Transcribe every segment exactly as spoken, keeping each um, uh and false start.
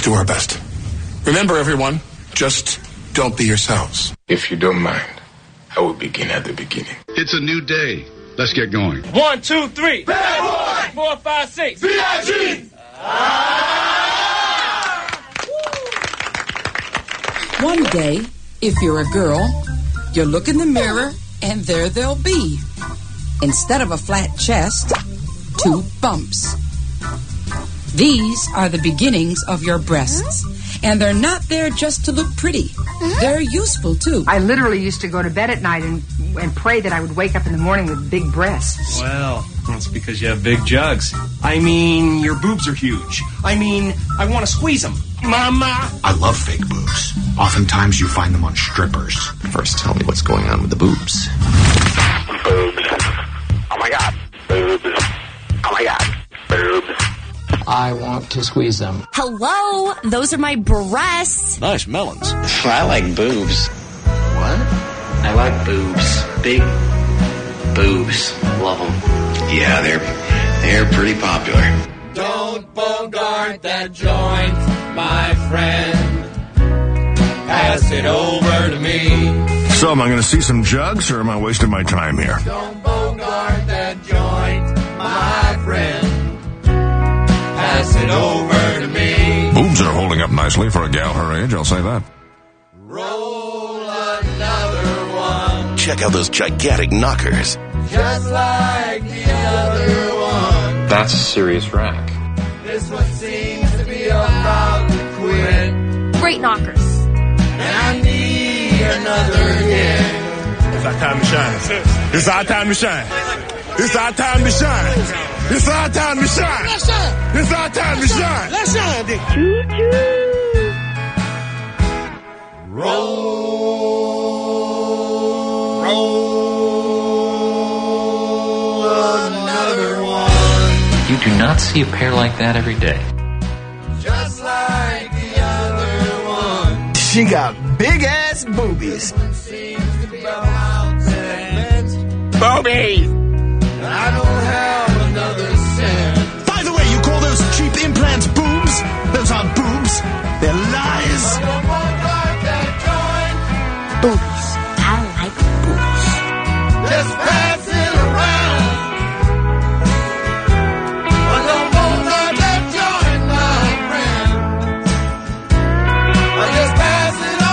do our best. Remember, everyone, just don't be yourselves. If you don't mind, I will begin at the beginning. It's a new day. Let's get going. One, two, three. Bad boy! Four, five, six. B I G! Ah! One day, if you're a girl, you look in the mirror and there they'll be. Instead of a flat chest, two bumps. These are the beginnings of your breasts. And they're not there just to look pretty. They're useful, too. I literally used to go to bed at night and, and pray that I would wake up in the morning with big breasts. Well, that's because you have big jugs. I mean, your boobs are huge. I mean, I want to squeeze them. Mama! I love fake boobs. Oftentimes you find them on strippers. First, tell me what's going on with the boobs. Boobs. Oh my God. Boobs. Oh my God. Boobs. I want to squeeze them. Hello? Those are my breasts. Nice melons. I like boobs. What? I like boobs. Big boobs. Love them. Yeah, they're, they're pretty popular. Don't bogart that joint, my friend. Pass it over to me. So, am I going to see some jugs, or am I wasting my time here? Don't bogart that joint, my friend. Pass it over to me. Boobs are holding up nicely for a gal her age, I'll say that. Roll another one. Check out those gigantic knockers. Just like the other one. That's a serious rack. This one seems to be about to quit. Great knockers. And I need another hit. It's our time to shine. It's our time to shine. It's our time to shine. It's our time to shine. Let's shine. It's our time to shine. Let's shine, Dick. Choo-choo. Roll. Roll another one. You do not see a pair like that every day. Just like the other one. She got big ass boobies. Seems to be about to end. Boobies! I don't have another cent. By the way, you call those cheap implants boobs? Those aren't boobs. They're lies. Don't bogart that joint. Boobs. I like boobs. Just pass it around. But don't bogart that joint, my friend. But just pass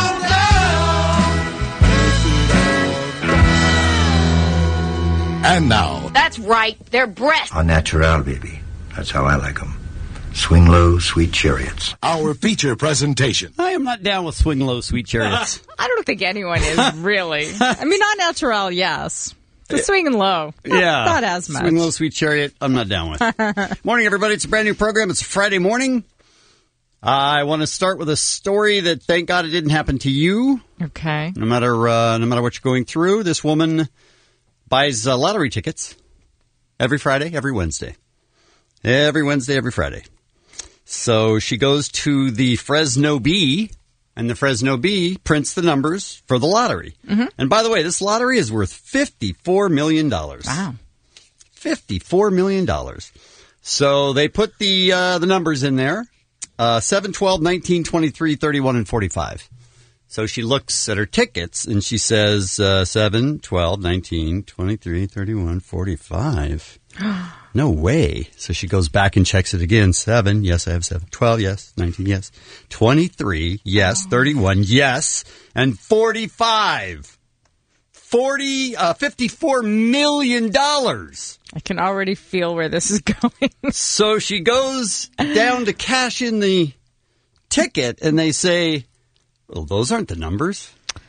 it on down. And now. That's right. They're breasts. Au natural, baby. That's how I like them. Swing low, sweet chariots. Our feature presentation. I am not down with swing low, sweet chariots. I don't think anyone is, really. I mean, not natural, yes. The swinging low. Not, yeah. Not as much. Swing low, sweet chariot, I'm not down with. Morning, everybody. It's a brand new program. It's Friday morning. I want to start with a story that, thank God, it didn't happen to you. Okay. No matter, uh, no matter what you're going through, this woman buys uh, lottery tickets every Friday, every Wednesday. Every Wednesday, every Friday. So she goes to the Fresno Bee, and the Fresno Bee prints the numbers for the lottery. Mm-hmm. And by the way, this lottery is worth fifty-four million dollars. Wow. fifty-four million dollars. So they put the uh, the numbers in there, uh, seven, twelve, nineteen, twenty-three, thirty-one, and forty-five. So she looks at her tickets, and she says uh, seven, twelve, nineteen, twenty-three, thirty-one, forty-five. No way. So she goes back and checks it again. seven, yes, I have seven. twelve, yes. nineteen, yes. twenty-three, yes. thirty-one, yes. And forty-five. forty, uh, fifty-four million dollars. I can already feel where this is going. So she goes down to cash in the ticket, and they say, well, those aren't the numbers.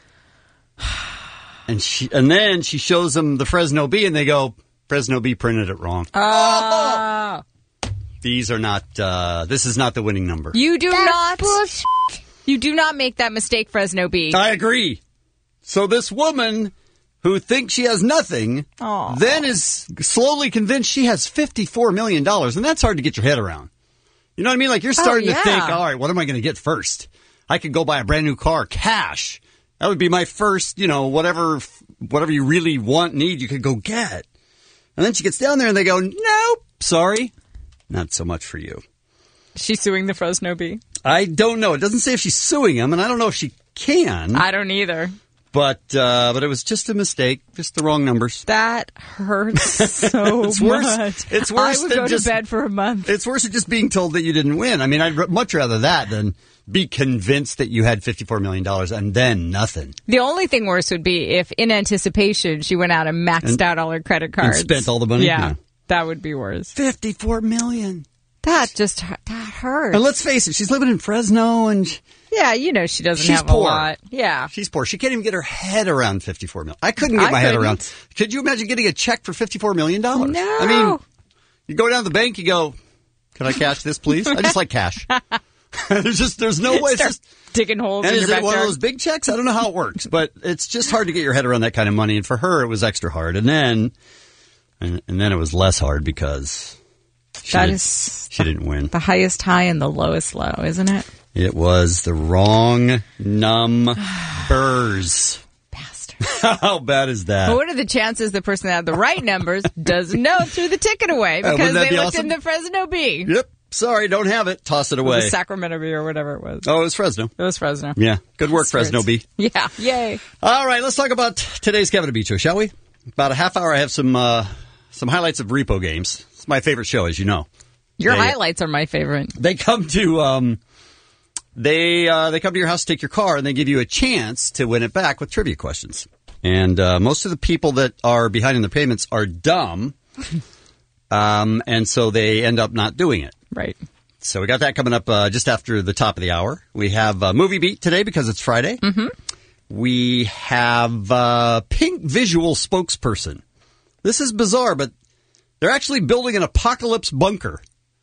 And she, and then she shows them the Fresno Bee, and they go, Fresno Bee printed it wrong. Oh. These are not, uh, this is not the winning number. You do That's not, bullshit. you do not make that mistake, Fresno Bee. I agree. So this woman who thinks she has nothing, Aww. then is slowly convinced she has fifty-four million dollars, and that's hard to get your head around. You know what I mean? Like, you're starting oh, yeah. to think, all right, what am I going to get first? I could go buy a brand new car, cash. That would be my first, you know, whatever, whatever you really want, need, you could go get. And then she gets down there and they go, nope, sorry. Not so much for you. She's suing the Fresno Bee. I don't know. It doesn't say if she's suing him, and I don't know if she can. I don't either. But uh, but it was just a mistake, just the wrong numbers. That hurts so it's worse, much. It's worse I would than go just, to bed for a month. It's worse than just being told that you didn't win. I mean, I'd r- much rather that than be convinced that you had fifty-four million dollars and then nothing. The only thing worse would be if, in anticipation, she went out and maxed and, out all her credit cards. And spent all the money? Yeah, yeah. That would be worse. fifty-four million dollars. That just that hurts. And let's face it, she's living in Fresno and... She, yeah, you know she doesn't she's have poor. a lot. Yeah. She's poor. She can't even get her head around fifty-four million dollars. I couldn't get I my head couldn't. around... Could you imagine getting a check for fifty-four million dollars? No. I mean, you go down to the bank, you go, can I cash this, please? I just like cash. there's just, there's no way. It's Start just, digging holes and in is your it one of backyard. those big checks? I don't know how it works, but it's just hard to get your head around that kind of money. And for her, it was extra hard. And then, and, and then it was less hard because she, that did, is she didn't win. The highest high and the lowest low, isn't it? It was the wrong numbers. Bastard. How bad is that? But what are the chances the person that had the right numbers doesn't know threw the ticket away Uh, because wouldn't that they be looked awesome? in the Fresno Bee? Yep. Sorry, don't have it. Toss it Or away. the Sacramento Bee or whatever it was. Oh, it was Fresno. It was Fresno. Yeah. Good work, Spirits. Fresno Bee. Yeah. Yay. All right, let's talk about today's Kevin and Beach show, shall we? About a half hour, I have some uh, some highlights of Repo Games. It's my favorite show, as you know. Your they, highlights are my favorite. They come to um, they uh, they come to your house to take your car, and they give you a chance to win it back with trivia questions. And uh, most of the people that are behind in their payments are dumb, um, and so they end up not doing it. Right. So we got that coming up uh, just after the top of the hour. We have uh, Movie Beat today because it's Friday. Mm-hmm. We have uh, Pink Visual spokesperson. This is bizarre, but they're actually building an apocalypse bunker.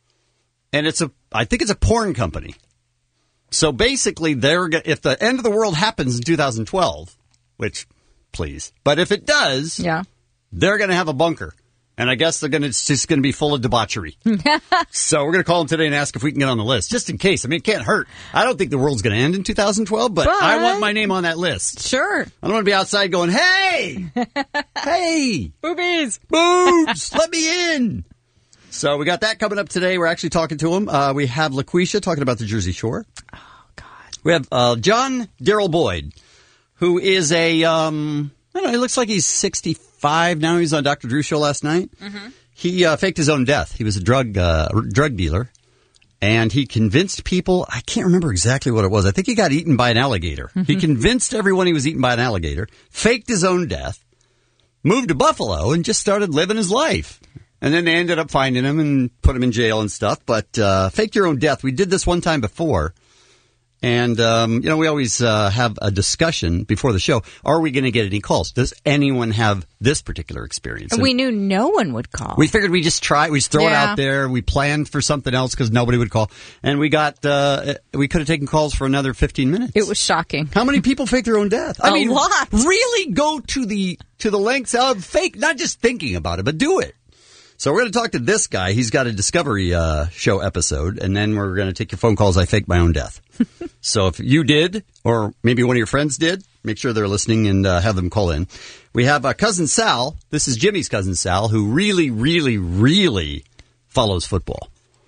And it's a, I think it's a porn company. So basically, they're if the end of the world happens in two thousand twelve, which, please, but if it does, yeah, they're going to have a bunker. And I guess they're going to, it's just going to be full of debauchery. So we're going to call them today and ask if we can get on the list, just in case. I mean, it can't hurt. I don't think the world's going to end in two thousand twelve, but, but I want my name on that list. Sure. I don't want to be outside going, hey, hey, boobies, boobs, let me in. So we got that coming up today. We're actually talking to him. Uh, we have LaQuisha talking about the Jersey Shore. Oh, God. We have uh, John Darrell Boyd, who is a, um, I don't know, he looks like he's sixty-five now. He was on Doctor Drew's show last night. Mm-hmm. He uh, faked his own death. He was a drug uh, drug dealer, and he convinced people, I can't remember exactly what it was. I think he got eaten by an alligator. Mm-hmm. He convinced everyone he was eaten by an alligator, faked his own death, moved to Buffalo, and just started living his life. And then they ended up finding him and put him in jail and stuff. But uh, faked your own death. We did this one time before. And, um, you know, we always uh, have a discussion before the show. Are we going to get any calls? Does anyone have this particular experience? And and we knew no one would call. We figured we'd just try. We'd throw yeah. it out there. We planned for something else because nobody would call. And we got, uh, we could have taken calls for another fifteen minutes. It was shocking. How many people fake their own death? I a mean, lot. Really go to the, to the lengths of fake, not just thinking about it, but do it. So we're going to talk to this guy. He's got a Discovery uh, show episode, and then we're going to take your phone calls. I faked my own death. So if you did, or maybe one of your friends did, make sure they're listening and uh, have them call in. We have uh, Cousin Sal. This is Jimmy's Cousin Sal, who really, really, really follows football.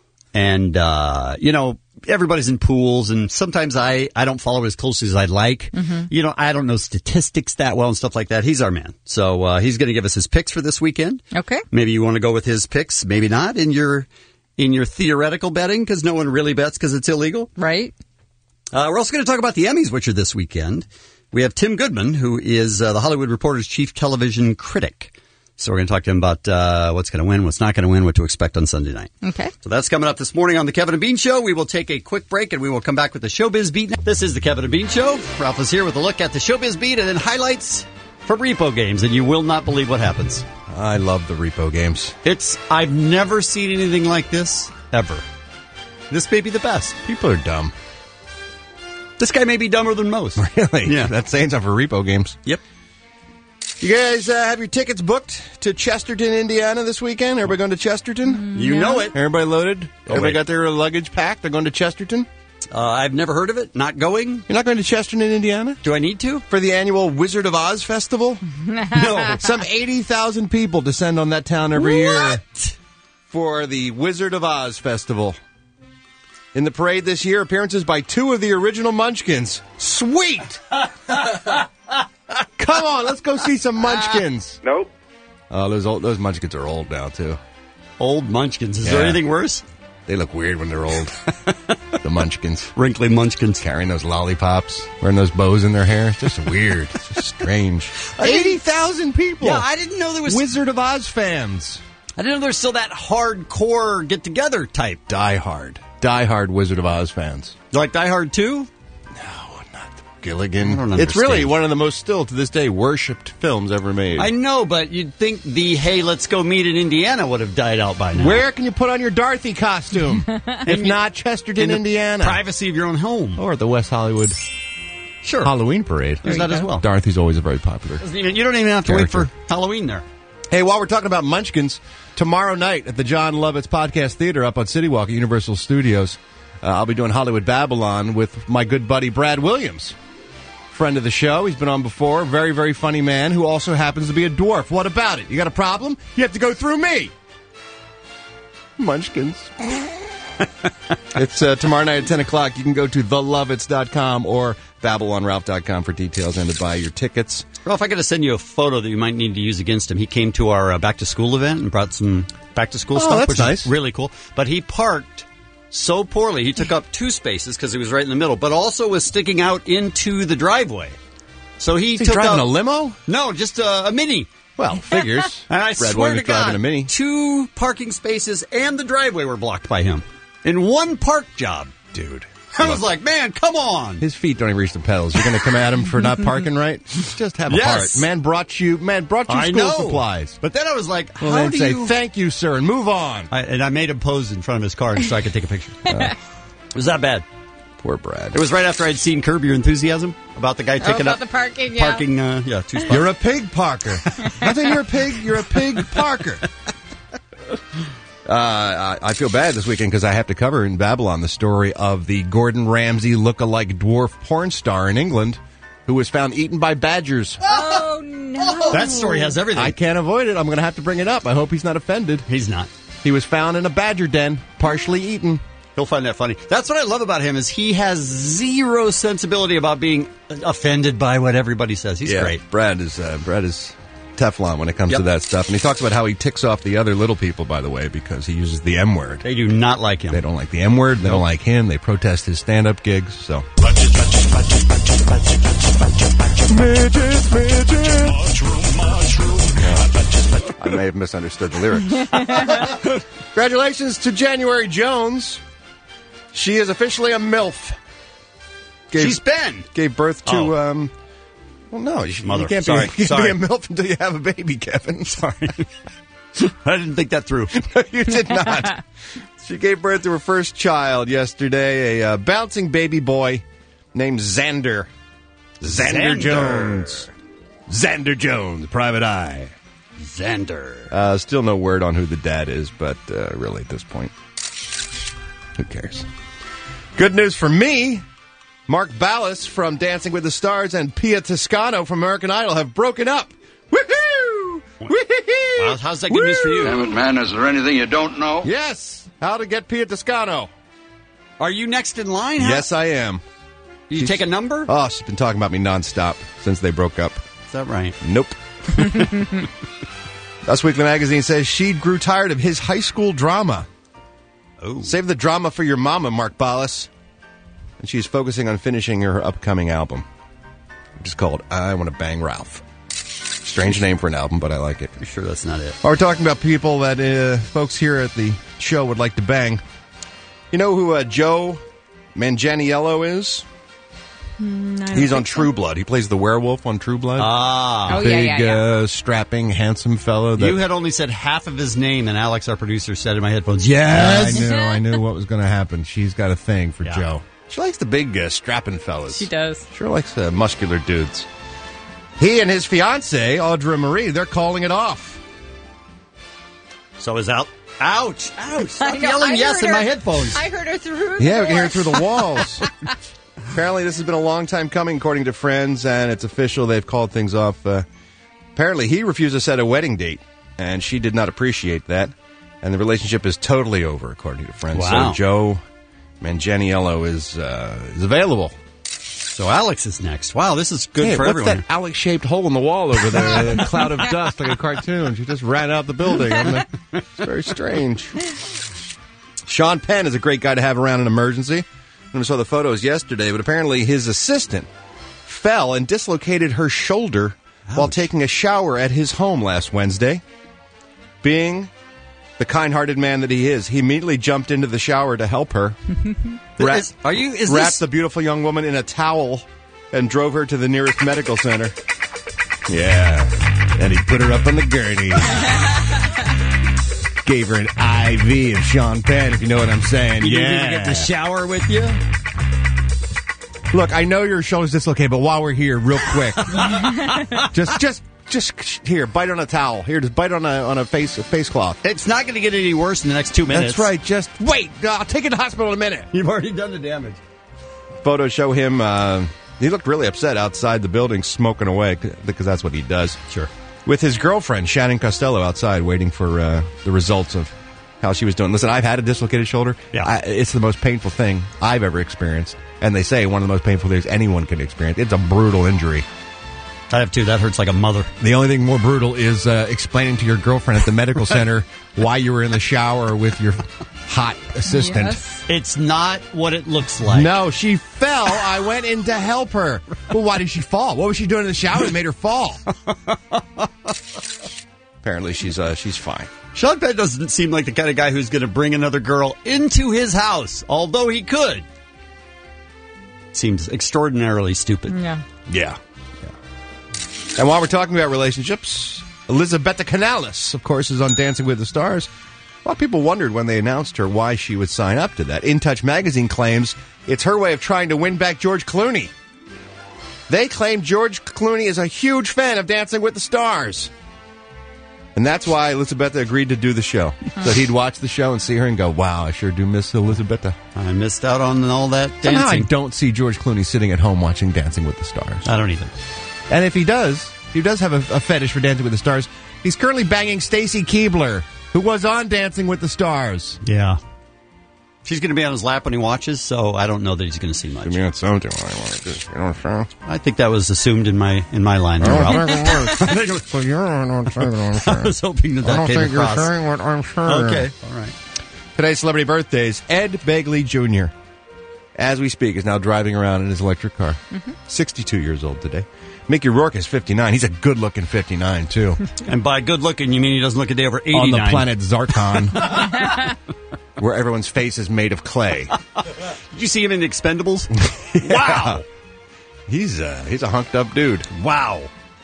And, uh, you know, everybody's in pools, and sometimes I, I don't follow it as closely as I'd like. Mm-hmm. You know, I don't know statistics that well and stuff like that. He's our man. So uh, he's going to give us his picks for this weekend. Okay. Maybe you want to go with his picks, maybe not in your in your theoretical betting because no one really bets because it's illegal. Right. Uh, we're also going to talk about the Emmys, which are this weekend. We have Tim Goodman, who is uh, the Hollywood Reporter's chief television critic. So we're going to talk to him about uh, what's going to win, what's not going to win, what to expect on Sunday night. Okay. So that's coming up this morning on the Kevin and Bean Show. We will take a quick break, and we will come back with the Showbiz Beat. This is the Kevin and Bean Show. Ralph is here with a look at the Showbiz Beat and then highlights from Repo Games, and you will not believe what happens. I love the Repo Games. It's I've never seen anything like this, ever. This may be the best. People are dumb. This guy may be dumber than most. Really? Yeah. That's saying something for Repo Games. Yep. You guys uh, have your tickets booked to Chesterton, Indiana this weekend? Everybody going to Chesterton? You yeah. know it. Everybody loaded? Oh, Everybody wait. got their luggage packed? They're going to Chesterton? Uh, I've never heard of it. Not going. You're not going to Chesterton, Indiana? Do I need to? For the annual Wizard of Oz Festival? No. Some eighty thousand people descend on that town every what? year for the Wizard of Oz Festival. In the parade this year, appearances by two of the original Munchkins. Sweet! Come on, let's go see some Munchkins. Nope. Oh, those old, those Munchkins are old now, too. Old Munchkins. Is Yeah. there anything worse? They look weird when they're old. The Munchkins. Wrinkly Munchkins. Carrying those lollipops, wearing those bows in their hair. It's just weird. It's just strange. eighty thousand people. Yeah, I didn't know there was... Wizard of Oz fans. I didn't know there was still that hardcore get-together type. Die Hard. Die Hard Wizard of Oz fans. You like Die Hard two? Gilligan. I don't It's understand. really one of the most, still to this day, worshipped films ever made. I know, but you'd think the "Hey, let's go meet in Indiana" would have died out by now. Where can you put on your Dorothy costume? If not Chesterton, in the Indiana. privacy of your own home. Or at the West Hollywood Sure. Halloween Parade. There's that as well. Dorothy's always a very popular. Doesn't even- You don't even have to Character. wait for Halloween there. Hey, while we're talking about Munchkins, tomorrow night at the John Lovitz Podcast Theater up on City Walk at Universal Studios, uh, I'll be doing Hollywood Babylon with my good buddy Brad Williams. Friend of the show. He's been on before. Very, very funny man who also happens to be a dwarf. What about it? You got a problem? You have to go through me. Munchkins. It's uh, tomorrow night at ten o'clock. You can go to the lovitz dot com or babylon ralph dot com for details and to buy your tickets. Ralph, I got to send you a photo that you might need to use against him. He came to our uh, back-to-school event and brought some back-to-school Oh, stuff, that's which nice. is really cool. But he parked so poorly. He took up two spaces because he was right in the middle, but also was sticking out into the driveway. So he Is he took driving up, a limo? No, just a, a Mini. Well, figures. And I Brad swear to Williams driving God, a Mini. two parking spaces and the driveway were blocked by him in one park job. Dude. I was like, man, come on. His feet don't even reach the pedals. You're going to come at him for not parking right? Just have a Yes. heart. Man brought you, man brought you I school know. supplies. But then I was like, Well, how then do say, you... thank you, sir, and move on. I, and I made him pose in front of his car so I could take a picture. Uh, it was that bad. Poor Brad. It was right after I'd seen Curb Your Enthusiasm about the guy taking about up the parking, yeah. parking, uh, yeah, two spots. You're a pig parker. Nothing you're a pig, you're a pig parker. Uh, I I feel bad this weekend because I have to cover in Babylon the story of the Gordon Ramsay look-alike dwarf porn star in England who was found eaten by badgers. Oh, no. That story has everything. I can't avoid it. I'm going to have to bring it up. I hope he's not offended. He's not. He was found in a badger den, partially eaten. He'll find that funny. That's what I love about him is he has zero sensibility about being offended by what everybody says. He's Yeah, great. Brad is uh, Brad is Teflon when it comes Yep. to that stuff. And he talks about how he ticks off the other little people, by the way, because he uses the M word. They do not like him. They don't like the M word. They don't like him. They protest his stand-up gigs. So midgets, midgets. I may have misunderstood the lyrics. Congratulations to January Jones. She is officially a MILF. Gave, She's been. Gave birth to, Oh. um, well, no, you, Mother. you can't, Sorry. be, you can't Sorry. be a MILF until you have a baby, Kevin. Sorry. I didn't think that through. No, you did not. She gave birth to her first child yesterday, a uh, bouncing baby boy named Xander. Xander, Xander. Jones. Xander Jones, Private Eye. Xander. Uh, still no word on who the dad is, but uh, really at this point, who cares? Good news for me. Mark Ballas from Dancing with the Stars and Pia Toscano from American Idol have broken up. Woohoo! Woohoo! Well, how's that good news for you? Damn it, man, is there anything you don't know? Yes. How to get Pia Toscano. Are you next in line? Huh? Yes, I am. You She's- take a number? Oh, she's been talking about me nonstop since they broke up. Is that right? Nope. Us Weekly Magazine says she grew tired of his high school drama. Oh. Save the drama for your mama, Mark Ballas. And she's focusing on finishing her upcoming album, which is called I Want to Bang Ralph. Strange name for an album, but I like it. You sure that's not it? While we're talking about people that uh, folks here at the show would like to bang. You know who uh, Joe Manganiello is? Mm, I don't He's on think so. True Blood. He plays the werewolf on True Blood. Ah. Oh, yeah, Big, yeah, yeah. Uh, strapping, handsome fellow. That You had only said half of his name, and Alex, our producer, said in my headphones, yes! I knew, I knew what was going to happen. She's got a thing for Yeah. Joe. She likes the big, uh, strapping fellas. She does. Sure likes uh, muscular dudes. He and his fiancée, Audra Marie, they're calling it off. So is out. Ouch! Ouch! Stop I know, yelling I yes heard in my her- headphones. I heard her through. Yeah, the we can hear it door. through the walls. Apparently, this has been a long time coming, according to friends, and it's official. They've called things off. Uh, apparently, he refused to set a wedding date, and she did not appreciate that. And the relationship is totally over, according to friends. Wow. So Joe Manganiello is uh, is available. So Alex is next. Wow, this is good hey, for what's everyone. that Alex-shaped hole in the wall over there? A cloud of dust like a cartoon. She just ran out the building. I'm like, it's very strange. Sean Penn is a great guy to have around in an emergency. I saw the photos yesterday, but apparently his assistant fell and dislocated her shoulder Ouch. while taking a shower at his home last Wednesday. Being the kind-hearted man that he is, he immediately jumped into the shower to help her. Wrap, is, are you? Is wrapped this... the beautiful young woman in a towel and drove her to the nearest medical center. Yeah, and he put her up on the gurney. Gave her an I V of Sean Penn, if you know what I'm saying. You yeah. need to get the shower with you? Look, I know your shoulder's dislocated, but while we're here, real quick, just, just, just here, bite on a towel. Here, just bite on a on a face a face cloth. It's not going to get any worse in the next two minutes. That's right. Just wait. I'll take you to the hospital in a minute. You've already done the damage. Photos show him. Uh, he looked really upset outside the building, smoking away, because that's what he does. Sure. With his girlfriend, Shannon Costello, outside waiting for uh, the results of how she was doing. Listen, I've had a dislocated shoulder. Yeah. I, it's the most painful thing I've ever experienced. And they say one of the most painful things anyone can experience. It's a brutal injury. I have too. That hurts like a mother. The only thing more brutal is uh, explaining to your girlfriend at the medical center why you were in the shower with your hot assistant. Yes. It's not what it looks like. No, she fell. I went in to help her. Well, why did she fall? What was she doing in the shower that made her fall? Apparently, she's uh, she's fine. Sean Penn doesn't seem like the kind of guy who's going to bring another girl into his house, although he could. Seems extraordinarily stupid. Yeah. Yeah. And while we're talking about relationships, Elisabetta Canales, of course, is on Dancing with the Stars. A lot of people wondered when they announced her why she would sign up to that. In Touch magazine claims it's her way of trying to win back George Clooney. They claim George Clooney is a huge fan of Dancing with the Stars. And that's why Elisabetta agreed to do the show. So he'd watch the show and see her and go, wow, I sure do miss Elisabetta. I missed out on all that dancing. Somehow I don't see George Clooney sitting at home watching Dancing with the Stars. I don't either. And if he does, he does have a, a fetish for Dancing with the Stars. He's currently banging Stacy Keibler, who was on Dancing with the Stars. Yeah. She's going to be on his lap when he watches, so I don't know that he's going to see much. Give me something when I want to do. You know what I'm saying? I think that was assumed in my in my line. I so you're not saying what I'm saying. I was hoping that that I don't came think across. you're saying what I'm saying. Okay, all right. Today's celebrity birthdays. Ed Begley Junior, as we speak, is now driving around in his electric car. Mm-hmm. sixty-two years old today. Mickey Rourke is fifty-nine. He's a good-looking fifty-nine, too. And by good-looking, you mean he doesn't look a day over eighty-nine. On the planet Zarkon, where everyone's face is made of clay. Did you see him in The Expendables? Yeah. Wow. He's a, he's a hunked-up dude. Wow.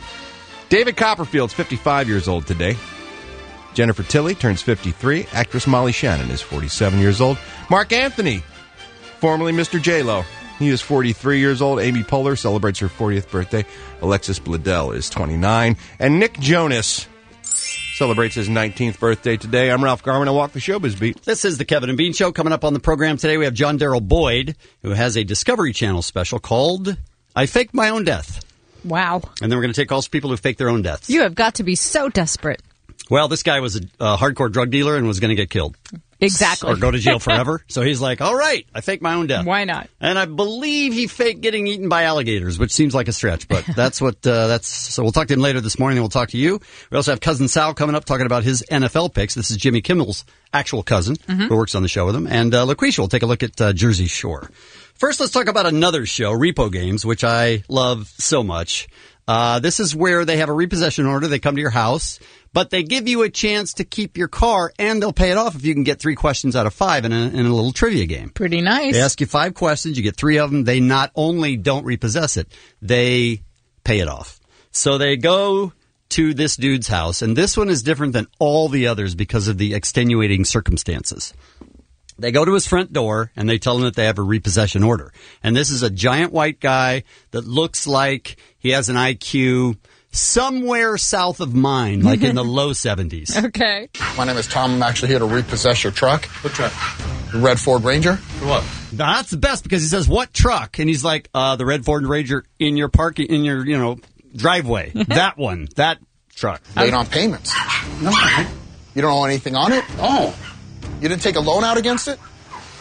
David Copperfield's fifty-five years old today. Jennifer Tilly turns fifty-three. Actress Molly Shannon is forty-seven years old. Mark Anthony, formerly Mister J-Lo. He is forty-three years old. Amy Poehler celebrates her fortieth birthday. Alexis Bledel is twenty-nine. And Nick Jonas celebrates his nineteenth birthday today. I'm Ralph Garman. I walk the showbiz beat. This is the Kevin and Bean Show. Coming up on the program today, we have John Darrell Boyd, who has a Discovery Channel special called I Faked My Own Death. Wow. And then we're going to take calls from people who fake their own deaths. You have got to be so desperate. Well, this guy was a, a hardcore drug dealer and was going to get killed. Exactly. Or go to jail forever. So he's like, all right, I faked my own death. Why not? And I believe he faked getting eaten by alligators, which seems like a stretch, but that's what, uh, that's, so we'll talk to him later this morning, and we'll talk to you. We also have Cousin Sal coming up talking about his N F L picks. This is Jimmy Kimmel's actual cousin, mm-hmm. who works on the show with him. And, uh, LaQuisha will take a look at, uh, Jersey Shore. First, let's talk about another show, Repo Games, which I love so much. Uh, this is where they have a repossession order. They come to your house, but they give you a chance to keep your car, and they'll pay it off if you can get three questions out of five in a, in a little trivia game. Pretty nice. They ask you five questions. You get three of them. They not only don't repossess it, they pay it off. So they go to this dude's house, and this one is different than all the others because of the extenuating circumstances. They go to his front door, and they tell him that they have a repossession order. And this is a giant white guy that looks like he has an I Q somewhere south of mine, like in the low seventies. Okay. My name is Tom. I'm actually here to repossess your truck. What truck? The red Ford Ranger. For what? Now, that's the best because he says, what truck? And he's like, uh, the red Ford Ranger in your parking, in your, you know, driveway. That one. That truck. Late on payments. No. You don't owe anything on it? Oh. You didn't take a loan out against it?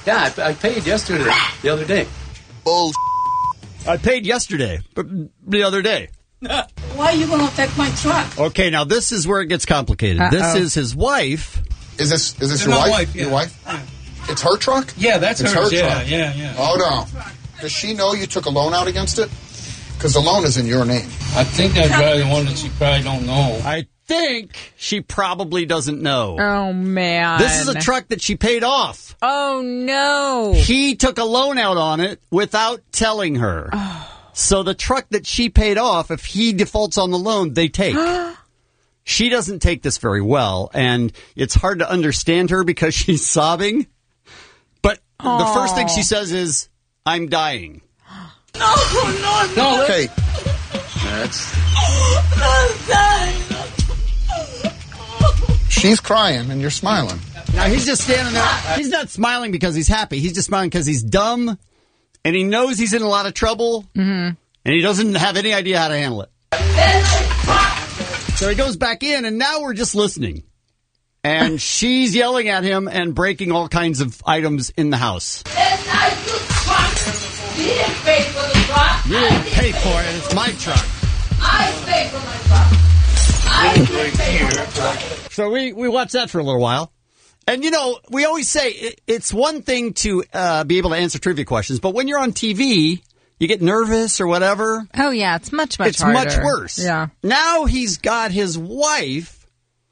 Yeah, I, I paid yesterday, the other day. Bull. I paid yesterday, but the other day. Why are you going to affect my truck? Okay, now this is where it gets complicated. Uh-oh. This is his wife. Is this is this It's your my wife? wife, yeah. Your wife? It's her truck? Yeah, that's it's hers, her yeah, truck. yeah, yeah. Oh, no. Does she know you took a loan out against it? Because the loan is in your name. I think that's probably the one that she probably don't know. I think she probably doesn't know. Oh, man. This is a truck that she paid off. Oh, no. He took a loan out on it without telling her. So the truck that she paid off, if he defaults on the loan, they take. She doesn't take this very well, and it's hard to understand her because she's sobbing. But Aww. the first thing she says is, I'm dying. No, no, No, Okay. That's... I'm dying. She's crying and you're smiling. Now, he's just standing there. He's not smiling because he's happy. He's just smiling because he's dumb, and he knows he's in a lot of trouble, Mm-hmm. and he doesn't have any idea how to handle it. So he goes back in, and now we're just listening. And she's yelling at him and breaking all kinds of items in the house. That's not your truck. You didn't pay for the truck. You didn't pay for it. It's my truck. I paid for my truck. I didn't pay for the truck. So we, we watched that for a little while. And, you know, we always say it, it's one thing to uh, be able to answer trivia questions, but when you're on T V, you get nervous or whatever. Oh, yeah, it's much, much it's harder. much worse. Yeah. Now he's got his wife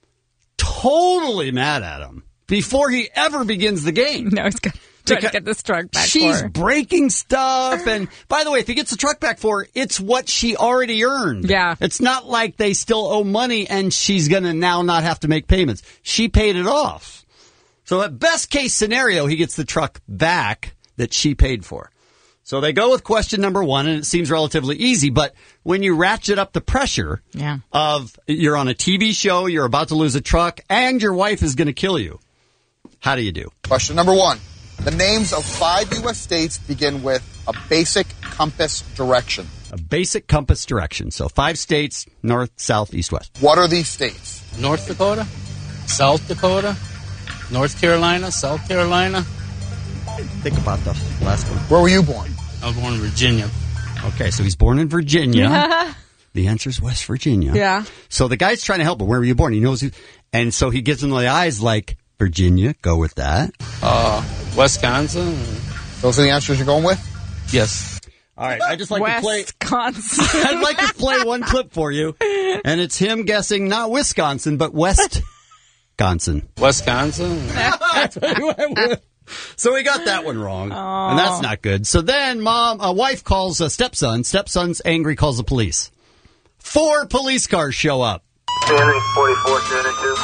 totally mad at him before he ever begins the game. No, he's got to get this truck back She's for her. breaking stuff. And by the way, if he gets the truck back for her, it's what she already earned. Yeah. It's not like they still owe money and she's going to now not have to make payments. She paid it off. So at best case scenario, he gets the truck back that she paid for. So they go with question number one, and it seems relatively easy. But when you ratchet up the pressure Yeah. of you're on a T V show, you're about to lose a truck, and your wife is going to kill you, how do you do? Question number one. The names of five U S states begin with a basic compass direction. A basic compass direction. So five states, north, south, east, west. What are these states? North Dakota, South Dakota, North Carolina, South Carolina. Think about the last one. Where were you born? I was born in Virginia. Okay, so he's born in Virginia. The answer's West Virginia. Yeah. So the guy's trying to help him. Where were you born? He knows who. And so he gives him the eyes like, Virginia, go with that. Uh, Wisconsin. Those are the answers you're going with? Yes. All right, I just like to play. Wisconsin. I'd like to play one clip for you, and it's him guessing not Wisconsin, but West-gonsin. Wisconsin. That's what he went with. So we got that one wrong, and that's not good. So then mom, a wife calls a stepson. Stepson's angry, calls the police. Four police cars show up. three forty-four, two oh two.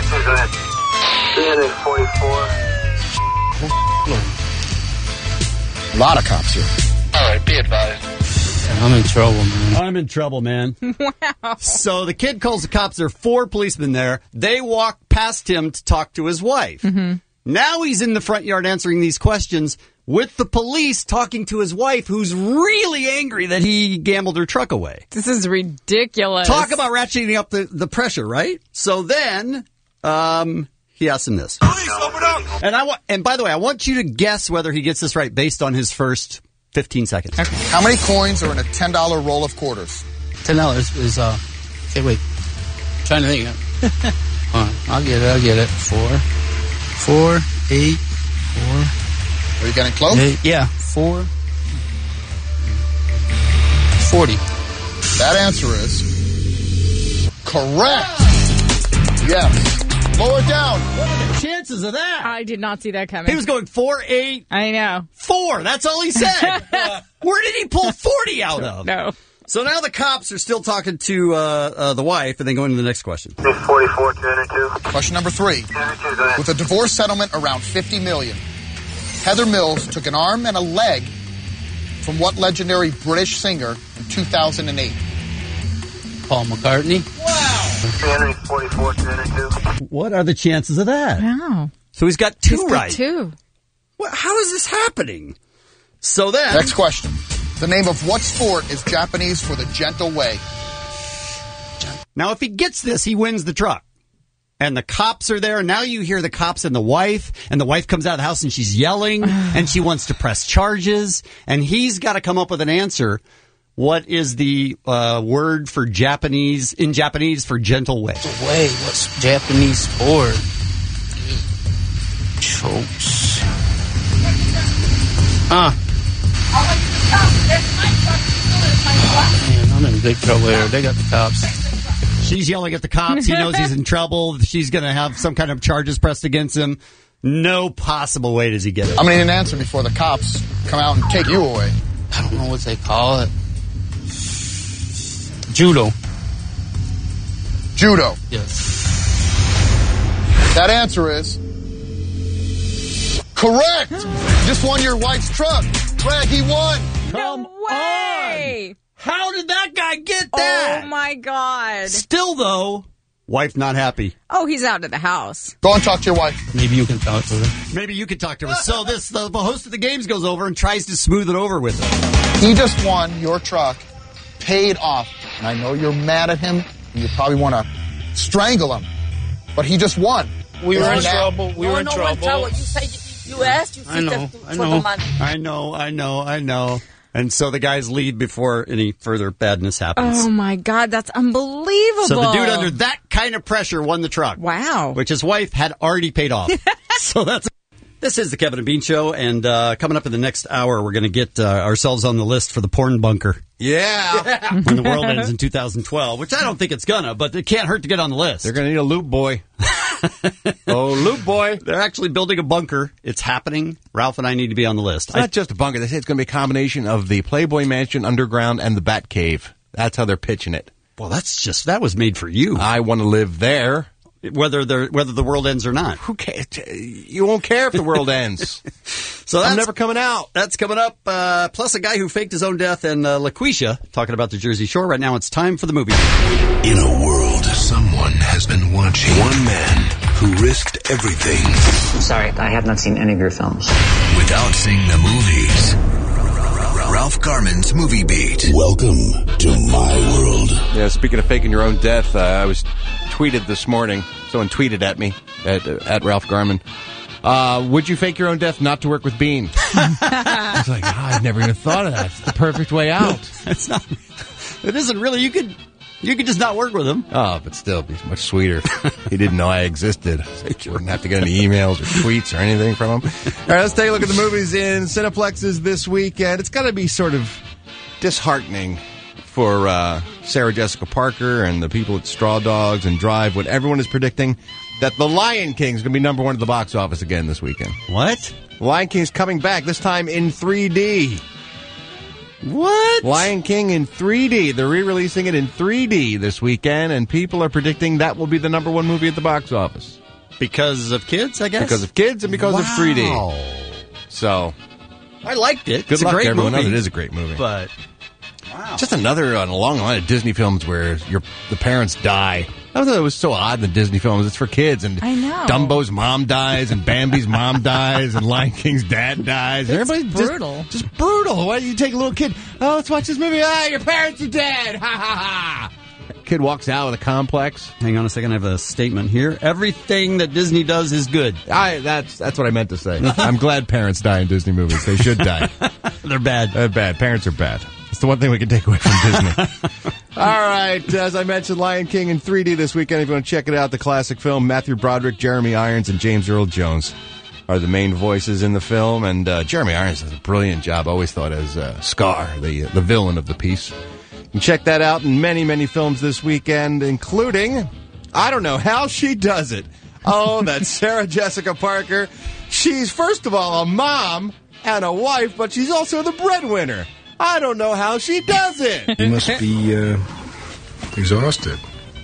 three forty-four. A lot of cops here. All right, be advised. I'm in trouble, man. I'm in trouble, man. Wow. So the kid calls the cops. There are four policemen there. They walk past him to talk to his wife. Mm-hmm. Now he's in the front yard answering these questions with the police talking to his wife, who's really angry that he gambled her truck away. This is ridiculous. Talk about ratcheting up the, the pressure, right? So then um, he asks him this. Police, open up! And I wa- and by the way, I want you to guess whether he gets this right based on his first fifteen seconds. Okay. How many coins are in a ten dollar roll of quarters? Ten dollars is uh. Okay, wait. I'm trying to think. Hold on. I'll get it. I'll get it. Four, four, eight, four. Are you getting close? Eight, yeah, four. Forty. That answer is correct. Yes. Lower down. What are the chances of that? I did not see that coming. He was going four, eight, I know. four. That's all he said. Where did he pull forty out of? No. So now the cops are still talking to uh, uh, the wife, and then going to the next question. three forty-four, two oh two. Question number three. With a divorce settlement around fifty million dollars, Heather Mills took an arm and a leg from what legendary British singer in two thousand eight? Paul McCartney. three forty-four, two oh two. What are the chances of that? Wow. So he's got two He's got right. two. What, how is this happening? So then... Next question. The name of what sport is Japanese for the gentle way? Now, if he gets this, he wins the truck. and the cops are there. And now you hear the cops and the wife, and the wife comes out of the house and she's yelling, and she wants to press charges, and he's got to come up with an answer. What is the uh, word for Japanese, in Japanese, for gentle way? Way, what's Japanese for? Chokes. Ah. Oh, man, I'm in big trouble here. They got the cops. She's yelling at the cops. He knows he's in trouble. She's going to have some kind of charges pressed against him. No possible way does he get it. I'm going to need an answer before the cops come out and take you away. I don't know what they call it. Judo. Judo. Yes. That answer is correct. You just won your wife's truck. Greg, he won. Come way. on. How did that guy get that? Oh, my God. Still, though, wife not happy. Oh, he's out of the house. Go and talk to your wife. Maybe you can talk to her. Maybe you can talk to her. So this the, the host of the games goes over and tries to smooth it over with her. He just won your truck, paid off. And I know you're mad at him. And you probably want to strangle him. But he just won. We were in Isn't that- trouble. We were in no, trouble. trouble. You say you, you asked. You I know, to, I for know. the money. I know, I know, I know. And so the guys leave before any further badness happens. Oh, my God. That's unbelievable. So the dude under that kind of pressure won the truck. Wow. Which his wife had already paid off. So that's... This is the Kevin and Bean Show, and uh, coming up in the next hour, we're going to get uh, ourselves on the list for the porn bunker. Yeah. When the world ends in two thousand twelve, which I don't think it's gonna, but it can't hurt to get on the list. They're going to need a loop boy. Oh, loop boy. They're actually building a bunker. It's happening. Ralph and I need to be on the list. It's not just a bunker. They say it's going to be a combination of the Playboy Mansion underground and the Bat Cave. That's how they're pitching it. Well, that's just, that was made for you. I want to live there. Whether they're, whether the world ends or not. Who cares? You won't care if the world ends. So that's, I'm never coming out. That's coming up. Uh, plus a guy who faked his own death, and uh, LaQuisha talking about the Jersey Shore. Right now, it's time for the movie. In a world, someone has been watching. One man who risked everything. Sorry, I have not seen any of your films. Without seeing the movies. Ralph Garman's Movie Beat. Welcome to my world. Yeah, speaking of faking your own death, uh, I was tweeted this morning. Someone tweeted at me, at, uh, at Ralph Garman. Uh, would you fake your own death not to work with Bean? I was like, oh, I've never even thought of that. It's the perfect way out. It's not. It isn't really. You could, you could just not work with him. Oh, but still, it'd be much sweeter. He didn't know I existed. So you wouldn't have to get any emails or tweets or anything from him. All right, let's take a look at the movies in Cineplexes this weekend. It's got to be sort of disheartening for uh, Sarah Jessica Parker and the people at Straw Dogs and Drive when everyone is predicting that The Lion King is going to be number one at the box office again this weekend. What? Lion King's coming back, this time in three D. What? Lion King in three D. They're re-releasing it in three D this weekend, and people are predicting that will be the number one movie at the box office. Because of kids, I guess? Because of kids and because wow. of three D. So, I liked it. Good it's luck a great to everyone. movie. It is a great movie. But, wow. Just another on a long line of Disney films where your the parents die. I thought it was so odd in the Disney films. It's for kids, and I know. Dumbo's mom dies, and Bambi's mom dies, and Lion King's dad dies. It's Everybody's brutal. Just, just brutal. Why do you take a little kid? Oh, let's watch this movie. Ah, your parents are dead. Ha ha ha. Kid walks out with a complex. Hang on a second. I have a statement here. Everything that Disney does is good. I that's that's what I meant to say. I'm glad parents die in Disney movies. They should die. They're bad. They're bad. Parents are bad. It's the one thing we can take away from Disney. All right. As I mentioned, Lion King in three D this weekend. If you want to check it out, the classic film, Matthew Broderick, Jeremy Irons, and James Earl Jones are the main voices in the film. And uh, Jeremy Irons does a brilliant job. I always thought as uh, Scar, the the villain of the piece. You can check that out in many, many films this weekend, including, I don't know how she does it. Oh, that's Sarah Jessica Parker. She's, first of all, a mom and a wife, but she's also the breadwinner. I don't know how she does it. You must be uh, exhausted.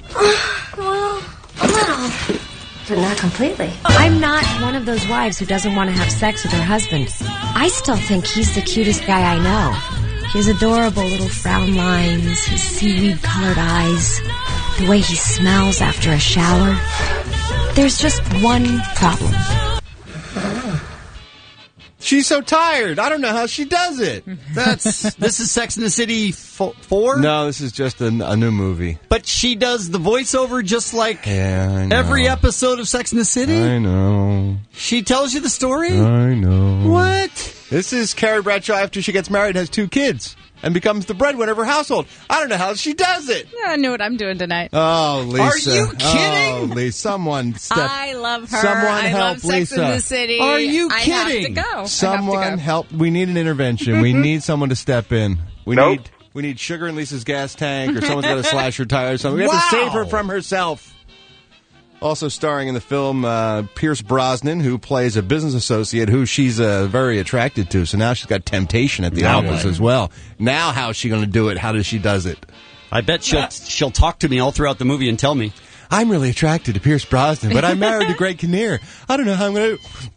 Well, a little. But not completely. I'm not one of those wives who doesn't want to have sex with her husband. I still think he's the cutest guy I know. His adorable little frown lines, his seaweed-colored eyes, the way he smells after a shower. There's just one problem. She's so tired. I don't know how she does it. That's this is Sex and the City fo- four? No, this is just a, a new movie. But she does the voiceover just like yeah, I know. every episode of Sex and the City? I know. She tells you the story? I know. What? This is Carrie Bradshaw after she gets married and has two kids and becomes the breadwinner of her household. I don't know how she does it. Yeah, I know what I'm doing tonight. Oh, Lisa. Are you kidding? Oh, Lisa, someone step. I love her. Someone I help love Sex Lisa. in the City. Are you I kidding? have to go. Someone I have to go. help. We need an intervention. We need someone to step in. We Nope. need we need sugar in Lisa's gas tank, or someone's got to slash her tire or something. We have to Wow. save her from herself. Also starring in the film, uh, Pierce Brosnan, who plays a business associate who she's uh, very attracted to. So now she's got temptation at the Now office what? as well. Now how's she going to do it? How does she does it? I bet she'll she'll talk to me all throughout the movie and tell me. I'm really attracted to Pierce Brosnan, but I'm married to Greg Kinnear. I don't know how I'm going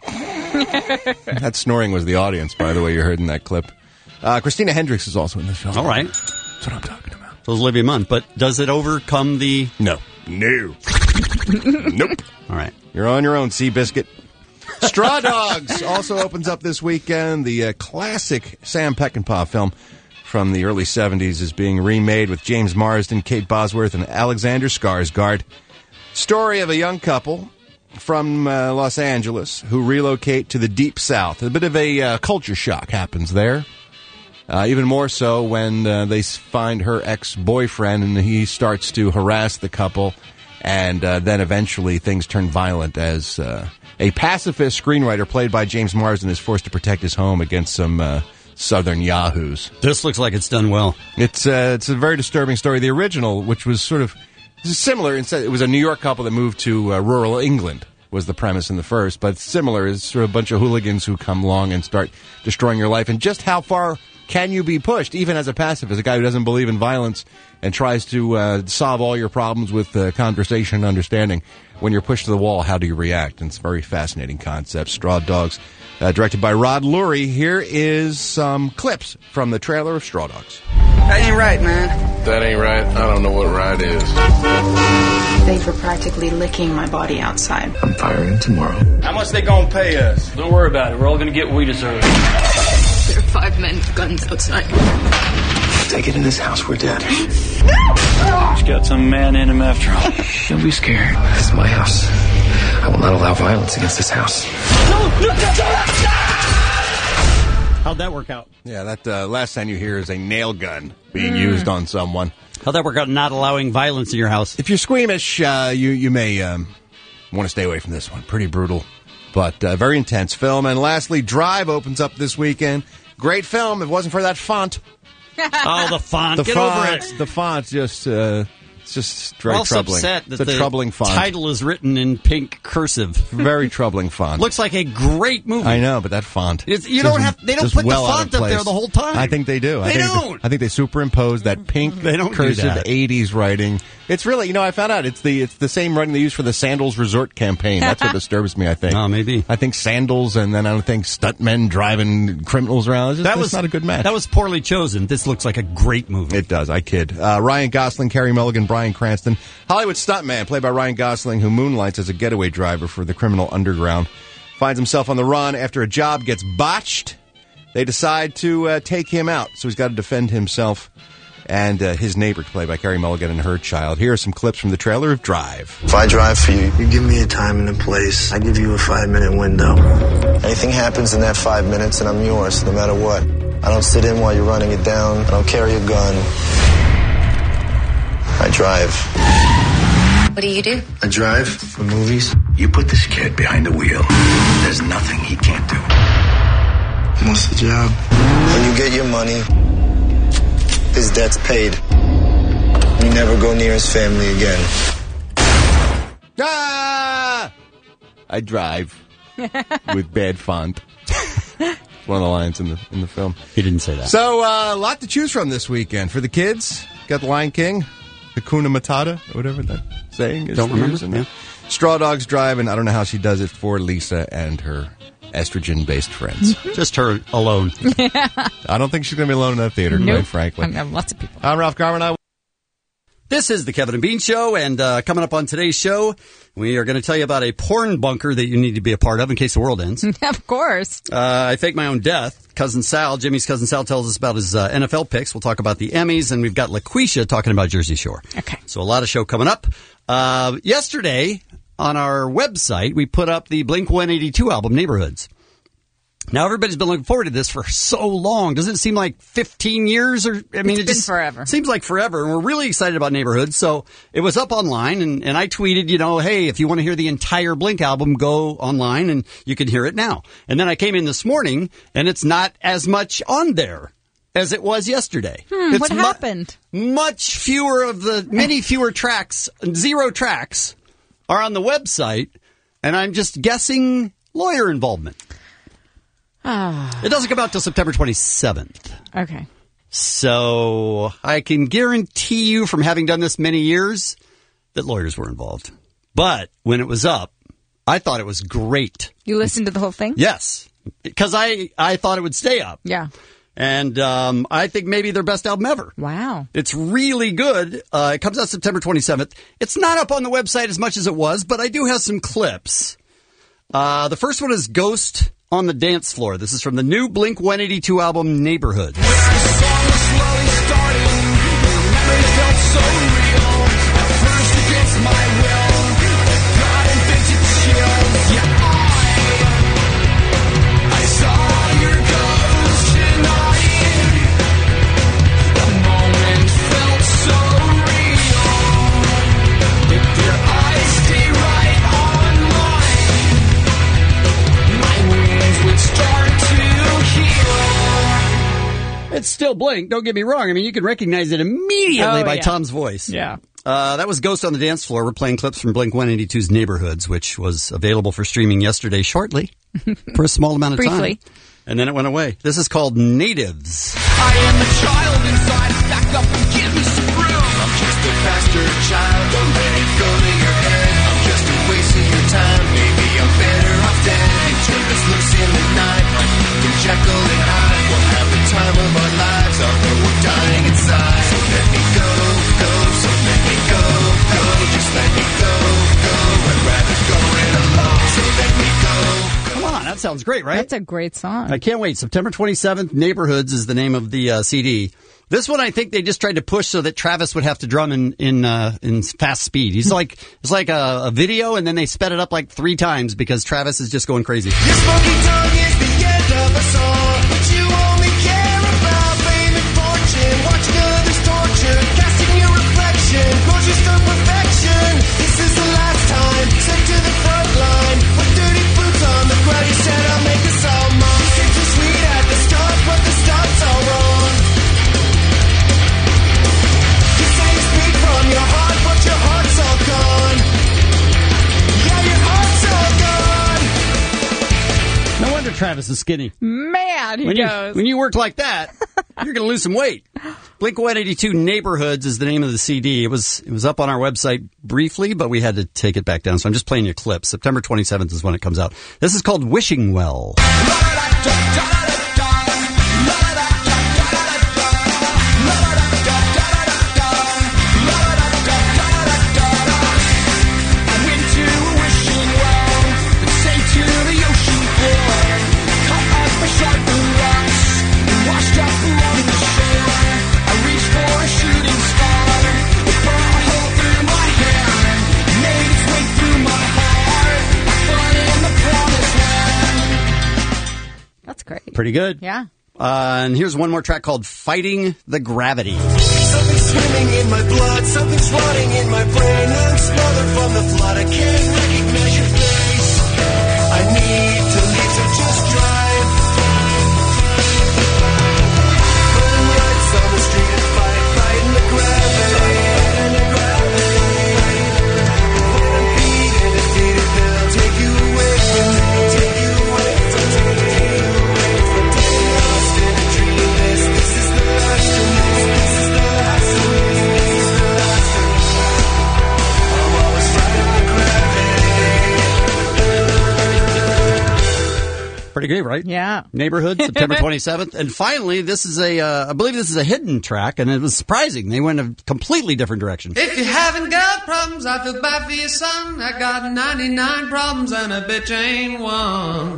to... That snoring was the audience, by the way, you heard in that clip. Uh, Christina Hendricks is also in this film. All right. That's what I'm talking about. So is Olivia Munn. But does it overcome the... No. No. Nope. All right. You're on your own, Seabiscuit. Straw Dogs also opens up this weekend. The uh, classic Sam Peckinpah film from the early seventies is being remade with James Marsden, Kate Bosworth, and Alexander Skarsgård. Story of a young couple from uh, Los Angeles who relocate to the Deep South. A bit of a uh, culture shock happens there. Uh, even more so when uh, they find her ex-boyfriend and he starts to harass the couple. And uh, then eventually things turn violent as uh, a pacifist screenwriter played by James Marsden is forced to protect his home against some uh, southern yahoos. This looks like it's done well. It's uh, it's a very disturbing story. The original, which was sort of similar, instead it was a New York couple that moved to uh, rural England, was the premise in the first. But similar is sort of a bunch of hooligans who come along and start destroying your life. And just how far can you be pushed, even as a pacifist, a guy who doesn't believe in violence and tries to uh, solve all your problems with uh, conversation and understanding? When you're pushed to the wall, how do you react? And it's a very fascinating concept. Straw Dogs, uh, directed by Rod Lurie. Here is some clips from the trailer of Straw Dogs. That ain't right, man. That ain't right. I don't know what right is. They were practically licking my body outside. I'm firing tomorrow. How much they gonna pay us? Don't worry about it. We're all gonna get what we deserve. There are five men with guns outside. If they get in this house, we're dead. He's got some man in him after all. Don't be scared. This is my house. I will not allow violence against this house. How'd that work out? Yeah, that uh, last time you hear is a nail gun being mm. used on someone. How'd that work out, not allowing violence in your house? If you're squeamish, uh, you, you may um, want to stay away from this one. Pretty brutal, but uh, very intense film. And lastly, Drive opens up this weekend. Great film. If it wasn't for that font. Oh, the font. The Get font, over it. The font just... Uh, It's just very Ralph's troubling. upset that it's a the troubling font. title is written in pink cursive. Very troubling font. Looks like a great movie. I know, but that font. It's, you don't have. They don't just put well the font up there the whole time. I think they do. They I think don't. I think they superimpose that pink they don't cursive do that. eighties writing. It's really, you know, I found out it's the it's the same writing they use for the Sandals Resort campaign. That's what disturbs me. I think. Oh, maybe. I think sandals, and then I don't think stuntmen driving criminals around. It's just, that was it's not a good match. That was poorly chosen. This looks like a great movie. It does. I kid. Uh, Ryan Gosling, Carey Mulligan, Bryan Cranston. Hollywood stuntman, played by Ryan Gosling, who moonlights as a getaway driver for the criminal underground, finds himself on the run after a job gets botched. They decide to uh, take him out, so he's got to defend himself and uh, his neighbor, played by Carey Mulligan, and her child. Here are some clips from the trailer of Drive. If I drive for you, you give me a time and a place. I give you a five-minute window. Anything happens in that five minutes, and I'm yours, no matter what. I don't sit in while you're running it down. I don't carry a gun. I drive. What do you do? I drive for movies. You put this kid behind the wheel. There's nothing he can't do. What's the job? When you get your money, his debt's paid. You never go near his family again. Ah! I drive with bad font. One of the lines in the in the film. He didn't say that. So uh, a lot to choose from this weekend for the kids. Got The Lion King, Hakuna Matata, or whatever that saying is. Don't remember. Yeah. Straw Dogs Drive, and I don't know how she does it for Lisa and her estrogen-based friends. Just her alone. I don't think she's going to be alone in that theater, nope. quite frankly. I have lots of people. I'm Ralph Garman. I This is the Kevin and Bean Show, and uh, coming up on today's show, we are going to tell you about a porn bunker that you need to be a part of in case the world ends. Of course. Uh, I faked my own death. Cousin Sal, Jimmy's cousin Sal, tells us about his uh, N F L picks. We'll talk about the Emmys, and we've got LaQuisha talking about Jersey Shore. Okay. So a lot of show coming up. Uh, yesterday, on our website, we put up the Blink one eighty-two album, Neighborhoods. Now, everybody's been looking forward to this for so long. Doesn't it seem like fifteen years? Or I mean, it's it been just forever. Seems like forever. And we're really excited about Neighborhoods. So it was up online, and, and I tweeted, you know, hey, if you want to hear the entire Blink album, go online and you can hear it now. And then I came in this morning, and it's not as much on there as it was yesterday. Hmm, it's what mu- happened? Much fewer of the, many fewer tracks, zero tracks are on the website, and I'm just guessing lawyer involvement. Ah. It doesn't come out till September twenty-seventh. Okay. So I can guarantee you from having done this many years that lawyers were involved. But when it was up, I thought it was great. You listened to the whole thing? Yes. Because I, I thought it would stay up. Yeah. And um, I think maybe their best album ever. Wow. It's really good. Uh, it comes out September twenty-seventh. It's not up on the website as much as it was, but I do have some clips. Uh, the first one is Ghost on the Dance Floor. This is from the new Blink one eighty-two album, Neighborhoods. It's still Blink, don't get me wrong. I mean, you can recognize it immediately oh, by yeah. Tom's voice. Yeah. Uh, that was Ghost on the Dance Floor. We're playing clips from Blink one eighty-two's Neighborhoods, which was available for streaming yesterday shortly for a small amount of Briefly. time. And then it went away. This is called Natives. I am a child inside. Back up and give me some room. I'm just a bastard child. Don't let it go to your head. I'm just a waste of your time. Maybe I'm better off dead. You turn us loose in the night. Like fucking Jekyll and Hyde. We'll have the time of our lives. Although we're dying inside. So let me go, go. So let me go, go. Just let me go, go. I'd rather go it alone. So let me go. Come on, that sounds great, right? That's a great song. I can't wait. September twenty-seventh, Neighborhoods is the name of the uh, C D. This one, I think they just tried to push so that Travis would have to drum in in uh, in fast speed. He's like it's like a, a video, and then they sped it up like three times because Travis is just going crazy. Your smoky tongue is the end of us all, but you only care about fame and fortune. Watching others torture, casting your reflection, gorgeous to perfection. This is the last time, sent to the front line, with dirty boots on the ground. You said I'll make us all mine. You seem too sweet at the start, but the start's all wrong. You say you speak from your heart, but your heart's all gone. Yeah, your heart's all gone. No wonder Travis is skinny. Man, he when you, goes. When you work like that, you're going to lose some weight. Blink one eighty-two Neighborhoods is the name of the C D. It was it was up on our website briefly, but we had to take it back down. So I'm just playing you a clip. September twenty-seventh is when it comes out. This is called Wishing Well. That's great. Pretty good. Yeah. Uh, and here's one more track called Fighting the Gravity. Something's swimming in my blood, something's rotting in my brain. I'm smothered from the flood, I can't recognize your face. I need to leave, so just drive. Burn lights on the street and fight, fighting the gravity. When I'm beat and defeated, they'll take you away from me, take you away from me. Lost in a dream, this, this is the last of me, this is the last of me, this is the last of me. I'm always fighting the gravity. Pretty great, right? Yeah. Neighborhood, September twenty-seventh. And finally, this is a, uh, I believe this is a hidden track, and it was surprising. They went a completely different direction. If you haven't got problems, I feel bad for your son. I got ninety-nine problems and a bitch ain't one.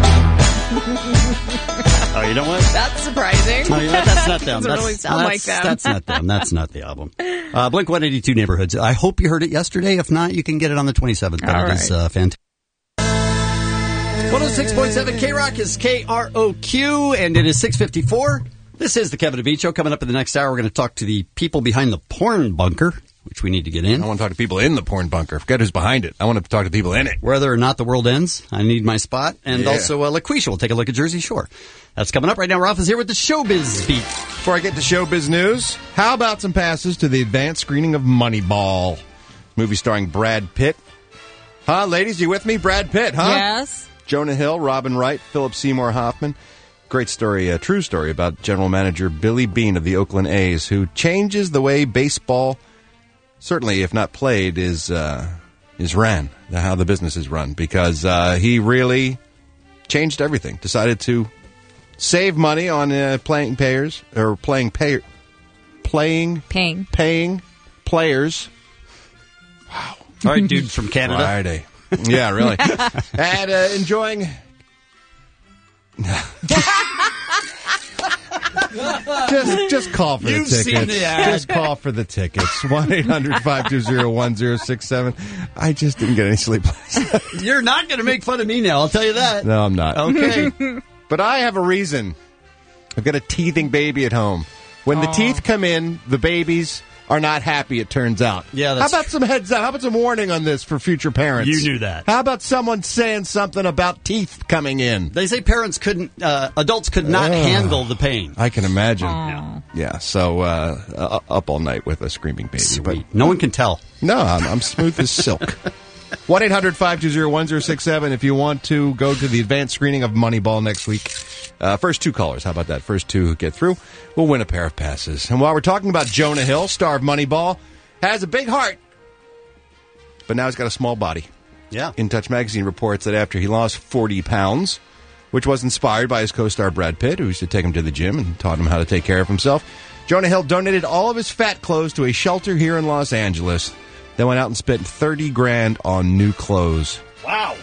Oh, you know what? That's surprising. Oh, you know what? That's not them. Doesn't That's, really sound that's, like them. That's not them. That's not the album. Uh, Blink one eighty-two Neighborhoods. I hope you heard it yesterday. If not, you can get it on the twenty-seventh. But All it right. is uh, fantastic. one oh six point seven K-Rock is K R O Q, and it is six fifty-four. This is the Kevin DeVito Show. Coming up in the next hour, we're going to talk to the people behind the porn bunker, which we need to get in. I want to talk to people in the porn bunker. Forget who's behind it. I want to talk to people in it. Whether or not the world ends, I need my spot. And Yeah. also, uh, LaQuisha will take a look at Jersey Shore. That's coming up right now. Ralph is here with the Showbiz Beat. Before I get to showbiz news, how about some passes to the advanced screening of Moneyball? Movie starring Brad Pitt. Huh, ladies, you with me? Brad Pitt, huh? Yes. Jonah Hill, Robin Wright, Philip Seymour Hoffman. Great story, a true story about general manager Billy Beane of the Oakland A's, who changes the way baseball, certainly if not played, is uh, is ran, how the business is run, because uh, he really changed everything. Decided to save money on uh, playing payers or playing pay, playing paying paying players. All right, dude from Canada. Friday. Yeah, really. And uh, enjoying. just just call for You've the seen tickets. the ad. Just call for the tickets. one eight hundred five two zero one zero six seven. I just didn't get any sleep last night. You're not going to make fun of me now, I'll tell you that. No, I'm not. Okay. But I have a reason. I've got a teething baby at home. When the Aw. teeth come in, the babies are not happy, it turns out. Yeah, that's How about some heads up? How about some warning on this for future parents? You knew that. How about someone saying something about teeth coming in? They say parents couldn't, uh, adults could not Ugh. handle the pain. I can imagine. Aw. Yeah, so uh, uh, up all night with a screaming baby. Sweet. No one can tell. But no, I'm, I'm smooth as silk. one eight hundred five two zero one zero six seven if you want to go to the advanced screening of Moneyball next week. Uh, first two callers, how about that? First two who get through will win a pair of passes. And while we're talking about Jonah Hill, star of Moneyball, has a big heart, but now he's got a small body. Yeah. In Touch magazine reports that after he lost forty pounds, which was inspired by his co-star Brad Pitt, who used to take him to the gym and taught him how to take care of himself, Jonah Hill donated all of his fat clothes to a shelter here in Los Angeles. Then went out and spent thirty grand on new clothes. Wow.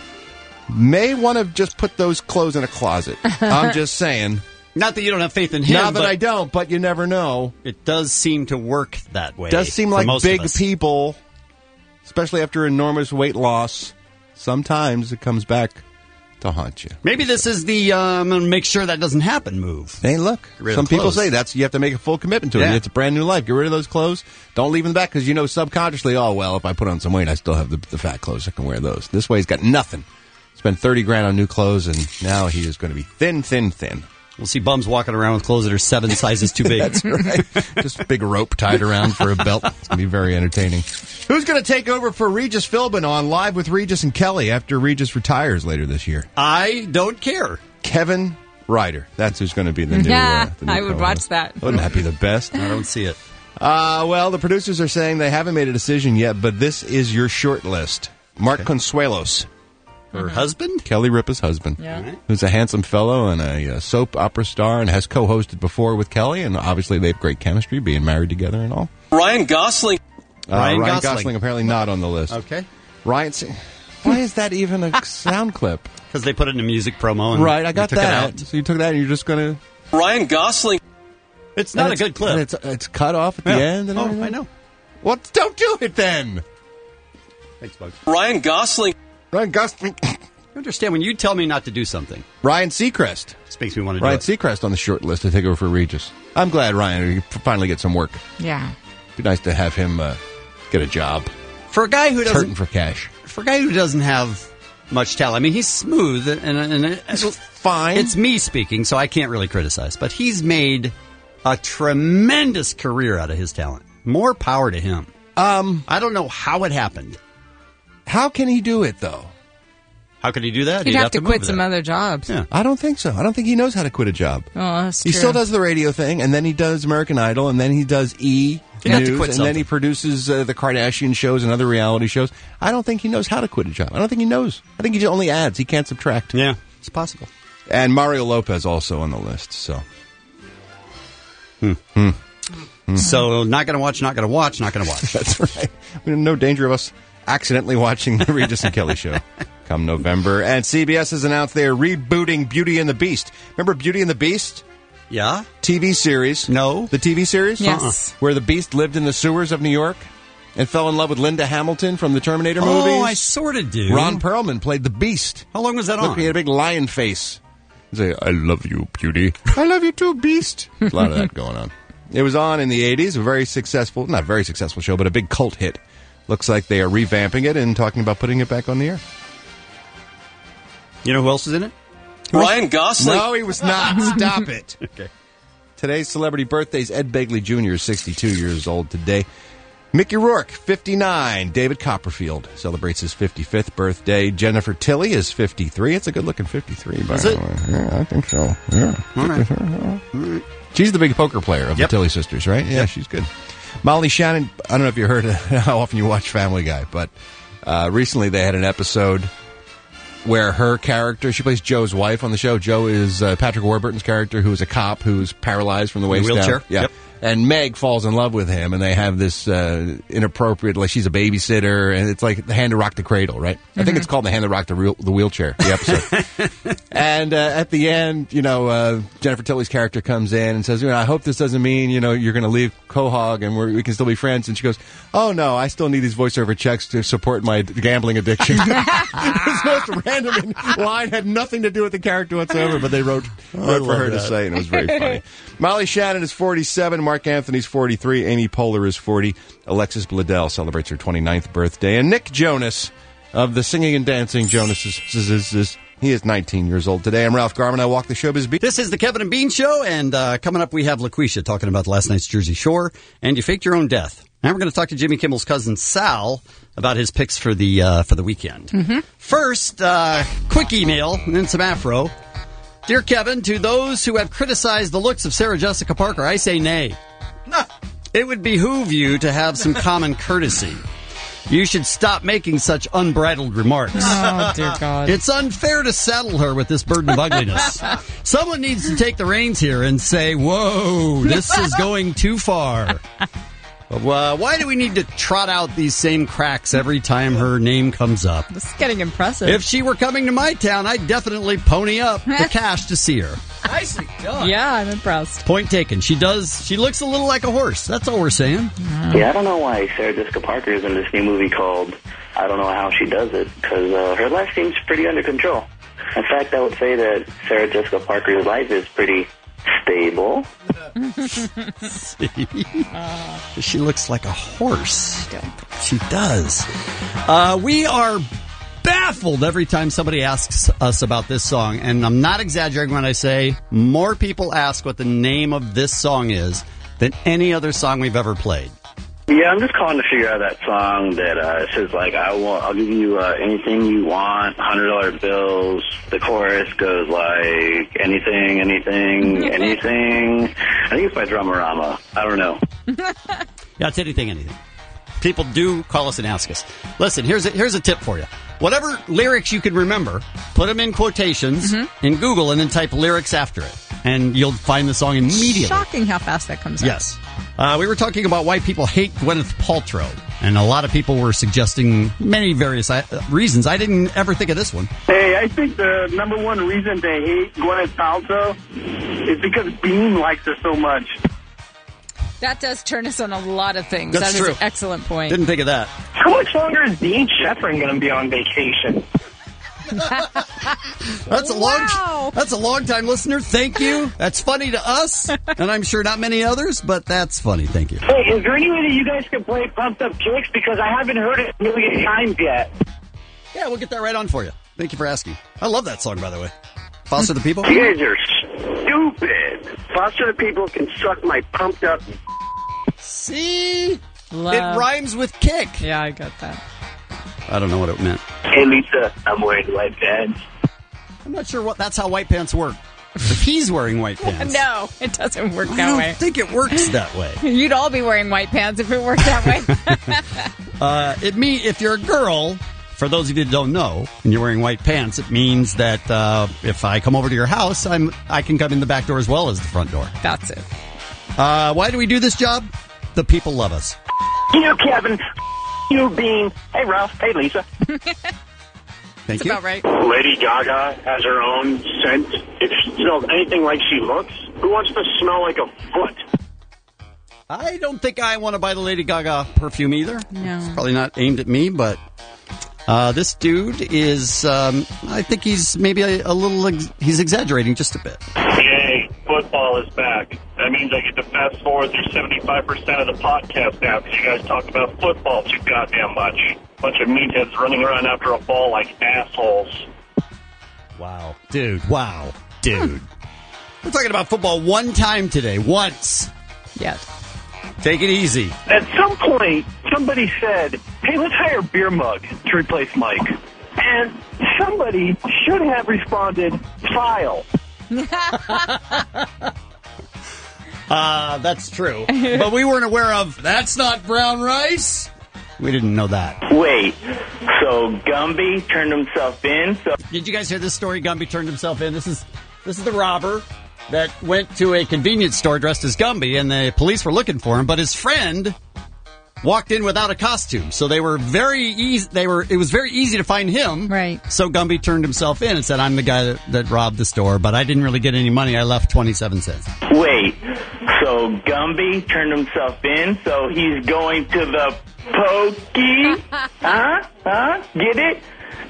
May want to just put those clothes in a closet. I'm just saying. Not that you don't have faith in him. Not that but I don't, but you never know. It does seem to work that way. Does seem for like most of big us. people, especially after enormous weight loss, sometimes it comes back to haunt you. Maybe this is the uh, I'm going to make sure that doesn't happen move. Hey, look, Get rid of some the people clothes. say that's you have to make a full commitment to it. Yeah. It's a brand new life. Get rid of those clothes. Don't leave them in the back because you know subconsciously, oh, well, if I put on some weight, I still have the, the fat clothes. I can wear those. This way he's got nothing. Spent thirty grand on new clothes, and now he is going to be thin, thin, thin. We'll see bums walking around with clothes that are seven sizes too big. That's right. Just a big rope tied around for a belt. It's going to be very entertaining. Who's going to take over for Regis Philbin on Live with Regis and Kelly after Regis retires later this year? I don't care. Kevin Ryder. That's who's going to be the new. Yeah, uh, the new I would co-host. watch that. Wouldn't that be the best? I don't see it. Uh, well, the producers are saying they haven't made a decision yet, but this is your short list. Mark Consuelos. Her husband? Kelly Ripa's husband. Yeah. Who's a handsome fellow and a uh, soap opera star and has co-hosted before with Kelly, and obviously they have great chemistry, being married together and all. Ryan Gosling. Uh, Ryan Ryan, Gosling. Gosling. apparently not on the list. Okay. Ryan, why is that even a sound clip? Because they put it in a music promo. And Right, I got they took that. It out. So you took that and you're just going to... Ryan Gosling. It's not a it's, good clip. It's, it's cut off at the Yeah. end. And Oh, everything? I know. Well, don't do it then. Thanks, Bugs. Ryan Gosling. Ryan Gosling. You understand when you tell me not to do something, Ryan Seacrest. this makes me want to do Ryan it. Seacrest on the short list to take over for Regis. I'm glad Ryan finally get some work. Yeah. Be nice to have him uh, get a job. For a guy who He's doesn't, hurting for cash. for a guy who doesn't have much talent, I mean, he's smooth and, and, and It's fine. It's me speaking, so I can't really criticize. But he's made a tremendous career out of his talent. More power to him. Um, I don't know how it happened. how can he do it though? How could he do that? He'd have to move quit some there. other jobs. Yeah. I don't think so. I don't think he knows how to quit a job. Oh, that's He true. still does the radio thing, and then he does American Idol, and then he does E! He'd have to News, quit and then something. he produces uh, the Kardashian shows and other reality shows. I don't think he knows how to quit a job. I don't think he knows. I think he just only adds. He can't subtract. Yeah, it's possible. And Mario Lopez also on the list. So, Hmm. Hmm. Hmm. So, not going to watch, not going to watch, not going to watch. That's right. We're in no danger of us accidentally watching the Regis and Kelly show come November. And C B S has announced they are rebooting Beauty and the Beast. Remember Beauty and the Beast? Yeah. T V series. No. The T V series? Yes. Uh-uh. Where the Beast lived in the sewers of New York and fell in love with Linda Hamilton from the Terminator movies. Oh, I sort of do. Ron Perlman played the Beast. How long was that Look, on? he had a big lion face. He'd say, I love you, Beauty. I love you too, Beast. A lot of that going on. It was on in the eighties, a very successful, not very successful show, but a big cult hit. Looks like they are revamping it and talking about putting it back on the air. You know who else is in it? Ryan Gosling. No, he was not. Stop it. Okay. Today's celebrity birthdays. Ed Begley Junior is sixty-two years old today. Mickey Rourke, fifty-nine. David Copperfield celebrates his fifty-fifth birthday. Jennifer Tilly is fifty-three. It's a good-looking fifty-three, by Is the it? way. Yeah, I think so. Yeah. All right. All right. She's the big poker player of Yep. the Tilly sisters, right? Yeah, Yep. she's good. Molly Shannon, I don't know if you heard how often you watch Family Guy, but uh, recently they had an episode where her character, she plays Joe's wife on the show. Joe is uh, Patrick Warburton's character, who is a cop who's paralyzed from the waist down. wheelchair? Yeah. Yep. And Meg falls in love with him, and they have this uh, inappropriate, like she's a babysitter, and it's like the Hand to Rock the Cradle, right? Mm-hmm. I think it's called the Hand to Rock the, real, the Wheelchair, the episode. And uh, at the end, you know, uh, Jennifer Tilly's character comes in and says, you know, I hope this doesn't mean, you know, you're going to leave Quahog and we're, we can still be friends. And she goes, oh, no, I still need these voiceover checks to support my gambling addiction. It was the most random line, had nothing to do with the character whatsoever, but they wrote, wrote for her that. to say, and it was very funny. Molly Shannon is forty-seven, Mark Anthony's forty-three, Amy Poehler is forty, Alexis Bledel celebrates her twenty-ninth birthday, and Nick Jonas of the Singing and Dancing Jonas is, is, is, is he is nineteen years old today. I'm Ralph Garman. I walk the showbiz beat. This is the Kevin and Bean Show, and uh, coming up we have LaQuisha talking about last night's Jersey Shore, and you faked your own death. Now we're going to talk to Jimmy Kimmel's cousin Sal about his picks for the uh, for the weekend. Mm-hmm. First, uh, quick email, and then some afro. Dear Kevin, to those who have criticized the looks of Sarah Jessica Parker, I say nay. It would behoove you to have some common courtesy. You should stop making such unbridled remarks. Oh, dear God. It's unfair to saddle her with this burden of ugliness. Someone needs to take the reins here and say, whoa, this is going too far. Uh, why do we need to trot out these same cracks every time her name comes up? This is getting impressive. If she were coming to my town, I'd definitely pony up the cash to see her. Nicely done. Yeah, I'm impressed. Point taken. She does. She looks a little like a horse. That's all we're saying. Yeah, I don't know why Sarah Jessica Parker is in this new movie called I Don't Know How She Does It, because uh, her life seems pretty under control. In fact, I would say that Sarah Jessica Parker's life is pretty stable. She looks like a horse. She does. Uh, we are baffled every time somebody asks us about this song, and I'm not exaggerating when I say more people ask what the name of this song is than any other song we've ever played. Yeah, I'm just calling to figure out that song that uh, says, like, I want, I'll give you uh, anything you want, one hundred dollar bills. The chorus goes like, anything, anything, anything. I think it's by Dramarama. I don't know. Yeah, it's anything, anything. People do call us and ask us. Listen, here's a, here's a tip for you. Whatever lyrics you can remember, put them in quotations Mm-hmm. in Google and then type lyrics after it. And you'll find the song immediately. Shocking how fast that comes out. Yes. Uh, we were talking about why people hate Gwyneth Paltrow. And a lot of people were suggesting many various uh, reasons. I didn't ever think of this one. Hey, I think the number one reason they hate Gwyneth Paltrow is because Bean likes her so much. That does turn us on a lot of things. That's that is true. an excellent point. Didn't think of that. How much longer is Dean Sheffrin going to be on vacation? That's a long That's a long time listener. Thank you. That's funny to us, and I'm sure not many others, but that's funny. Thank you. Hey, is there any way that you guys can play Pumped Up Kicks? Because I haven't heard it a million times yet. Yeah, we'll get that right on for you. Thank you for asking. I love that song, by the way. Foster the People? You guys are stupid. Foster the People can suck my pumped up. See? Love. It rhymes with kick. Yeah, I got that. I don't know what it meant. Hey, Lisa, I'm wearing white pants. I'm not sure what that's how white pants work. If he's wearing white pants. No, it doesn't work I that don't way. think it works that way. You'd all be wearing white pants if it worked that way. uh, it mean if you're a girl, for those of you that don't know, and you're wearing white pants, it means that uh, if I come over to your house, I'm I can come in the back door as well as the front door. That's it. Uh, why do we do this job? The people love us. You, Kevin. You, Bean. Hey, Ralph. Hey, Lisa. Thank That's you. about right. Lady Gaga has her own scent. If she smells anything like she looks, who wants to smell like a foot? I don't think I want to buy the Lady Gaga perfume either. No. It's probably not aimed at me, but uh, this dude is, um, I think he's maybe a, a little, ex- he's exaggerating just a bit. Yay, football is back. That means I get to fast forward through seventy-five percent of the podcast now because you guys talk about football too goddamn much. Bunch of meatheads running around after a ball like assholes. Wow. Dude, wow. Dude. We're talking about football one time today. Once. Yeah. Take it easy. At some point, somebody said, hey, let's hire Beer Mug to replace Mike. And somebody should have responded, file. Uh, that's true. But we weren't aware of, that's not brown rice. We didn't know that. Wait, so Gumby turned himself in? So Did you guys hear this story? Gumby turned himself in. This is this is the robber that went to a convenience store dressed as Gumby, and the police were looking for him, but his friend walked in without a costume. So they were very easy. They were. It was very easy to find him. Right. So Gumby turned himself in and said, "I'm the guy that, that robbed the store, but I didn't really get any money. I left twenty-seven cents." wait, so Gumby turned himself in, so he's going to the pokey? Huh? Huh? Get it?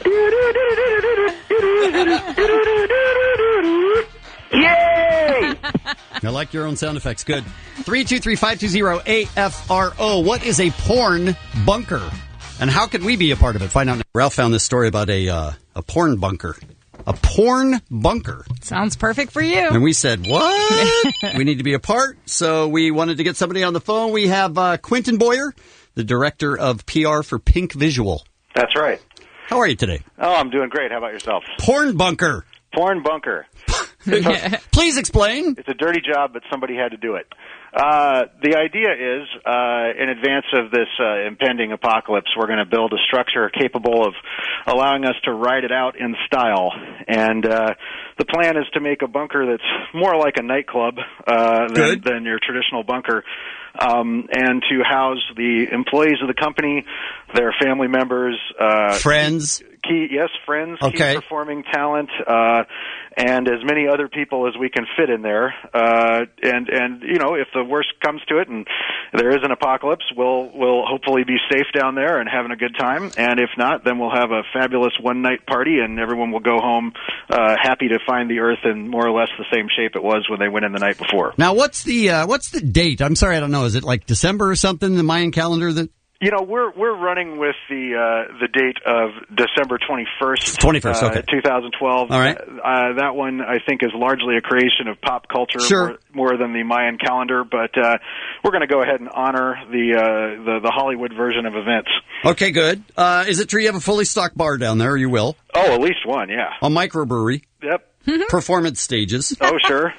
Yay! I like your own sound effects. Good. three two three, five two zero, A F R O. What is a porn bunker? And how could we be a part of it? Find out now. Ralph found this story about a uh, a porn bunker. A porn bunker. Sounds perfect for you. And we said, what? We need to be a part. So we wanted to get somebody on the phone. We have uh, Quentin Boyer, the director of P R for Pink Visual. That's right. How are you today? Oh, I'm doing great. How about yourself? Porn bunker. Porn bunker. Please explain. It's a dirty job, but somebody had to do it. Uh, the idea is, uh, in advance of this uh, impending apocalypse, we're going to build a structure capable of allowing us to ride it out in style. And uh, the plan is to make a bunker that's more like a nightclub uh, than, than your traditional bunker. Um, and to house the employees of the company, their family members, uh, friends, key, yes, friends, okay. key performing talent, uh, and as many other people as we can fit in there. Uh, and and you know, if the worst comes to it, and there is an apocalypse, we'll we'll hopefully be safe down there and having a good time. And if not, then we'll have a fabulous one night party, and everyone will go home uh, happy to find the Earth in more or less the same shape it was when they went in the night before. Now, what's the uh, what's the date? I'm sorry, I don't know. Is it like December or something? The Mayan calendar that. You know, we're we're running with the uh, the date of December twenty-first, twenty-first, okay, uh, twenty twelve. All right, uh, that one I think is largely a creation of pop culture, sure. more, more than the Mayan calendar. But uh, we're going to go ahead and honor the, uh, the the Hollywood version of events. Okay, good. Uh, is it true you have a fully stocked bar down there? Or you will? Oh, at least one, yeah. A microbrewery. Yep. Performance stages. Oh, sure.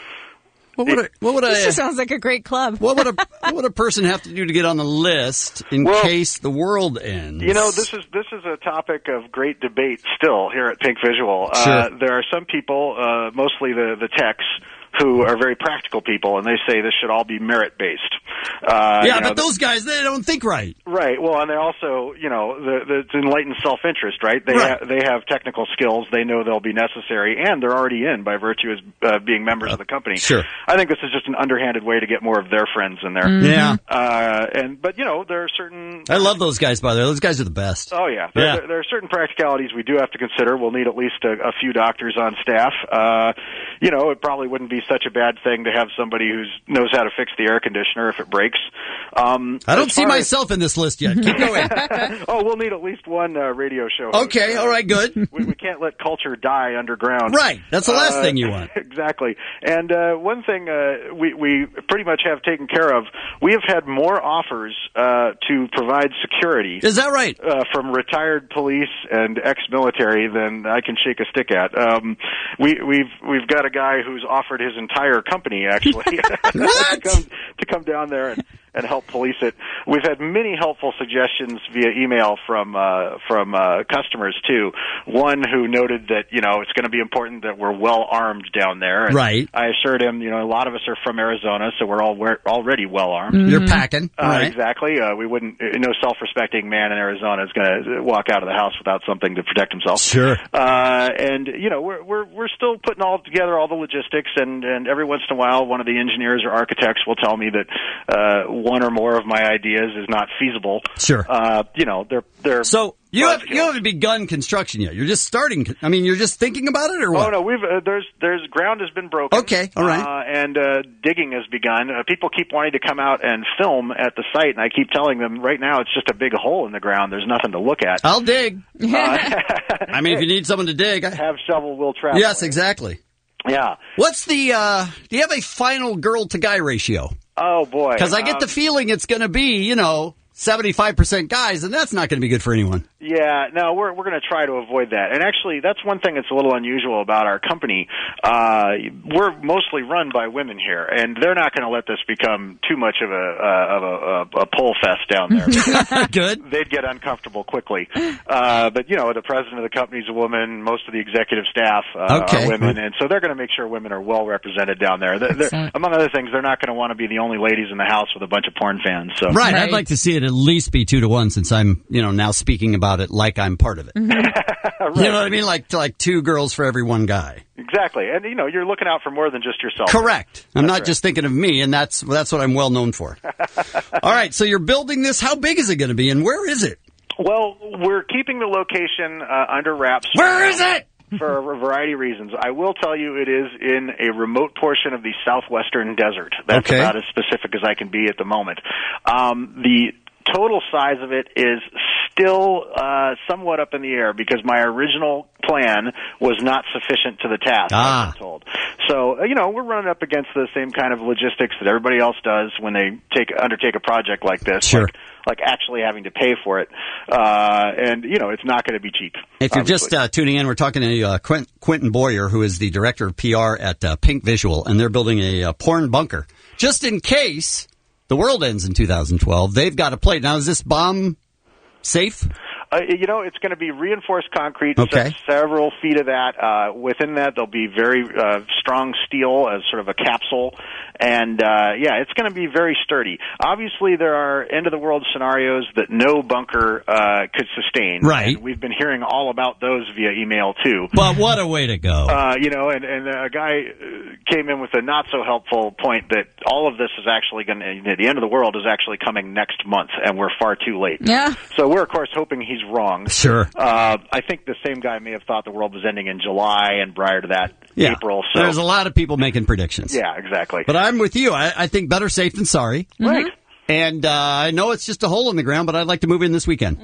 What would, a, what would this a, just sounds like a great club. What would a what would a person have to do to get on the list in well, case the world ends? You know, this is this is a topic of great debate still here at Pink Visual. Sure. Uh, there are some people, uh, mostly the the techs, who are very practical people, and they say this should all be merit-based. Uh, yeah, you know, but those guys, they don't think right. Right. Well, and they also, you know, the, the, it's enlightened self-interest, right? They, right. Ha- they have technical skills. They know they'll be necessary, and they're already in by virtue of uh, being members uh, of the company. Sure. I think this is just an underhanded way to get more of their friends in there. Mm-hmm. Yeah. Uh, and But, you know, there are certain... I love those guys, by the way. Those guys are the best. Oh, yeah. There, yeah. there, there are certain practicalities we do have to consider. We'll need at least a, a few doctors on staff. Uh, you know, it probably wouldn't be such a bad thing to have somebody who knows how to fix the air conditioner if it breaks. Um, I don't see myself as... in this list yet. Keep going. Oh, we'll need at least one uh, radio show. Okay, all right, good. We, we can't let culture die underground. Right, that's the last uh, thing you want. Exactly. And uh, one thing uh, we, we pretty much have taken care of, we have had more offers uh, to provide security. Is that right? Uh, from retired police and ex-military than I can shake a stick at. Um, we, we've we've got a guy who's offered his entire company, actually, what? to, come, to come down there and and help police it. We've had many helpful suggestions via email from uh, from uh, customers too. One who noted that you know it's going to be important that we're well armed down there. And right. I assured him, you know, a lot of us are from Arizona, so we're all we're already well armed. Mm-hmm. You're packing, uh, right. exactly. Uh, we wouldn't. No self-respecting man in Arizona is going to walk out of the house without something to protect himself. Sure. Uh, and you know, we're we're we're still putting all together all the logistics, and and every once in a while, one of the engineers or architects will tell me that uh, one or more of my ideas is not feasible. Sure. Uh, you know, they're they're so. You have you haven't begun construction yet. You're just starting. I mean, you're just thinking about it, or what? Oh no, we've uh, there's there's ground has been broken. Okay, all right. Uh, and uh, digging has begun. Uh, people keep wanting to come out and film at the site, and I keep telling them right now it's just a big hole in the ground. There's nothing to look at. I'll dig. Uh, I mean, if you need someone to dig, I... have shovel, will travel. Yes, exactly. Yeah. What's the? Uh, do you have a final girl to guy ratio? Oh boy, because I get um, the feeling it's going to be, you know, seventy-five percent guys, and that's not going to be good for anyone. Yeah, no, we're we're going to try to avoid that. And actually, that's one thing that's a little unusual about our company. Uh, we're mostly run by women here, and they're not going to let this become too much of a uh, of a, a, a pole fest down there. Good. They'd get uncomfortable quickly. Uh, but you know, the president of the company is a woman. Most of the executive staff uh, okay. are women, and so they're going to make sure women are well represented down there. They're, they're, among other things, they're not going to want to be the only ladies in the house with a bunch of porn fans. So right, right. I'd like to see it at least be two to one, since I'm, you know, now speaking about it like I'm part of it. Mm-hmm. Right. You know what I mean? Like like two girls for every one guy. Exactly, and you know, you're looking out for more than just yourself. Correct. I'm that's not right. just thinking of me, and that's that's what I'm well known for. All right, so you're building this. How big is it going to be, and where is it? Well, we're keeping the location uh, under wraps. Where is it? For a variety of reasons. I will tell you it is in a remote portion of the southwestern desert. That's okay. about as specific as I can be at the moment. Um, the total size of it is still uh, somewhat up in the air because my original plan was not sufficient to the task, ah. I've been told. So, uh, you know, we're running up against the same kind of logistics that everybody else does when they take undertake a project like this. Sure. Like, like actually having to pay for it. Uh, and, you know, it's not going to be cheap. If you're obviously. just uh, tuning in, we're talking to uh, Quint- Quentin Boyer, who is the director of P R at uh, Pink Visual, and they're building a uh, porn bunker. Just in case the world ends in two thousand twelve, they've got a plate. Now, is this bomb safe? Uh, you know, it's going to be reinforced concrete, okay. se- several feet of that. Uh, within that, there'll be very uh, strong steel as sort of a capsule. And, uh, yeah, it's going to be very sturdy. Obviously, there are end-of-the-world scenarios that no bunker uh, could sustain. Right. And we've been hearing all about those via email, too. But what a way to go. Uh, you know, and, and a guy came in with a not-so-helpful point that all of this is actually going to, the end of the world is actually coming next month, and we're far too late. Yeah. So we're, of course, hoping he's wrong. Sure. Uh, I think the same guy may have thought the world was ending in July and prior to that, yeah. April. So. There's a lot of people making predictions. Yeah, exactly. But I'm with you. I, I think better safe than sorry. Right. And uh, I know it's just a hole in the ground, but I'd like to move in this weekend.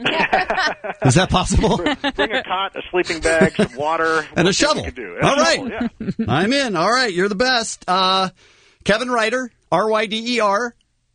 Is that possible? Bring a cot, a sleeping bag, some water. And a shovel. Can do. All a right. shovel, yeah. I'm in. All right. You're the best. Uh, Kevin Ryder, R Y D E R.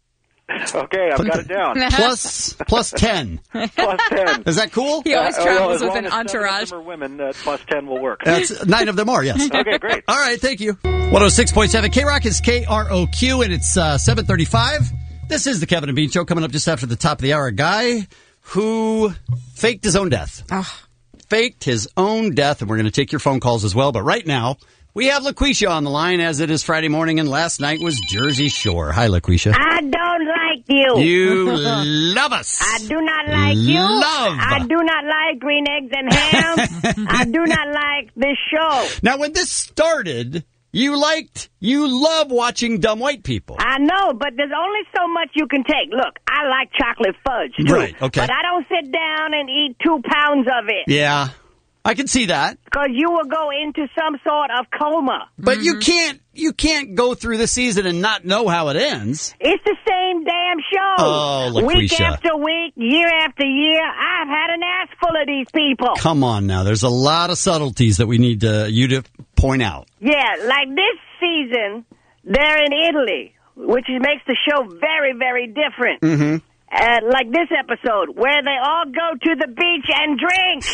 Okay, I've got it down. Plus, plus ten. Plus ten. Is that cool? He always Uh, travels well, as with an long as seven entourage. of them are women, uh, plus ten will work. That's nine of them are, yes. Okay, great. All right, thank you. one oh six point seven K-Rock is K R O Q, and it's uh, seven thirty-five. This is the Kevin and Bean Show, coming up just after the top of the hour. A guy who faked his own death. Oh. Faked his own death, and we're going to take your phone calls as well. But right now, we have LaQuisha on the line, as it is Friday morning, and last night was Jersey Shore. Hi, LaQuisha. I don't like you. You love us. I do not like you. Love. I do not like green eggs and ham. I do not like this show. Now, when this started, you liked, you love watching dumb white people. I know, but there's only so much you can take. Look, I like chocolate fudge, too. Right, okay. But I don't sit down and eat two pounds of it. Yeah, I can see that. Because you will go into some sort of coma. But you can't, you can't go through the season and not know how it ends. It's the same damn show. Oh, LaQuisha. Week after week, year after year, I've had an ass full of these people. Come on now. There's a lot of subtleties that we need to, you to point out. Yeah, like this season, they're in Italy, which makes the show very, very different. Mm-hmm. Uh, like this episode, where they all go to the beach and drink.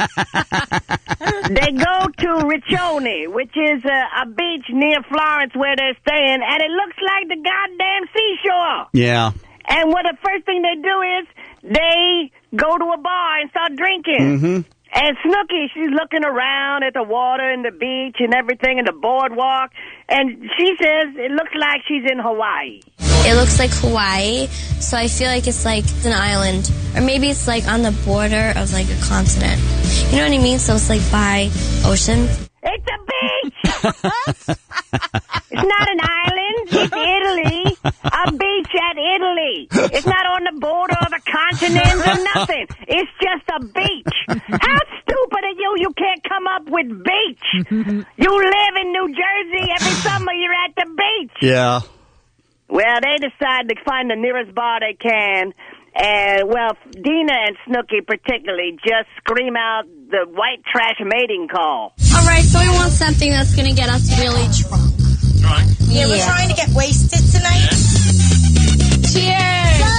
They go to Riccione, which is a, a beach near Florence where they're staying, and it looks like the goddamn seashore. Yeah. And what the first thing they do is they go to a bar and start drinking. Mm-hmm. And Snooki, she's looking around at the water and the beach and everything and the boardwalk. And she says it looks like she's in Hawaii. It looks like Hawaii, so I feel like it's like an island. Or maybe it's like on the border of like a continent. You know what I mean? So it's like by ocean. It's a beach! It's not an island. It's Italy. A beach at Italy. It's not on the border of a continent or nothing. It's just a beach. How stupid are you? You can't come up with beach. You live in New Jersey. Every summer you're at the beach. Yeah. Well, they decide to find the nearest bar they can. And, well, Dina and Snooki particularly just scream out the white trash mating call. All right, so we want something that's going to get us really drunk. Drunk? Yeah, yeah, we're trying to get wasted tonight. Cheers!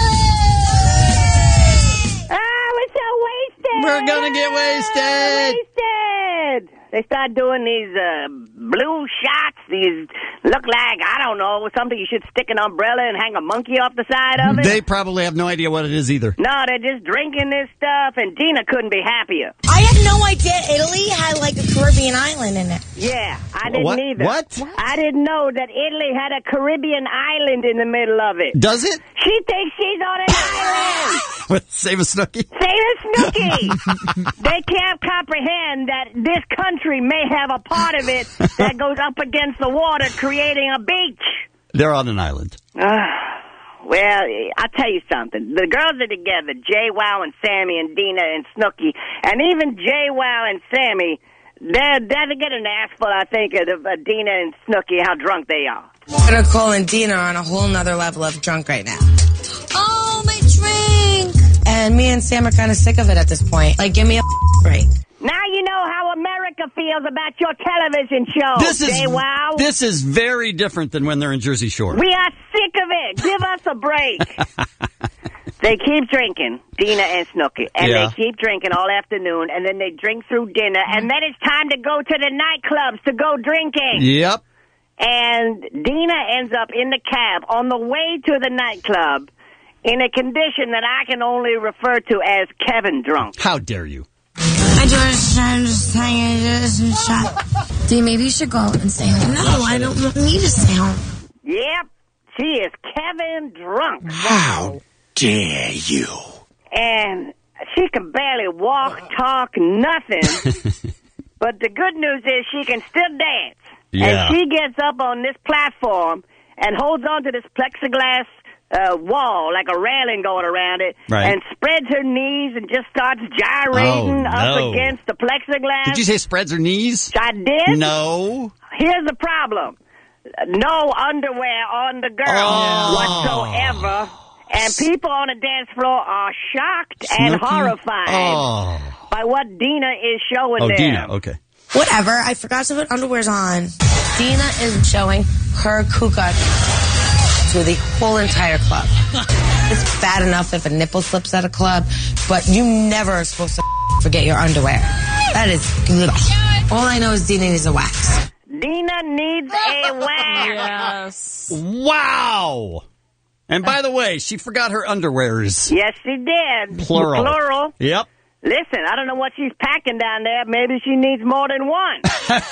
Ah, we're so wasted! We're going to get wasted! Wasted! They start doing these uh, blue shots, these look like, I don't know, something you should stick an umbrella and hang a monkey off the side of it. They probably have no idea what it is either. No, they're just drinking this stuff, and Dina couldn't be happier. I had no idea Italy had like a Caribbean island in it. Yeah, I didn't What? either. What? I didn't know that Italy had a Caribbean island in the middle of it. Does it? She thinks she's on an island. With Save a Snooki? Save a Snooki. They can't comprehend that this country may have a part of it that goes up against the water, creating a beach. They're on an island. Uh, well, I'll tell you something. The girls are together, J-Wow and Sammy and Dina and Snooki, and even J-Wow and Sammy, they're, they're getting an ass full, I think, of uh, Dina and Snooki, how drunk they are. Nicole and Dina are on a whole nother level of drunk right now. Oh, my drink! And me and Sam are kind of sick of it at this point. Like, give me a break. Now you know how America feels about your television show, This is J-Wow. this is very different than when they're in Jersey Shore. We are sick of it. Give us a break. They keep drinking, Dina and Snooki, and Yeah. they keep drinking all afternoon, and then they drink through dinner, and then it's time to go to the nightclubs to go drinking. Yep. And Dina ends up in the cab on the way to the nightclub in a condition that I can only refer to as Kevin drunk. How dare you? I just, I'm just hanging and shot. Dude, maybe you should go and stay home. No, I don't want me to stay home. Yep, she is Kevin drunk. How dare you? And she can barely walk, talk, nothing. But the good news is she can still dance. Yeah. And she gets up on this platform and holds on to this plexiglass uh, wall, like a railing going around it, Right. and spreads her knees and just starts gyrating Oh, up no. against the plexiglass. Did you say spreads her knees? I did? No. Here's the problem. No underwear on the girl Oh. whatsoever. And people on the dance floor are shocked and Snooki? horrified Oh. by what Dina is showing Oh, them. Dina. Okay. Whatever. I forgot to put underwears on. Dina is showing her kuka to the whole entire club. It's bad enough if a nipple slips at a club, but you never are supposed to forget your underwear. That is ugh. All I know is Dina needs a wax. Dina needs a wax. Yes. Wow. And by the way, she forgot her underwears. Yes, she did. Plural. Plural. Yep. Listen, I don't know what she's packing down there. Maybe she needs more than one.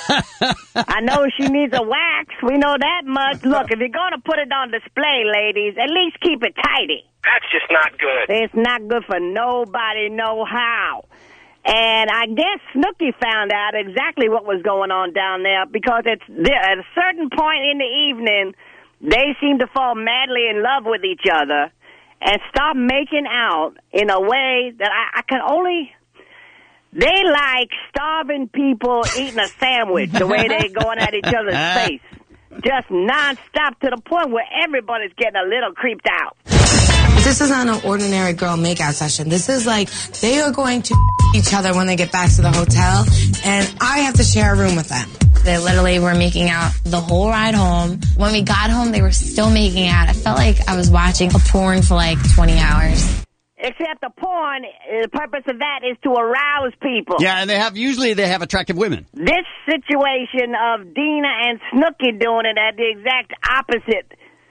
I know she needs a wax. We know that much. Look, if you're going to put it on display, ladies, at least keep it tidy. That's just not good. It's not good for nobody, no how. And I guess Snooki found out exactly what was going on down there because it's there, at a certain point in the evening, they seem to fall madly in love with each other and stop making out in a way that I, I can only... They like starving people eating a sandwich, the way they going at each other's face. Just nonstop to the point where everybody's getting a little creeped out. This is not an ordinary girl makeout session. This is like they are going to each other when they get back to the hotel, and I have to share a room with them. They literally were making out the whole ride home. When we got home, they were still making out. I felt like I was watching a porn for like twenty hours. Except the porn, uh, the purpose of that is to arouse people. Yeah, and they have usually they have attractive women. This situation of Dina and Snooki doing it at the exact opposite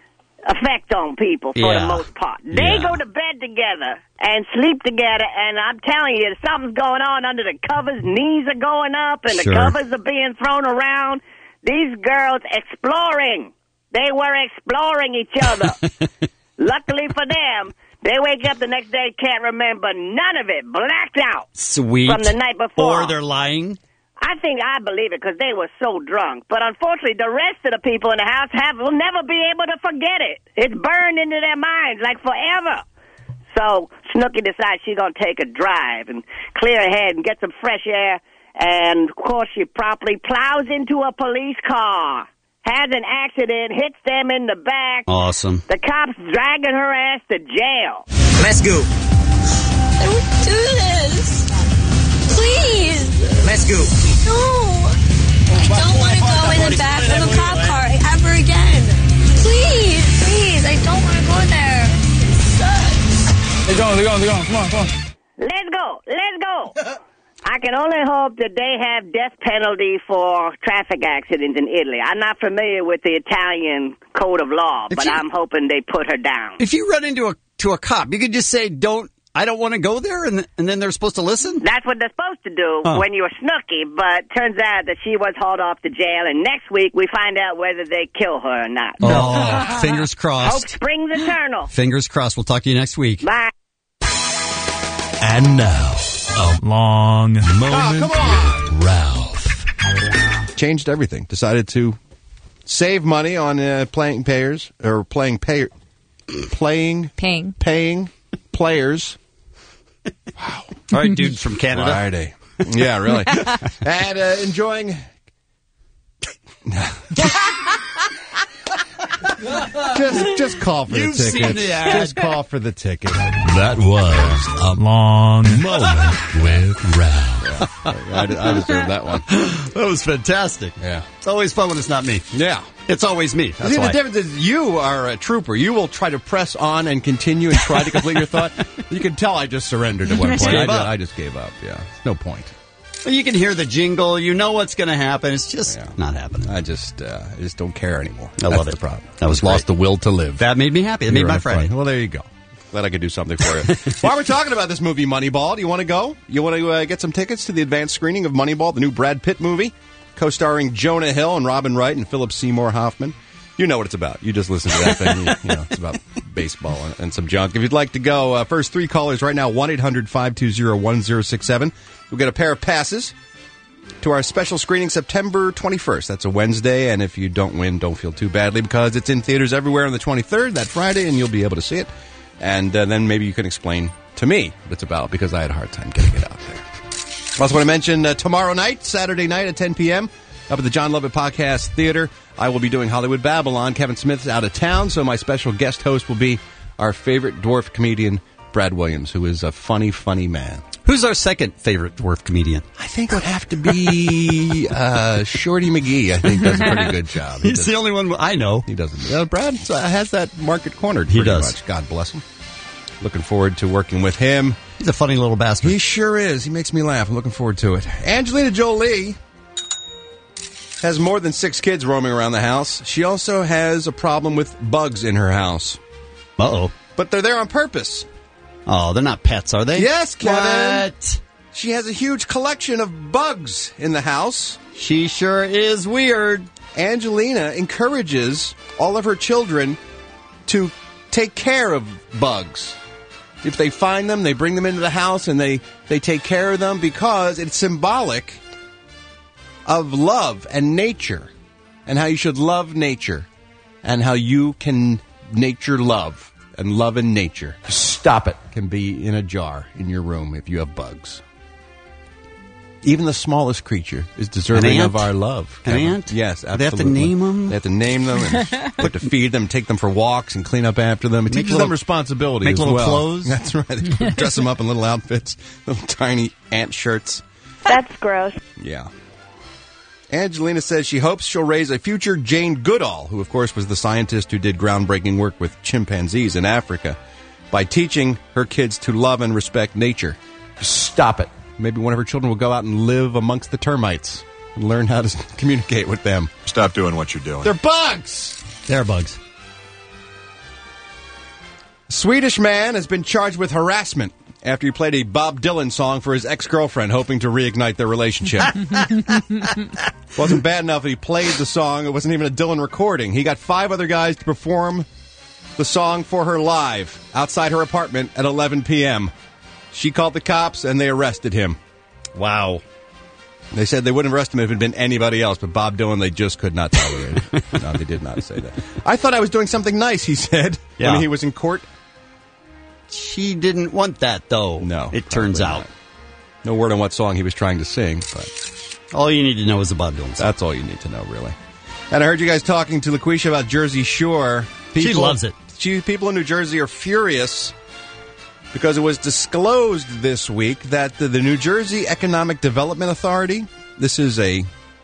effect on people for Yeah. the most part. They Yeah. go to bed together and sleep together, and I'm telling you, something's going on under the covers. Knees are going up, and Sure. the covers are being thrown around. These girls exploring. They were exploring each other. Luckily for them, they wake up the next day, can't remember none of it, blacked out. Sweet. From the night before. Or they're lying. I think I believe it because they were so drunk. But unfortunately, the rest of the people in the house have will never be able to forget it. It's burned into their minds like forever. So Snooki decides she's going to take a drive and clear her head and get some fresh air. And, of course, she promptly plows into a police car, has an accident, hits them in the back. Awesome. The cops dragging her ass to jail. Let's go. Don't do this. Please. Let's go. No. I don't want to go in the back of a cop car ever again. Please, please. I don't want to go there. It sucks. They're going, they're going, they're going. Come on, come on. Let's go. Let's go. I can only hope that they have death penalty for traffic accidents in Italy. I'm not familiar with the Italian code of law, If but you- I'm hoping they put her down. If you run into a to a cop, you could just say, "Don't, I don't want to go there," and th- and then they're supposed to listen. That's what they're supposed to do Huh. when you're Snooki, but turns out that she was hauled off to jail, and next week we find out whether they kill her or not. Oh, fingers Hope crossed. springs eternal. Fingers crossed. We'll talk to you next week. Bye. And now, a long moment come on. with Ralph. Changed everything. Decided to save money on uh, playing payers or playing pay, playing Paying. paying players. All right, dude from Canada. Friday. Yeah, really. And uh, enjoying. just, just call for You've the seen tickets. the ad. Just call for the ticket. That was a long moment with Ralph. I, I deserve that one. That was fantastic. Yeah, it's always fun when it's not me. Yeah. It's always me. That's See, why. the difference is you are a trooper. You will try to press on and continue and try to complete your thought. You can tell I just surrendered at one Just point. I gave just, up. I just gave up. Yeah, no point. Well, you can hear the jingle. You know what's going to happen. It's just not happening. I just, uh, I just don't care anymore. I That's love the it. problem. That was Just lost great. the will to live. That made me happy. It made You're my on a Friday. Well, there you go. Glad I could do something for you. While we're talking about this movie, Moneyball, do you want to go? You want to uh, get some tickets to the advanced screening of Moneyball, the new Brad Pitt movie, co-starring Jonah Hill and Robin Wright and Philip Seymour Hoffman? You know what it's about. You just listen to that thing. You, you know, it's about baseball and, and some junk. If you'd like to go, uh, first three callers right now, one eight hundred five two zero one zero six seven. We'll get a pair of passes to our special screening September twenty-first. That's a Wednesday, and if you don't win, don't feel too badly because it's in theaters everywhere on the twenty-third, that Friday, and you'll be able to see it. And uh, then maybe you can explain to me what it's about because I had a hard time getting it out there. I also want to mention uh, tomorrow night, Saturday night at ten p.m., up at the John Lovett Podcast Theater, I will be doing Hollywood Babylon. Kevin Smith's out of town, so my special guest host will be our favorite dwarf comedian, Brad Williams, who is a funny, funny man. Who's our second favorite dwarf comedian? I think it would have to be uh, Shorty McGee. I think does a pretty good job. He He's does, the only one I know. he doesn't. Uh, Brad uh, has that market cornered. He pretty does. Much. God bless him. Looking forward to working with him. He's a funny little bastard. He sure is. He makes me laugh. I'm looking forward to it. Angelina Jolie has more than six kids roaming around the house. She also has a problem with bugs in her house. Uh-oh. But they're there on purpose. Oh, they're not pets, are they? Yes, Kevin. What? She has a huge collection of bugs in the house. She sure is weird. Angelina encourages all of her children to take care of bugs. If they find them, they bring them into the house and they, they take care of them because it's symbolic of love and nature and how you should love nature and how you can nature love and love and nature. Stop it. Can be in a jar in your room if you have bugs. Even the smallest creature is deserving An of ant? our love. An Kevin. ant? Yes, Do they have to absolutely. name 'em? They have to name them and they have to feed them, take them for walks and clean up after them. It Make teaches little- them responsibility make as little well. clothes? That's right. They dress them up in little outfits, little tiny ant shirts. That's gross. Yeah. Angelina says she hopes she'll raise a future Jane Goodall, who, of course, was the scientist who did groundbreaking work with chimpanzees in Africa, by teaching her kids to love and respect nature. Stop it. Maybe one of her children will go out and live amongst the termites and learn how to communicate with them. Stop doing what you're doing. They're bugs! They're bugs. Swedish man has been charged with harassment after he played a Bob Dylan song for his ex-girlfriend, hoping to reignite their relationship. Wasn't bad enough that he played the song. It wasn't even a Dylan recording. He got five other guys to perform the song for her live outside her apartment at eleven p.m. She called the cops, and they arrested him. Wow. They said they wouldn't arrest him if it had been anybody else, but Bob Dylan, they just could not tolerate it. No, they did not say that. I thought I was doing something nice, he said, Yeah. when he was in court. She didn't want that, though. No. It turns out. Not. No word on what song he was trying to sing, but all you need to know is the Bob Dylan song. That's all you need to know, really. And I heard you guys talking to LaQuisha about Jersey Shore. She loves it. She, people in New Jersey are furious because it was disclosed this week that the, the New Jersey Economic Development Authority, this is a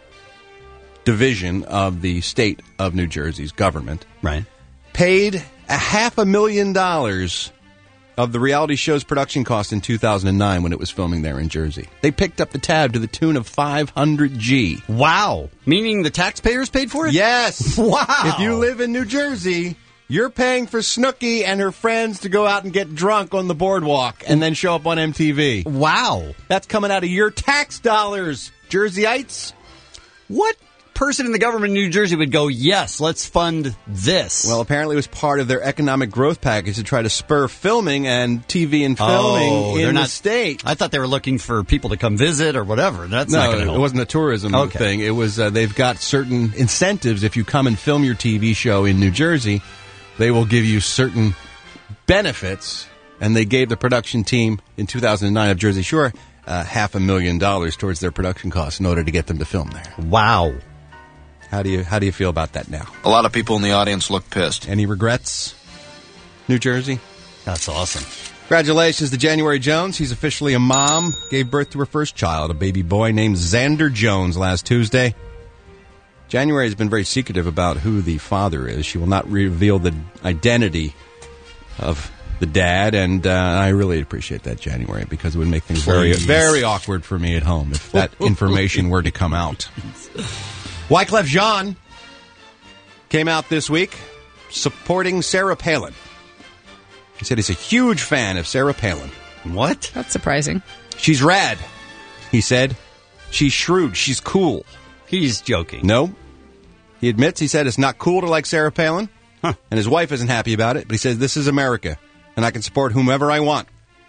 division of the state of New Jersey's government, right, paid a half a million dollars of the reality show's production cost in two thousand nine when it was filming there in Jersey. They picked up the tab to the tune of five hundred G. Wow. Meaning the taxpayers paid for it? Yes. Wow. If you live in New Jersey, you're paying for Snooki and her friends to go out and get drunk on the boardwalk and then show up on M T V. Wow. That's coming out of your tax dollars, Jerseyites. What person in the government in New Jersey would go, yes, let's fund this? Well, apparently it was part of their economic growth package to try to spur filming and T V and filming oh, in not, the state. I thought they were looking for people to come visit or whatever. That's no, not going to help. It wasn't a tourism okay. thing. It was uh, they've got certain incentives if you come and film your T V show in New Jersey. They will give you certain benefits, and they gave the production team in two thousand nine of Jersey Shore uh, half a million dollars towards their production costs in order to get them to film there. Wow. How do you how do you feel about that now? A lot of people in the audience look pissed. Any regrets, New Jersey? That's awesome. Congratulations to January Jones. He's officially a mom. Gave birth to her first child, a baby boy named Xander Jones, last Tuesday. January has been very secretive about who the father is. She will not reveal the identity of the dad, and uh, I really appreciate that, January, because it would make things very, Please. very awkward for me at home if that information were to come out. Wyclef Jean came out this week supporting Sarah Palin. He said he's a huge fan of Sarah Palin. What? That's surprising. She's rad, he said. She's shrewd. She's cool. He's joking. No. He admits, he said, it's not cool to like Sarah Palin, huh. and his wife isn't happy about it, but he says, this is America, and I can support whomever I want.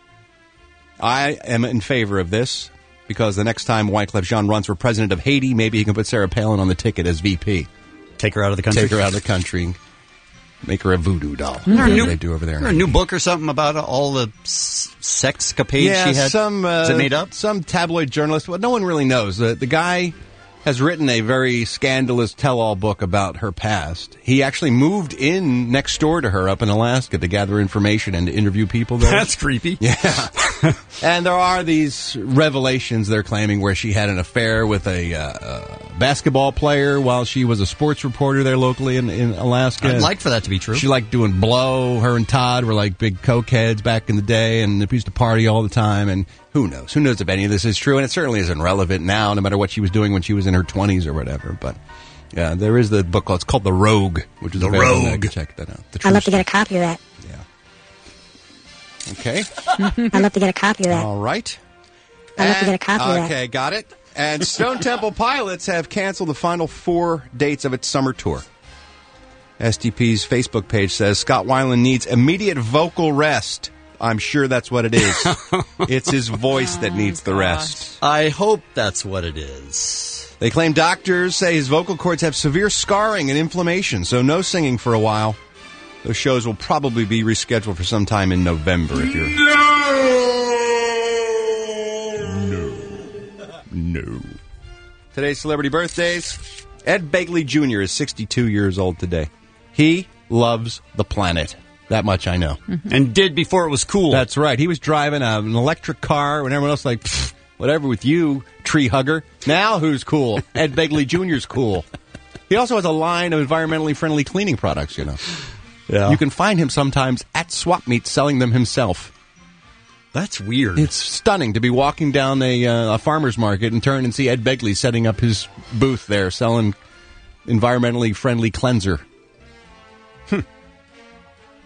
I am in favor of this, because the next time Wyclef Jean runs for president of Haiti, maybe he can put Sarah Palin on the ticket as V P. Take her out of the country? Take her out of the country. Make her a voodoo doll. Isn't there a new, they do over there. Isn't there a new book or something about all the s- sexcapades yeah, she had? Some, uh, Is it made up? Some tabloid journalist. Well, no one really knows. The, the guy has written a very scandalous tell-all book about her past. He actually moved in next door to her up in Alaska to gather information and to interview people there. That's creepy. Yeah. And there are these revelations they're claiming where she had an affair with a uh, uh, basketball player while she was a sports reporter there locally in, in Alaska. I'd like for that to be true. She liked doing blow. Her and Todd were like big cokeheads back in the day, and they used to party all the time. And who knows? Who knows if any of this is true? And it certainly isn't relevant now, no matter what she was doing when she was in her twenties or whatever. But yeah, there is the book called, it's called The Rogue, which is The available Rogue. there. Check that out. The I'd love to True get a copy of that. Okay. I'd love to get a copy of that. All right. I'd love to get a copy of that. Okay, got it. And Stone Temple Pilots have canceled the final four dates of its summer tour. S T P's Facebook page says Scott Weiland needs immediate vocal rest. I'm sure that's what it is. It's his voice that needs the rest. I hope that's what it is. They claim doctors say his vocal cords have severe scarring and inflammation, so no singing for a while. Those shows will probably be rescheduled for some time in November if you're... No. No. Today's celebrity birthdays. Ed Begley Junior is sixty-two years old today. He loves the planet. That much I know. And did before it was cool. That's right. He was driving a, an electric car when everyone else like, whatever with you, tree hugger. Now who's cool? Ed Begley Junior's cool. He also has a line of environmentally friendly cleaning products, you know. Yeah. You can find him sometimes at swap meets selling them himself. That's weird. It's stunning to be walking down a, uh, a farmer's market and turn and see Ed Begley setting up his booth there selling environmentally friendly cleanser.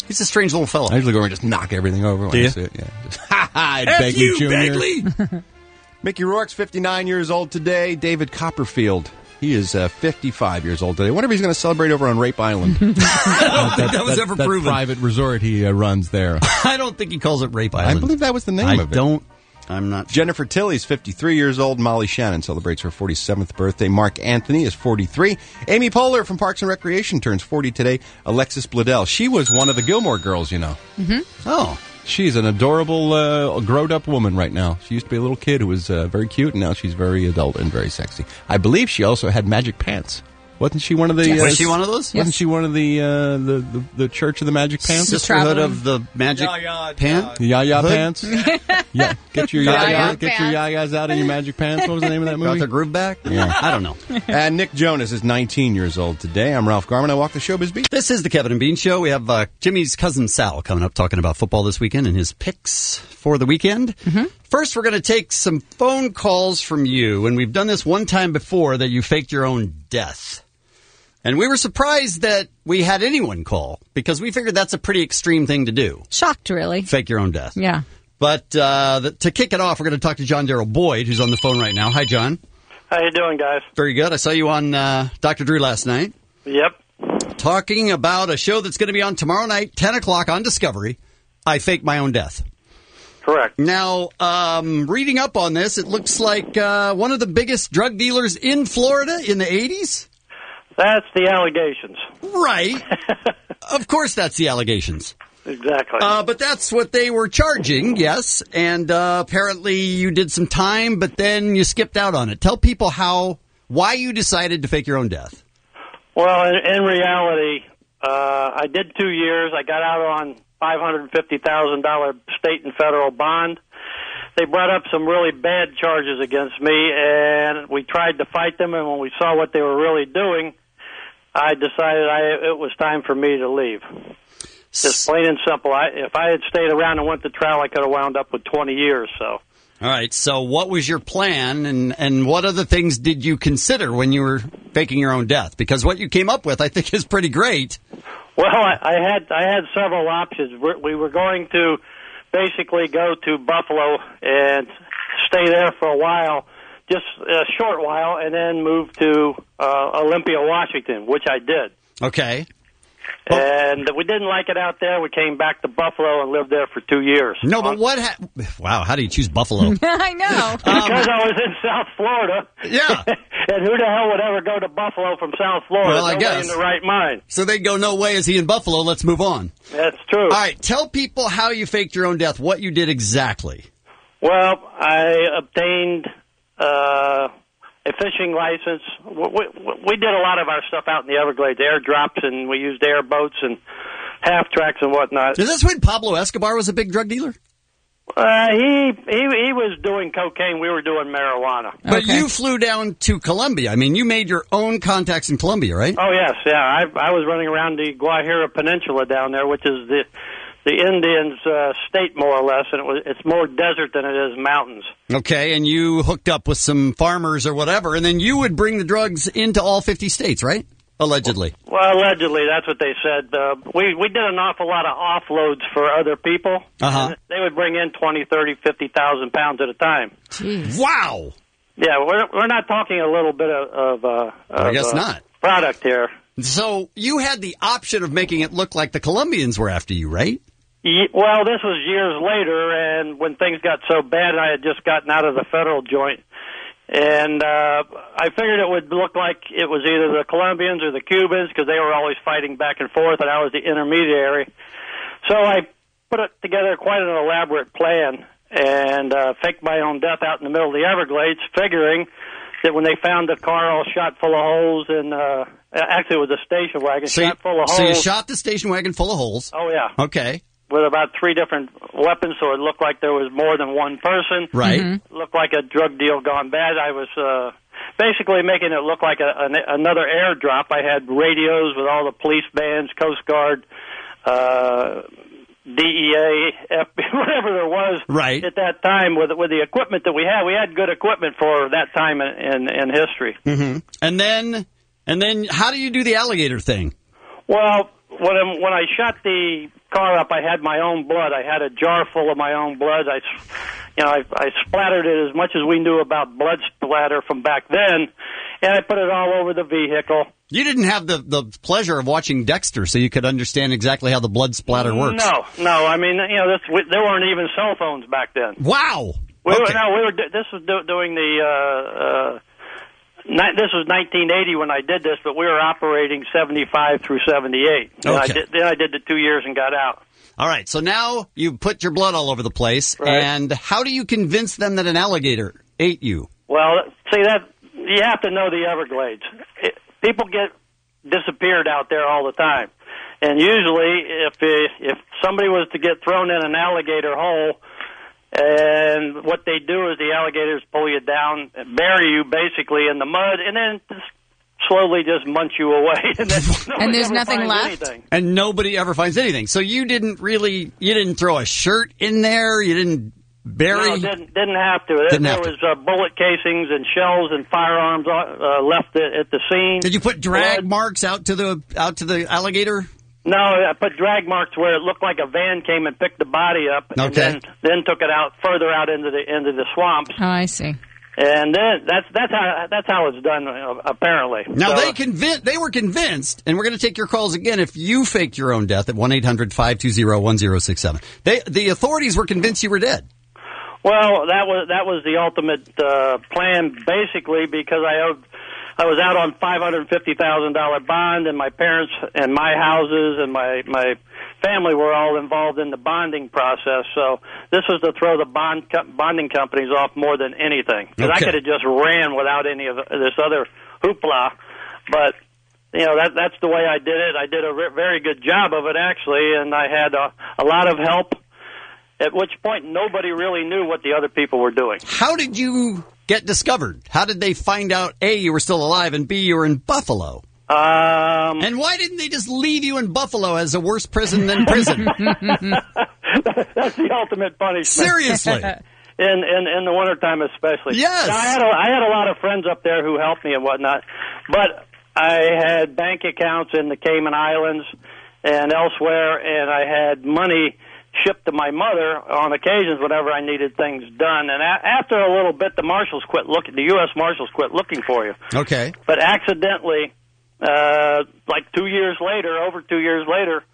He's a strange little fellow. I usually go over and just knock everything over when Do I you? see it. Yeah. Just, ha ha, F Begley you, Junior Begley. Mickey Rourke's fifty-nine years old today. David Copperfield, he is uh, fifty-five years old today. I wonder if he's going to celebrate over on Rape Island. I don't that, think that was that, ever that proven. private resort he uh, runs there. I don't think he calls it Rape Island. I believe that was the name I of it. don't. I'm not. Jennifer Tilly's fifty-three years old. Molly Shannon celebrates her forty-seventh birthday. Mark Anthony is forty-three. Amy Poehler from Parks and Recreation turns forty today. Alexis Bledel. She was one of the Gilmore Girls, you know. Mm-hmm. Oh. She's an adorable, uh, grown-up woman right now. She used to be a little kid who was uh, very cute, and now she's very adult and very sexy. I believe she also had magic pants. Wasn't she one of the? Yes. Uh, Was she one of those? Wasn't Yes. she one of the, uh, the the the Church of the Magic Pants? Sisterhood of the Magic Pant? The Yaya Hood? Pants. Yeah, get your Yaya yaya, get your pants. yayas out in your magic pants. What was the name of that movie? Got the groove back? Yeah. I don't know. And Nick Jonas is nineteen years old today. I'm Ralph Garman. I walk the showbiz beat. This is the Kevin and Bean Show. We have uh, Jimmy's cousin Sal coming up talking about football this weekend and his picks for the weekend. Mm-hmm. First, we're going to take some phone calls from you, and we've done this one time before that you faked your own death. And we were surprised that we had anyone call because we figured that's a pretty extreme thing to do. Shocked, really. Fake your own death. Yeah. But uh, the, to kick it off, we're going to talk to John Darrell Boyd, who's on the phone right now. Hi, John. How you doing, guys? Very good. I saw you on uh, Doctor Drew last night. Yep. Talking about a show that's going to be on tomorrow night, ten o'clock on Discovery. I faked my own death. Correct. Now, um, reading up on this, it looks like uh, one of the biggest drug dealers in Florida in the eighties. That's the allegations. Right. Of course that's the allegations. Exactly. Uh, but that's what they were charging, yes. And uh, apparently you did some time, but then you skipped out on it. Tell people how, why you decided to fake your own death. Well, in, in reality, uh, I did two years. I got out on five hundred fifty thousand dollars state and federal bond. They brought up some really bad charges against me, and we tried to fight them, and when we saw what they were really doing, I decided I, it was time for me to leave. Just plain and simple. I, if I had stayed around and went to trial, I could have wound up with twenty years. So. All right. So what was your plan, and, and what other things did you consider when you were faking your own death? Because what you came up with, I think, is pretty great. Well, I, I had I had several options. We're, we were going to basically go to Buffalo and stay there for a while, just a short while, and then move to uh, Olympia, Washington, which I did. Okay. And we didn't like it out there. We came back to Buffalo and lived there for two years. No, but what? Ha- wow, how do you choose Buffalo? I know. Because I was in South Florida. Yeah. And who the hell would ever go to Buffalo from South Florida? Well, I Nobody guess. in the right mind. So they'd go, no way is he in Buffalo. Let's move on. That's true. All right. Tell people how you faked your own death, what you did exactly. Well, I obtained uh, a fishing license. We, we, we did a lot of our stuff out in the Everglades, airdrops, and we used airboats and half tracks and whatnot. Is this when Pablo Escobar was a big drug dealer? Uh, he, he he was doing cocaine. We were doing marijuana. But you flew down to Colombia. I mean, you made your own contacts in Colombia, right? Oh, yes, yeah. I, I was running around the Guajira Peninsula down there, which is the the Indians' uh, state, more or less, and it was it's more desert than it is mountains. Okay, and you hooked up with some farmers or whatever, and then you would bring the drugs into all fifty states, right? Allegedly. Well, allegedly, that's what they said. Uh, we we did an awful lot of offloads for other people. Uh-huh. They would bring in twenty, thirty, fifty thousand pounds at a time. Jeez. Wow. Yeah, we're we're not talking a little bit of, of, uh, of I guess uh, not. product here. So you had the option of making it look like the Colombians were after you, right? Ye- Well, this was years later, and when things got so bad, I had just gotten out of the federal joint. And uh, I figured it would look like it was either the Colombians or the Cubans because they were always fighting back and forth, and I was the intermediary. So I put it together quite an elaborate plan and uh, faked my own death out in the middle of the Everglades, figuring that when they found the car all shot full of holes, and uh, actually it was a station wagon So shot you, full of so holes. you shot the station wagon full of holes. Oh, yeah. Okay. With about three different weapons, so it looked like there was more than one person. Right. Mm-hmm. Looked like a drug deal gone bad. I was uh, basically making it look like a, an, another airdrop. I had radios with all the police bands, Coast Guard, uh, D E A, F B I, whatever there was right. at that time with with the equipment that we had. We had good equipment for that time in, in, in history. Mm-hmm. And then, and then, how do you do the alligator thing? Well, when I, when I shot the car up, I had my own blood. I had a jar full of my own blood. I, you know, I, I splattered it as much as we knew about blood splatter from back then, and I put it all over the vehicle. You didn't have the, the pleasure of watching Dexter, so you could understand exactly how the blood splatter works. No, no. I mean, you know, this we, there weren't even cell phones back then. Wow. We Okay. were, no, we were. This was do, doing the. Uh, uh, ni- this was nineteen eighty when I did this, but we were operating seventy-five through seventy-eight. Then I Okay. did, then I did the two years and got out. All right, so now you put your blood all over the place, Right. and how do you convince them that an alligator ate you? Well, see that you have to know the Everglades. It, people get disappeared out there all the time, and usually, if if somebody was to get thrown in an alligator hole, and what they do is the alligators pull you down, bury you basically in the mud, and then just slowly just munch you away. And, then And there's ever nothing finds left? anything. And nobody ever finds anything. So you didn't really, you didn't throw a shirt in there, you didn't bury. No, didn't didn't have to. Didn't there have to. was uh, bullet casings and shells and firearms uh, left at, at the scene. Did you put drag Blood. marks out to the out to the alligator? No, I put drag marks where it looked like a van came and picked the body up, and Okay. then then took it out further out into the into the swamps. Oh, I see. And then that's that's how that's how it's done uh, apparently. Now So, they convinced, they were convinced, and we're going to take your calls again if you faked your own death at one eight hundred five two zero one zero six seven. They the authorities were convinced you were dead. Well, that was that was the ultimate uh, plan, basically, because I owed, I was out on five hundred fifty thousand dollar bond, and my parents and my houses and my my family were all involved in the bonding process. So this was to throw the bond co- bonding companies off more than anything, because I Okay. could have just ran without any of this other hoopla, but. You know, that that's the way I did it. I did a re- very good job of it, actually, and I had a, a lot of help, at which point nobody really knew what the other people were doing. How did you get discovered? How did they find out, A, you were still alive, and B, you were in Buffalo? Um, and why didn't they just leave you in Buffalo as a worse prison than prison? That's the ultimate punishment. Seriously. In, in in the wintertime especially. Yes. Now, I had a, I had a lot of friends up there who helped me and whatnot, but I had bank accounts in the Cayman Islands and elsewhere, and I had money shipped to my mother on occasions whenever I needed things done. And a- after a little bit, the marshals quit looking. The U S Marshals quit looking for you. Okay. But accidentally, uh, like two years later, over two years later,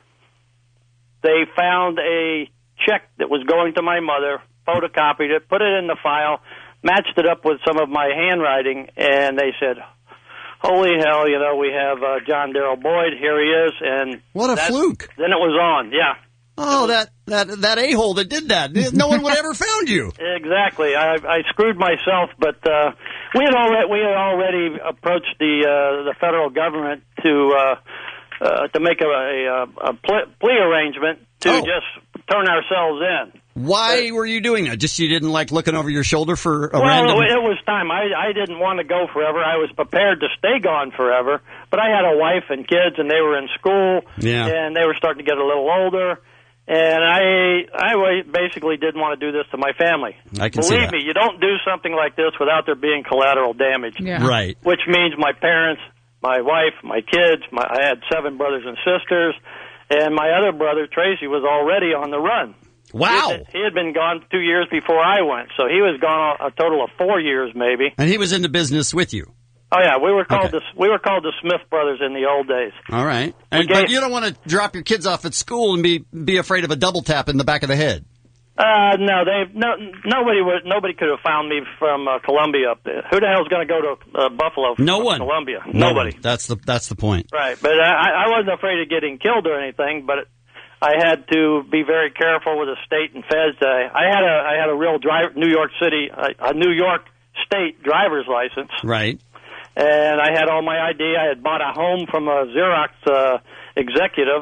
they found a check that was going to my mother, photocopied it, put it in the file, matched it up with some of my handwriting, and they said, holy hell, you know, we have uh, John Darrell Boyd, here he is. And What a that- fluke. Then it was on, yeah. Oh, that, that, that a-hole that did that. No one would ever found you. Exactly. I, I screwed myself, but uh, we had already we had already approached the uh, the federal government to uh, uh, to make a, a, a plea, plea arrangement to Oh. just turn ourselves in. Why were you doing that? Just you didn't like looking over your shoulder for a Well, random... it was time. I I didn't want to go forever. I was prepared to stay gone forever, but I had a wife and kids, and they were in school, Yeah. and they were starting to get a little older. And I, I wa- basically didn't want to do this to my family. I can see Believe that. me, you don't do something like this without there being collateral damage. Yeah. Right. Which means my parents, my wife, my kids. My, I had seven brothers and sisters, and my other brother Tracy was already on the run. Wow. He had, he had been gone two years before I went, so he was gone a, a total of four years, maybe. And he was in the business with you. Oh yeah, we were called Okay. the we were called the Smith brothers in the old days. All right. And, We but gave- you don't want to drop your kids off at school and be be afraid of a double tap in the back of the head. Uh, no, they no nobody would nobody could have found me from uh, Columbia up there. Who the hell's going to go to uh, Buffalo from No one. Columbia? No Nobody. one. That's the that's the point. Right, but I, I wasn't afraid of getting killed or anything, but I had to be very careful with the state and feds. I, I had a I had a real drive New York City a, a New York State driver's license, Right. and I had all my I D. I had bought a home from a Xerox uh, executive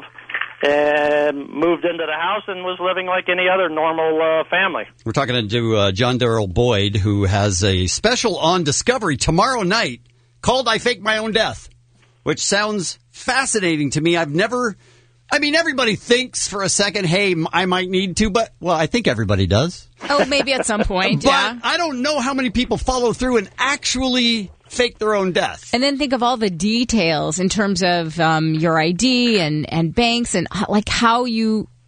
and moved into the house and was living like any other normal uh, family. We're talking to uh, John Darrell Boyd, who has a special on Discovery tomorrow night called I Faked My Own Death, which sounds fascinating to me. I've never... I mean, everybody thinks for a second, hey, m- I might need to, but, well, I think everybody does. Oh, maybe at some point, But yeah. I don't know how many people follow through and actually fake their own death. And then think of all the details in terms of um, your I D and, and banks and h- like how you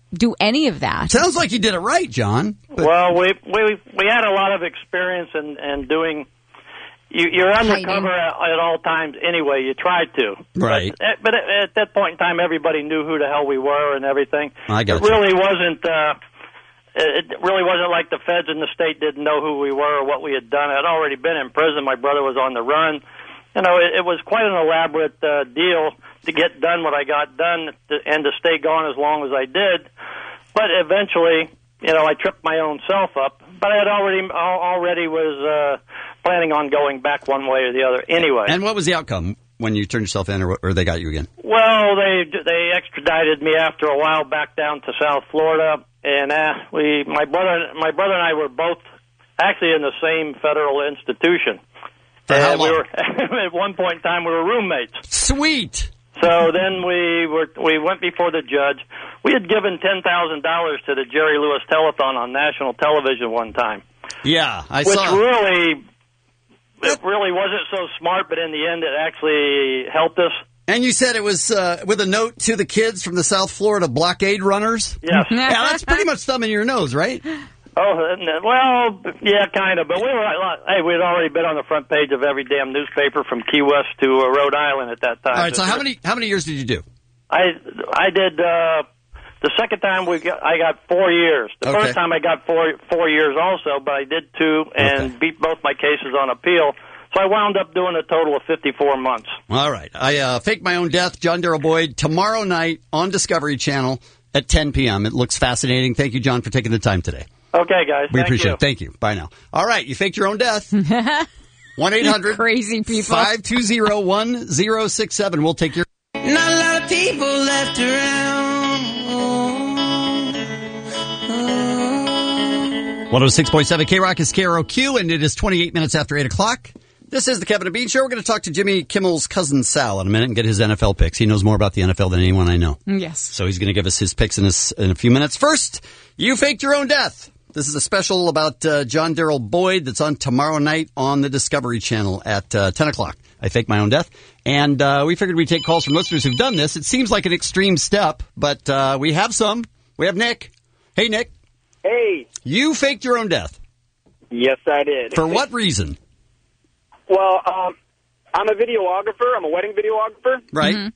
do any of that. Sounds like you did it right, John. But... Well, we we we had a lot of experience in, in doing. You, you're undercover at, at all times anyway. You tried to, right? But, but at, at that point in time, everybody knew who the hell we were and everything. I got it you. really wasn't. Uh, it really wasn't like the feds in the state didn't know who we were or what we had done. I'd already been in prison. My brother was on the run. You know, it, it was quite an elaborate uh, deal to get done what I got done to, and to stay gone as long as I did. But eventually, you know, I tripped my own self up. But I had already already was uh, planning on going back one way or the other anyway. And what was the outcome when you turned yourself in, or, or they got you again? Well, they they extradited me after a while back down to South Florida, and uh, we my brother my brother and I were both actually in the same federal institution. For how and long? we were at one point in time we were roommates. Sweet. So then we were we went before the judge. We had given ten thousand dollars to the Jerry Lewis Telethon on national television one time. Yeah, I which saw. Which really, it really wasn't so smart, but in the end, it actually helped us. And you said it was uh, with a note to the kids from the South Florida blockade runners? Yes. Yeah, that's pretty much thumbing your nose, right? Oh, well, yeah, kind of. But we were, hey, we had already been on the front page of every damn newspaper from Key West to uh, Rhode Island at that time. All right, so how many how many years did you do? I I did, uh, the second time we got, I got four years. The Okay. first time I got four four years also, but I did two and beat both my cases on appeal. So I wound up doing a total of fifty-four months. All right. I uh, faked my own death, John Darrell Boyd, tomorrow night on Discovery Channel at ten p.m. It looks fascinating. Thank you, John, for taking the time today. Okay, guys. We Thank appreciate you. it. Thank you. Bye now. All right. You faked your own death. one eight hundred crazy people five two zero one zero six seven. We'll take your. Not a lot of people left around. one oh six point seven K-Rock is K R O Q, and it is twenty-eight minutes after eight o'clock. This is the Kevin and Bean Show. We're going to talk to Jimmy Kimmel's cousin Sal in a minute and get his N F L picks. He knows more about the N F L than anyone I know. Yes. So he's going to give us his picks in, his, in a few minutes. First, you faked your own death. This is a special about uh, John Darrell Boyd that's on tomorrow night on the Discovery Channel at uh, ten o'clock. I faked my own death. And uh, we figured we'd take calls from listeners who've done this. It seems like an extreme step, but uh, we have some. We have Nick. Hey, Nick. Hey. You faked your own death. Yes, I did. For what reason? Well, um, I'm a videographer. I'm a wedding videographer. Right. And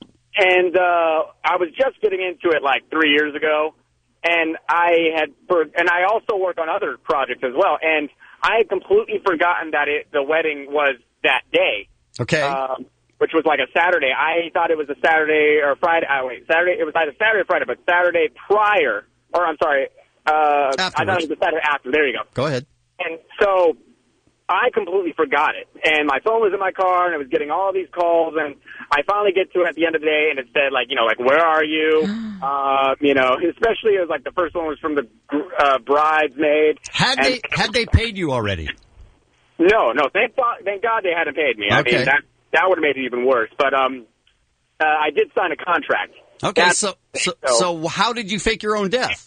uh, I was just getting into it like three years ago. And I had, and I also work on other projects as well. And I had completely forgotten that it, the wedding was that day. Okay. Um, which was like a Saturday. I thought it was a Saturday or Friday. Oh, wait, Saturday. It was either Saturday or Friday, but Saturday prior, or I'm sorry, uh, I thought it was the Saturday after. There you go. Go ahead. And so I completely forgot it. And my phone was in my car, and I was getting all these calls, and I finally get to it at the end of the day, and it said, like, you know, like, where are you? uh, you know, especially it was like the first one was from the uh, bridesmaid. Had and, they had they paid you already? No, no. Thank God, thank God they hadn't paid me. I Okay. mean, that that would have made it even worse. But um, uh, I did sign a contract. Okay, That's- so, so so- so how did you fake your own death?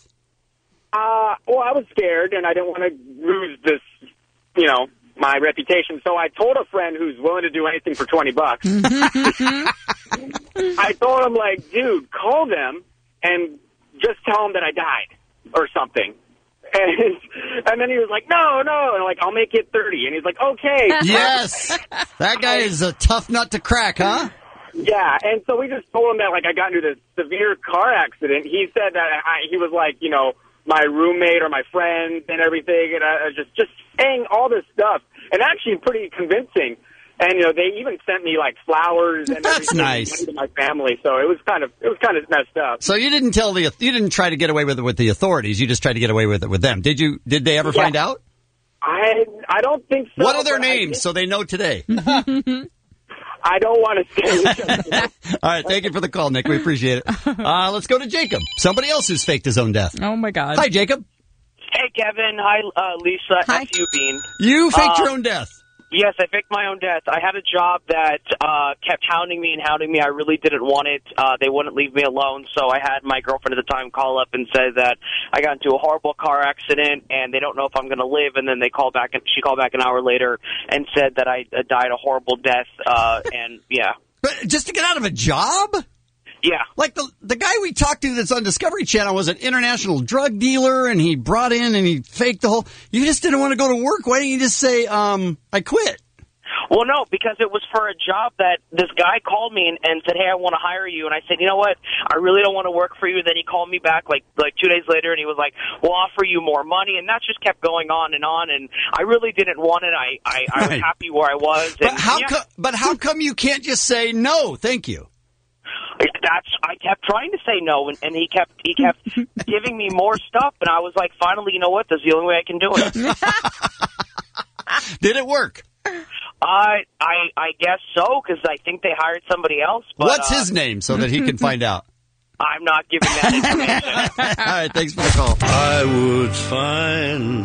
Uh, well, I was scared, and I didn't want to lose this, you know, my reputation. So I told a friend who's willing to do anything for twenty bucks. I told him, like, dude, call them and just tell them that I died or something. And and then he was like, no, no. And I'm like, I'll make it thirty. And he's like, okay. Yes. That guy is a tough nut to crack, huh? Yeah, and so we just told him that, like, I got into this severe car accident. He said that I, he was, like, you know, my roommate or my friend and everything, and I was just, just saying all this stuff, and actually pretty convincing. And, you know, they even sent me, like, flowers and That's everything nice. to my family, so it was kind of, it was kind of messed up. So you didn't tell the you didn't try to get away with it with the authorities. You just tried to get away with it with them. Did you? Did they ever Yeah. find out? I I don't think so. What are their but I names think- so they know today? I don't want to say. All right, thank you for the call, Nick. We appreciate it. Uh, let's go to Jacob. Somebody else who's faked his own death. Oh my God. Hi, Jacob. Hey, Kevin. Hi, uh, Lisa. Hi. F you, Bean. You faked Uh, your own death. Yes, I faked my own death. I had a job that uh, kept hounding me and hounding me. I really didn't want it. Uh, they wouldn't leave me alone, so I had my girlfriend at the time call up and say that I got into a horrible car accident and they don't know if I'm going to live. And then they called back, and she called back an hour later and said that I uh, died a horrible death. Uh, and yeah. But just to get out of a job? Yeah. Like the the guy we talked to that's on Discovery Channel was an international drug dealer, and he brought in and he faked the whole. You just didn't want to go to work. Why didn't you just say, um, I quit? Well, no, because it was for a job that this guy called me and, and said, hey, I want to hire you. And I said, you know what? I really don't want to work for you. Then he called me back like like two days later, and he was like, we'll offer you more money. And that just kept going on and on. And I really didn't want it. I, I, I was Right. happy where I was. But and, how? yeah. Co- but how come you can't just say no? Thank you. That's I kept trying to say no, and, and he kept he kept giving me more stuff, and I was like, finally, you know what? That's the only way I can do it. Did it work? I I I guess so, because I think they hired somebody else. But, What's uh, his name so that he can find out? I'm not giving that information. All right, thanks for the call. I would find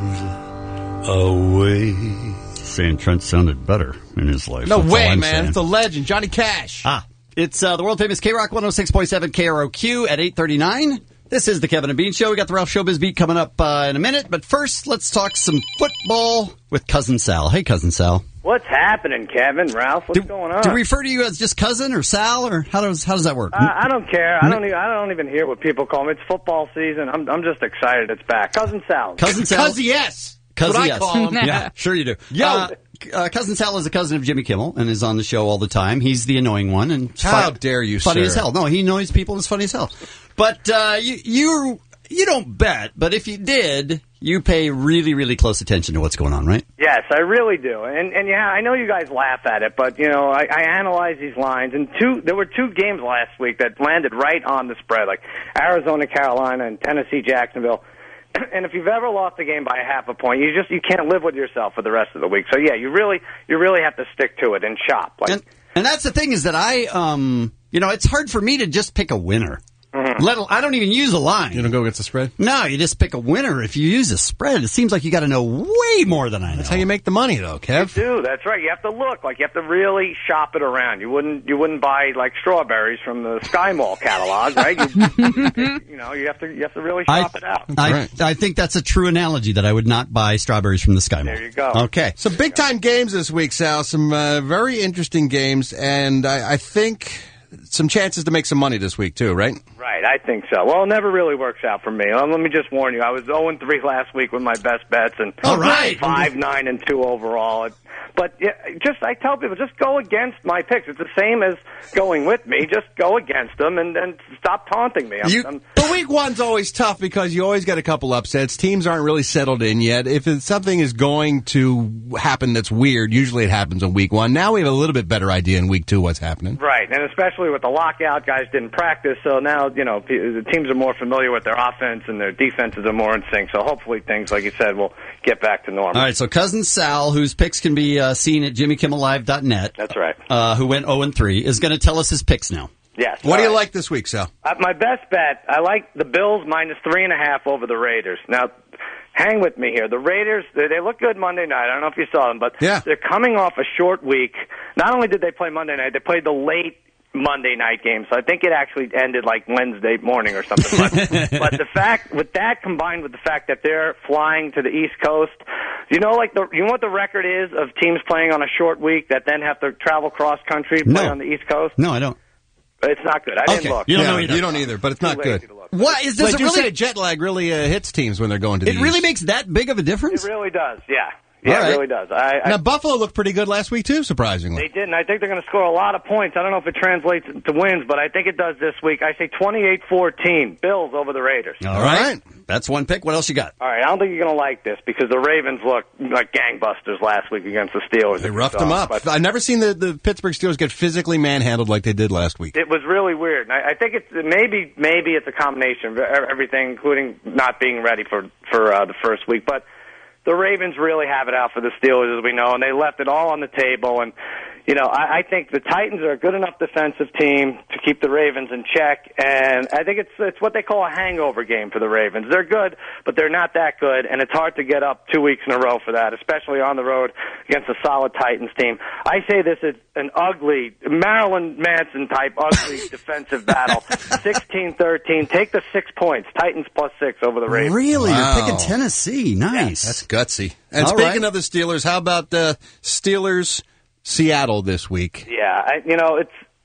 a way. Saying Trent sounded better in his life. No That's all way, I'm man. saying. It's a legend. Johnny Cash. Ah, it's uh, the world famous K Rock one oh six point seven K R O Q at eight thirty-nine. This is the Kevin and Bean Show. We got the Ralph Showbiz Beat coming up uh, in a minute. But first, let's talk some football with Cousin Sal. Hey, Cousin Sal. What's happening, Kevin? Ralph, what's do, going on? Do we refer to you as just cousin or Sal, or how does how does that work? Uh, I don't care. I don't. Even, I don't even hear what people call me. It's football season. I'm. I'm just excited it's back. Cousin Sal. Cousin Sal. Cousin yes. Cousin That's what I yes. call him. Yeah, sure you do. Yo. Uh, uh, Cousin Sal is a cousin of Jimmy Kimmel and is on the show all the time. He's the annoying one. And How fun, dare you, funny sir. as hell. No, he annoys people and is funny as hell. But uh, you you you don't bet. But if you did, you pay really really close attention to what's going on, right? Yes, I really do. And and yeah, I know you guys laugh at it, but you know, I, I analyze these lines. And two, there were two games last week that landed right on the spread, like Arizona, Carolina, and Tennessee, Jacksonville. And if you've ever lost a game by a half a point, you just you can't live with yourself for the rest of the week. So yeah, you really you really have to stick to it and shop. Like, And, and that's the thing is that I um you know it's hard for me to just pick a winner. Mm-hmm. Let al- I don't even use a line. You don't go against the spread? No, you just pick a winner. If you use a spread, it seems like you got to know way more than I know. That's how you make the money, though, Kev. you do. That's right. You have to look. Like you have to really shop it around. You wouldn't you wouldn't buy like strawberries from the Sky Mall catalog, right? You, you know, you have to you have to really shop I, it out. I, I think that's a true analogy that I would not buy strawberries from the Sky Mall. There you go. Okay. Some big time games this week, Sal. Some uh, very interesting games, and I, I think some chances to make some money this week too, right? Right, I think so. Well, it never really works out for me. Uh, let me just warn you, I was oh and three last week with my best bets, and All right. five, nine, and two overall. It, but yeah, just I tell people, just go against my picks. It's the same as going with me. Just go against them and, and stop taunting me. I'm, You, I'm, the week one's always tough because you always get a couple upsets. Teams aren't really settled in yet. If it's, something is going to happen that's weird, usually it happens in week one. Now we have a little bit better idea in week two what's happening. right, and especially with the lockout, guys didn't practice, so now you know the teams are more familiar with their offense and their defenses are more in sync. So hopefully things, like you said, will get back to normal. All right, so Cousin Sal, whose picks can be uh, seen at Jimmy Kimmel Live dot net, That's right. uh, who went oh and three, is going to tell us his picks now. Yes. What do all you right. like this week, Sal? Uh, my best bet, I like the Bills minus three and a half over the Raiders. Now, hang with me here. The Raiders, they, they look good Monday night. I don't know if you saw them, but Yeah. they're coming off a short week. Not only did they play Monday night, they played the late Monday night game, so I think it actually ended like Wednesday morning or something. But, but the fact, with that combined with the fact that they're flying to the East Coast, you know, like the, you know what the record is of teams playing on a short week that then have to travel cross country, play No. on the East Coast? No, I don't. It's not good. I didn't Okay. look. You don't Yeah, know either. You don't either, but it's not Too lazy good. to look. What is does Like it you really? say, jet lag really uh, hits teams when they're going to the It really East. makes that big of a difference? It really does, yeah. Yeah, All right. it really does. I, I, Now, Buffalo looked pretty good last week, too, surprisingly. They did, and I think they're going to score a lot of points. I don't know if it translates to wins, but I think it does this week. I say twenty-eight fourteen, Bills over the Raiders. All right. That's one pick. What else you got? All right, I don't think you're going to like this because the Ravens looked like gangbusters last week against the Steelers. They roughed them up. But I've never seen the, the Pittsburgh Steelers get physically manhandled like they did last week. it was really weird. And I, I think it's maybe maybe it's a combination of everything, including not being ready for for uh, the first week, but. The Ravens really have it out for the Steelers, as we know, and they left it all on the table. And, you know, I, I think the Titans are a good enough defensive team to keep the Ravens in check, and I think it's it's what they call a hangover game for the Ravens. They're good, but they're not that good, and it's hard to get up two weeks in a row for that, especially on the road against a solid Titans team. I say this is an ugly, Marilyn Manson-type ugly defensive battle, sixteen thirteen. Take the six points, Titans plus six over the Ravens. Really? Wow. You're picking Tennessee. Nice. That's gutsy. And All speaking right. of the Steelers, how about the Steelers Seattle this week? Yeah, I, you know, it's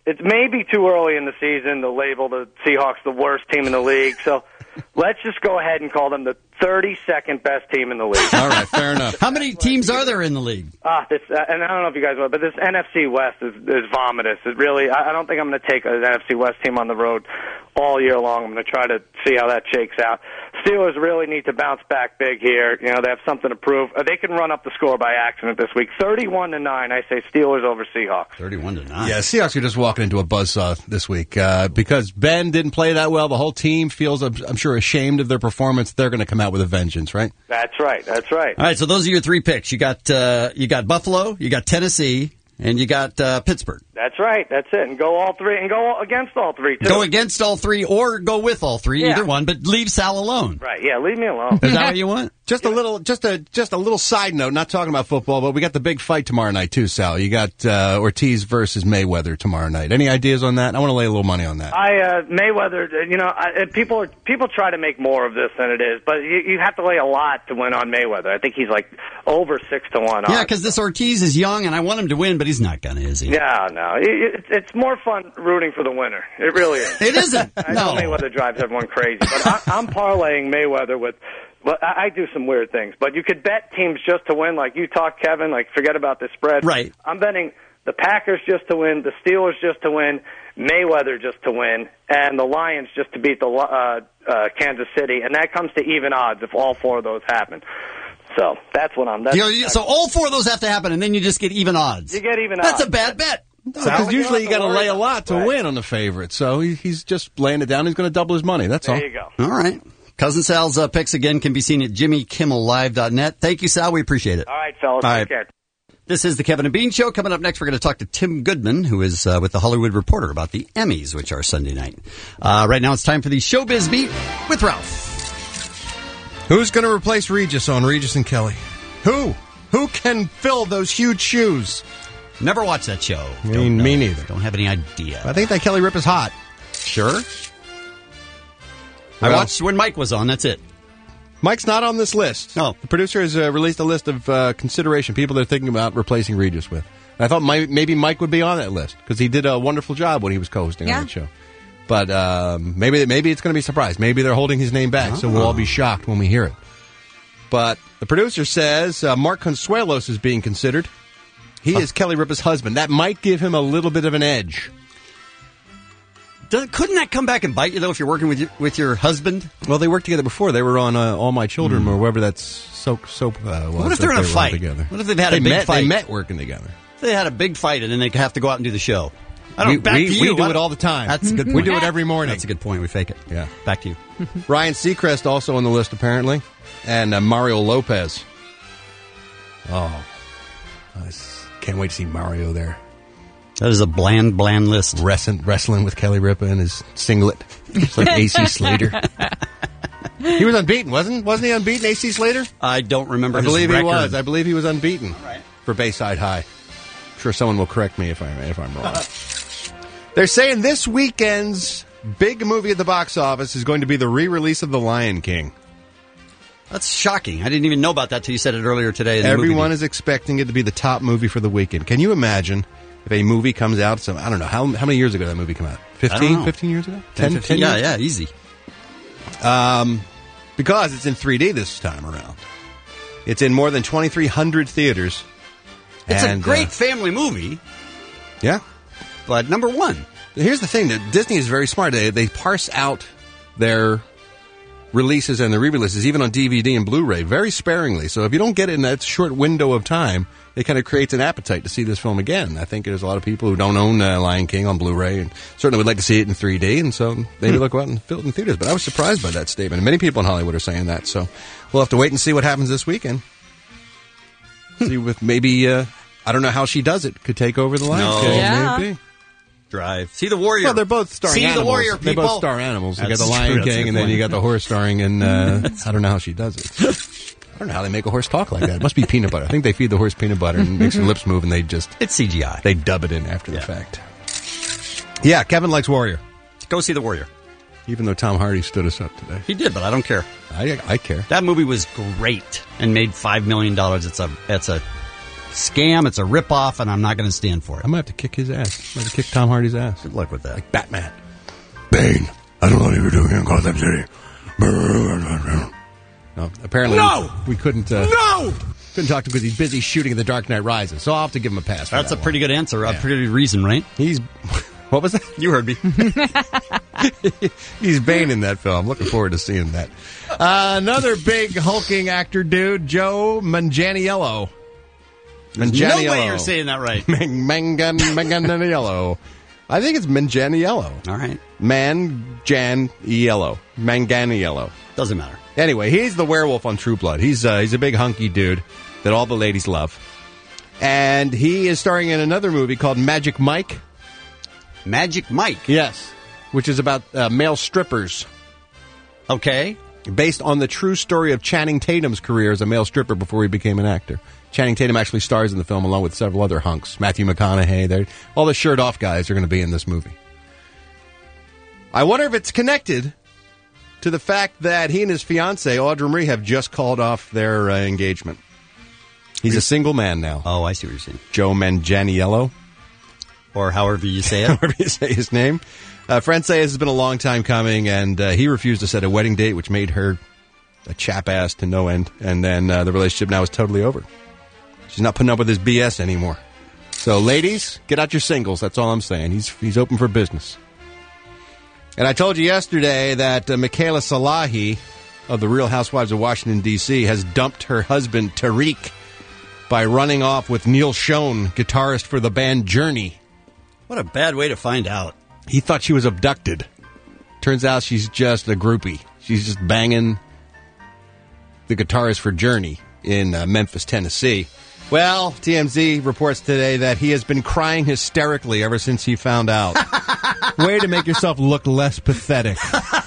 it's maybe too early in the season to label the Seahawks the worst team in the league. So let's just go ahead and call them the thirty-second best team in the league. All right, fair enough. How many teams are there in the league? Ah, this, uh, and I don't know if you guys know, but this N F C West is, is vomitous. It really, I, I don't think I'm going to take an N F C West team on the road all year long. I'm going to try to see how that shakes out. Steelers really need to bounce back big here. You know, they have something to prove. Uh, they can run up the score by accident this week. thirty-one to nine, I say Steelers over Seahawks. thirty-one to nine. Yeah, Seahawks are just walking into a buzzsaw this week uh, because Ben didn't play that well. The whole team feels, I'm, I'm sure, ashamed of their performance. They're going to come out with a vengeance, right? That's right. That's right. All right, so those are your three picks. You got uh, you got Buffalo, you got Tennessee, and you got uh, Pittsburgh. That's right. That's it. And go all three, and go against all three, too. Go against all three or go with all three, Yeah. either one, but leave Sal alone. Right, yeah, leave me alone. Is that what you want? Just a little, just a just a little side note. Not talking about football, but we got the big fight tomorrow night too, Sal. You got uh, Ortiz versus Mayweather tomorrow night. Any ideas on that? I want to lay a little money on that. I uh, Mayweather, you know, I, people are, people try to make more of this than it is, but you, you have to lay a lot to win on Mayweather. I think he's like over six to one. Yeah, because this Ortiz is young, and I want him to win, but he's not going to, is he? Yeah, no, it, it, it's more fun rooting for the winner. It really is. It isn't. I know No. Mayweather drives everyone crazy, but I, I'm parlaying Mayweather with. Well, I I do some weird things, but you could bet teams just to win, like you talk, Kevin. Like forget about the spread. Right. I'm betting the Packers just to win, the Steelers just to win, Mayweather just to win, and the Lions just to beat the uh, uh, Kansas City, and that comes to even odds if all four of those happen. So that's what I'm. That's, You know, you- so all four of those have to happen, and then you just get even odds. you get even That's odds. a bad bet. Because usually you got to lay a lot to Right. win on the favorite. So he, he's just laying it down. He's going to double his money. That's all. There you go. All right. Cousin Sal's uh, picks again can be seen at jimmy kimmel live dot net. Thank you, Sal. We appreciate it. All right, fellas. All Take right. care. This is the Kevin and Bean Show. Coming up next, we're going to talk to Tim Goodman, who is uh, with the Hollywood Reporter, about the Emmys, which are Sunday night. Uh, right now, it's time for the Showbiz Beat with Ralph. Who's going to replace Regis on Regis and Kelly? Who? Who can fill those huge shoes? Never watched that show. Me, Don't know. me neither. Don't have any idea. I think that Kelly Rip is hot. Sure. I Well- watched when Mike was on. That's it. Mike's not on this list. No. The producer has uh, released a list of uh, consideration, people they're thinking about replacing Regis with. And I thought Mike, maybe Mike would be on that list because he did a wonderful job when he was co-hosting Yeah. on that show. But um, maybe maybe it's going to be a surprise. Maybe they're holding his name back, so we'll all be shocked when we hear it. But the producer says uh, Mark Consuelos is being considered. He is Kelly Ripa's husband. That might give him a little bit of an edge. Does, couldn't that come back and bite you, though, if you're working with your, with your husband? Well, they worked together before. They were on uh, All My Children or wherever that soap, soap uh, was. What if they're that in a they were on fight? Together. What if they've had they a big met, fight? They met working together. They had a big fight, and then they have to go out and do the show. I don't We, know, back we, to you. we do What- it all the time. That's a good point. We do it every morning. That's a good point. We fake it. Yeah. Back to you. Ryan Seacrest also on the list, apparently. And uh, Mario Lopez. Oh. I s- can't wait to see Mario there. That is a bland, bland list. Wrestling, wrestling with Kelly Ripa in his singlet. It's like A C Slater. He was unbeaten, wasn't Wasn't he unbeaten, A C Slater? I don't remember I his believe record. he was. I believe he was unbeaten for Bayside High. I'm sure someone will correct me if, I, if I'm wrong. They're saying this weekend's big movie at the box office is going to be the re-release of The Lion King. That's shocking. I didn't even know about that till you said it earlier today. In the Everyone movie. is expecting it to be the top movie for the weekend. Can you imagine if a movie comes out, some, I don't know, how, how many years ago did that movie come out? I don't fifteen? know. fifteen years ago? ten, ten, fifteen, ten yeah, years? yeah, easy. Um, because it's in three D this time around. It's in more than twenty-three hundred theaters. It's And, a great uh, family movie, yeah. but number one. Here's the thing that Disney is very smart. They, they parse out their releases and the re-releases, even on D V D and Blu-ray, very sparingly. So if you don't get it in that short window of time, it kind of creates an appetite to see this film again. I think there's a lot of people who don't own uh, Lion King on Blu-ray and certainly would like to see it in three D, and so maybe Hmm. they'll go out and fill it in theaters. But I was surprised by that statement. And many people in Hollywood are saying that. So we'll have to wait and see what happens this weekend. See with maybe, uh, I don't know how she does it, could take over the Lion No. King. Yeah. Maybe. Drive. See the Warrior. Well, they're both starring See animals. the Warrior, They people. both star animals. You got That's the true. Lion That's a King, good and then point. you got the horse starring in, uh, I don't know how she does it. I don't know how they make a horse talk like that. It must be peanut butter. I think they feed the horse peanut butter and it makes her lips move, and they just... It's C G I. They dub it in after Yeah. the fact. Yeah, Kevin likes Warrior. Go see the Warrior. Even though Tom Hardy stood us up today. He did, but I don't care. I, I care. That movie was great and made five million dollars. It's a it's a scam. It's a ripoff, and I'm not going to stand for it. I'm going to have to kick his ass. I'm going to kick Tom Hardy's ass. Good luck with that. Like Batman. Bane, I don't know what you're doing in Gotham City. No, apparently No! we, we couldn't. Uh, No! Couldn't talk to him because he's busy shooting in The Dark Knight Rises. So I'll have to give him a pass. For That's that a pretty one. good answer. Yeah. A pretty good reason, right? He's. What was that? You heard me. He's Bane in that film. Looking forward to seeing that. Uh, another big hulking actor dude, Joe Manganiello. Manganiello. No way you're saying that right. Mangan, Manganiello. I think it's Manganiello. All right. Man-Jan-Yellow. Manganiello. Doesn't matter. Anyway, he's the werewolf on True Blood. He's uh, he's a big hunky dude that all the ladies love. And he is starring in another movie called Magic Mike. Magic Mike? Yes. Which is about uh, male strippers. Okay. Based on the true story of Channing Tatum's career as a male stripper before he became an actor. Channing Tatum actually stars in the film along with several other hunks. Matthew McConaughey. They're, all the shirt-off guys are going to be in this movie. I wonder if it's connected to the fact that he and his fiancée, Audra Marie, have just called off their uh, engagement. He's a single man now. Oh, I see what you're saying. Joe Manganiello. Or however you say it. However you say his name. Uh, Fran says it's been a long time coming, and uh, he refused to set a wedding date, which made her a chap-ass to no end. And then uh, the relationship now is totally over. She's not putting up with his B S anymore. So, ladies, get out your singles. That's all I'm saying. He's he's open for business. And I told you yesterday that uh, Michaela Salahi of the Real Housewives of Washington, D C has dumped her husband, Tariq, by running off with Neil Schon, guitarist for the band Journey. What a bad way to find out. He thought she was abducted. Turns out she's just a groupie. She's just banging the guitarist for Journey in uh, Memphis, Tennessee. Well, T M Z reports today that he has been crying hysterically ever since he found out. Way to make yourself look less pathetic.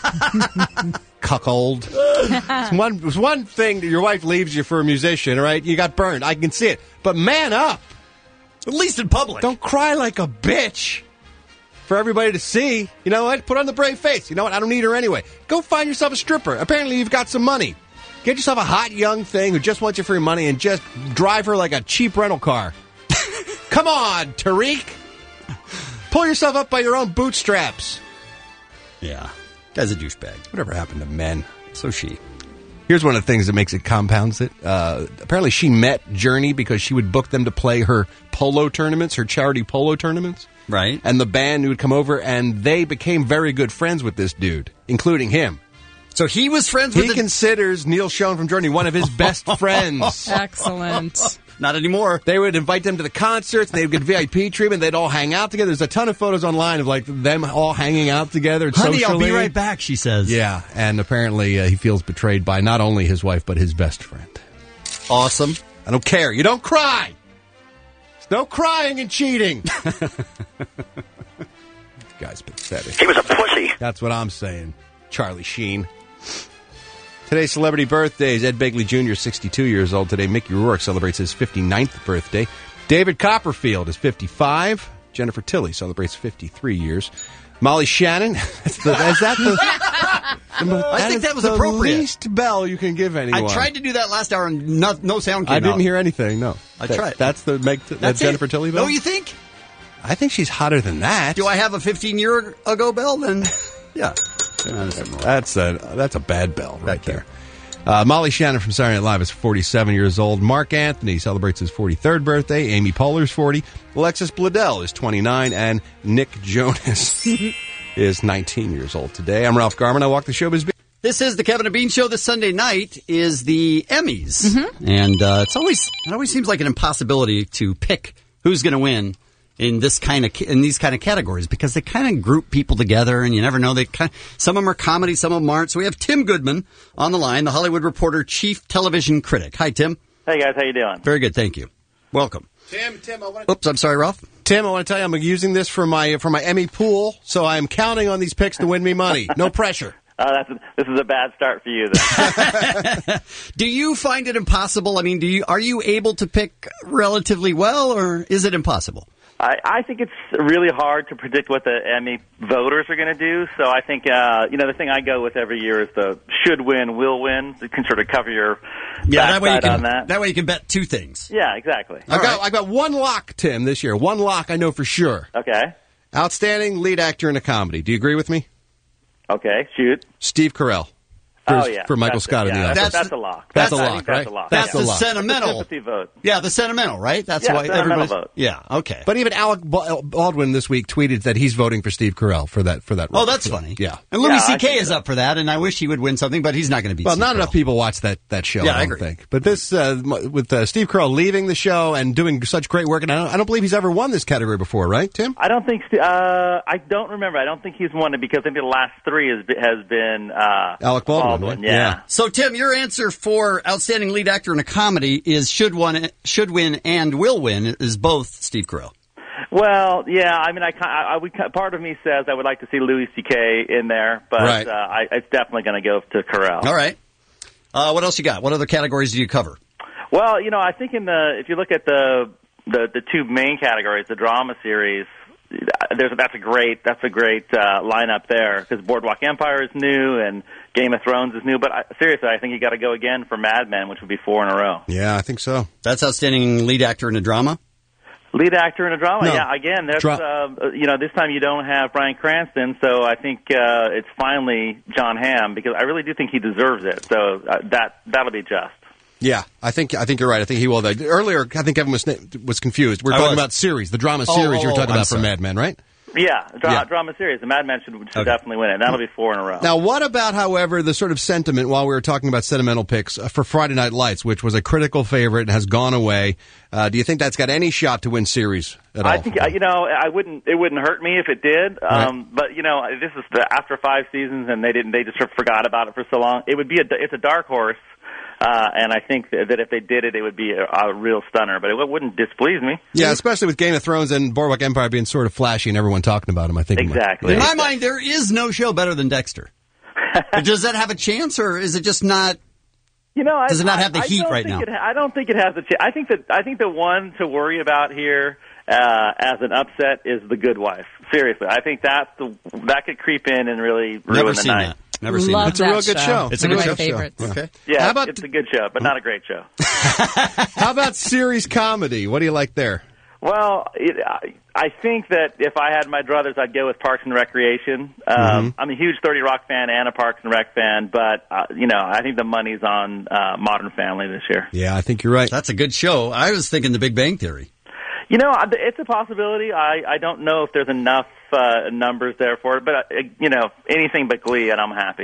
Cuckold. It's one, it's one thing that your wife leaves you for a musician, right? You got burned. I can see it. But man up. At least in public. Don't cry like a bitch for everybody to see. You know what? Put on the brave face. You know what? I don't need her anyway. Go find yourself a stripper. Apparently you've got some money. Get yourself a hot young thing who just wants you for your money and just drive her like a cheap rental car. Come on, Tariq. Pull yourself up by your own bootstraps. Yeah. Guy's a douchebag. Whatever happened to men? So she. Here's one of the things that makes it compounds it. Uh, apparently she met Journey because she would book them to play her polo tournaments, her charity polo tournaments. Right. And the band would come over, and they became very good friends with this dude, including him. So he was friends with He the... considers Neil Schon from Journey one of his best friends. Excellent. Not anymore. They would invite them to the concerts, and they'd get V I P treatment. They'd all hang out together. There's a ton of photos online of like them all hanging out together Honey, socially. I'll be right back, she says. Yeah, and apparently uh, he feels betrayed by not only his wife, but his best friend. Awesome. I don't care. You don't cry. There's no crying and cheating. This guy's pathetic. He was a pussy. That's what I'm saying. Charlie Sheen. Today's celebrity birthdays. Ed Begley Junior, sixty-two years old today. Mickey Rourke celebrates his fifty-ninth birthday. David Copperfield is fifty-five. Jennifer Tilly celebrates fifty-three years. Molly Shannon. That's the, is that the... the I think that was the appropriate. least bell you can give anyone. I tried to do that last hour and no, no sound came I didn't out. hear anything, no. I That- tried. That's the Meg, That's that Jennifer it. Tilly bell? Oh, you think? I think she's hotter than that. Do I have a fifteen-year ago bell? Then, yeah. That's a that's a bad bell right there. Uh, Molly Shannon from Saturday Night Live is forty-seven years old. Mark Anthony celebrates his forty-third birthday. Amy Poehler's forty. Alexis Bledel is twenty-nine. And Nick Jonas is nineteen years old today. I'm Ralph Garman. I walk the showbiz beat. This is the Kevin and Bean Show. This Sunday night is the Emmys, Mm-hmm. and uh, it's always it always seems like an impossibility to pick who's going to win in this kind of in these kind of categories because they kind of group people together, and you never know. They kind of, some of them are comedy, some of them aren't. So we have Tim Goodman on the line, the Hollywood Reporter, chief television critic. Hi, Tim. Hey guys, how you doing? Very good, thank you. Welcome. Tim, Tim, I want to. Oops, I'm sorry, Ralph. Tim, I want to tell you I'm using this for my for my Emmy pool, so I am counting on these picks to win me money. No pressure. Uh, that's a, this is a bad start for you, then. Do you find it impossible? I mean, do you are you able to pick relatively well, or is it impossible? I, I think it's really hard to predict what the Emmy voters are going to do. So I think, uh, you know, the thing I go with every year is the should win, will win. You can sort of cover your Yeah, that way you backside can. on that. way you can bet two things. Yeah, exactly. I got I got one lock, Tim, this year. One lock I know for sure. Okay. Outstanding lead actor in a comedy. Do you agree with me? Okay, shoot. Steve Carell. For, Oh, yeah. for Michael That's Scott it. in Yeah, the that's, office. that's a lock. That's a I lock, think that's right? a lock. That's yeah. the sentimental. It's a sympathy vote. Yeah, the sentimental, right? That's Yeah, why sentimental everybody's. vote. Yeah, okay. But even Alec Ba- Baldwin this week tweeted that he's voting for Steve Carell for that for that role. Oh, that's funny. Yeah. And Louis Yeah, I C K think is so. up for that, and I wish he would win something, but he's not going to beat. Well, Steve not Carell. enough people watch that, that show, Yeah, I I don't agree. think. But this, uh, m- with uh, Steve Carell leaving the show and doing such great work, and I don't, I don't believe he's ever won this category before, right, Tim? I don't think. St- Uh, I don't remember. I don't think he's won it because I think the last three has been, has been uh, Alec Baldwin, right? Yeah. Yeah. So, Tim, your answer for outstanding lead actor in a comedy is should win, should win, and will win is both Steve Carell. Well, yeah. I mean, I, ki- I, I would. ki- Part of me says I would like to see Louis C K in there, but Right. uh, I, it's definitely going to go to Carell. All right. Uh, what else you got? What other categories do you cover? Well, you know, I think in the if you look at the the, the two main categories, the drama series, there's that's a great that's a great uh, lineup there because Boardwalk Empire is new and Game of Thrones is new. But I, seriously, I think you got to go again for Mad Men, which would be four in a row. Yeah, I think so. That's outstanding lead actor in a drama. Lead actor in a drama, No. yeah. Again, there's Dra- uh, you know this time you don't have Bryan Cranston, so I think uh, it's finally John Hamm because I really do think he deserves it. So uh, that that'll be just. Yeah, I think I think you're right. I think he will. Earlier, I think Evan was was confused. We're I talking was. about series, the drama Oh, series you were oh, talking I'm about for sorry. Mad Men, right? Yeah, dra- Yeah. drama series. The Mad Men should, should definitely win it. That'll be four in a row. Now, what about, however, the sort of sentiment while we were talking about sentimental picks uh, for Friday Night Lights, which was a critical favorite and has gone away? Uh, do you think that's got any shot to win series at all? I think uh, you know I wouldn't. It wouldn't hurt me if it did. Um, But you know, this is the, after five seasons, and they didn't. They just sort of forgot about it for so long. It would be a. It's a dark horse, uh, and I think that if they did it, it would be a, a real stunner. But it wouldn't displease me. Yeah, especially with Game of Thrones and Boardwalk Empire being sort of flashy and everyone talking about them. I think Exactly. In my mind, there is no show better than Dexter. Does that have a chance, or is it just not? You know, I, Does it not have the I- I heat don't right think now? It, ha- I don't think it has the. Ch- I think that I think the one to worry about here uh, as an upset is The Good Wife. Seriously, I think that's the that could creep in and really ruin Never the seen night. that. Never seen Love that. It's a real good show. It's a One good of my show. favorites. Okay. Yeah, How about- it's a good show, but not a great show. How about series comedy? What do you like there? Well, it, I, I think that if I had my druthers, I'd go with Parks and Recreation. Um, Mm-hmm. I'm a huge thirty Rock fan and a Parks and Rec fan, but uh, you know, I think the money's on uh, Modern Family this year. Yeah, I think you're right. That's a good show. I was thinking The Big Bang Theory. You know, I- it's a possibility. I, I don't know if there's enough uh, numbers there for it, but uh, you know, anything but Glee, and I'm happy.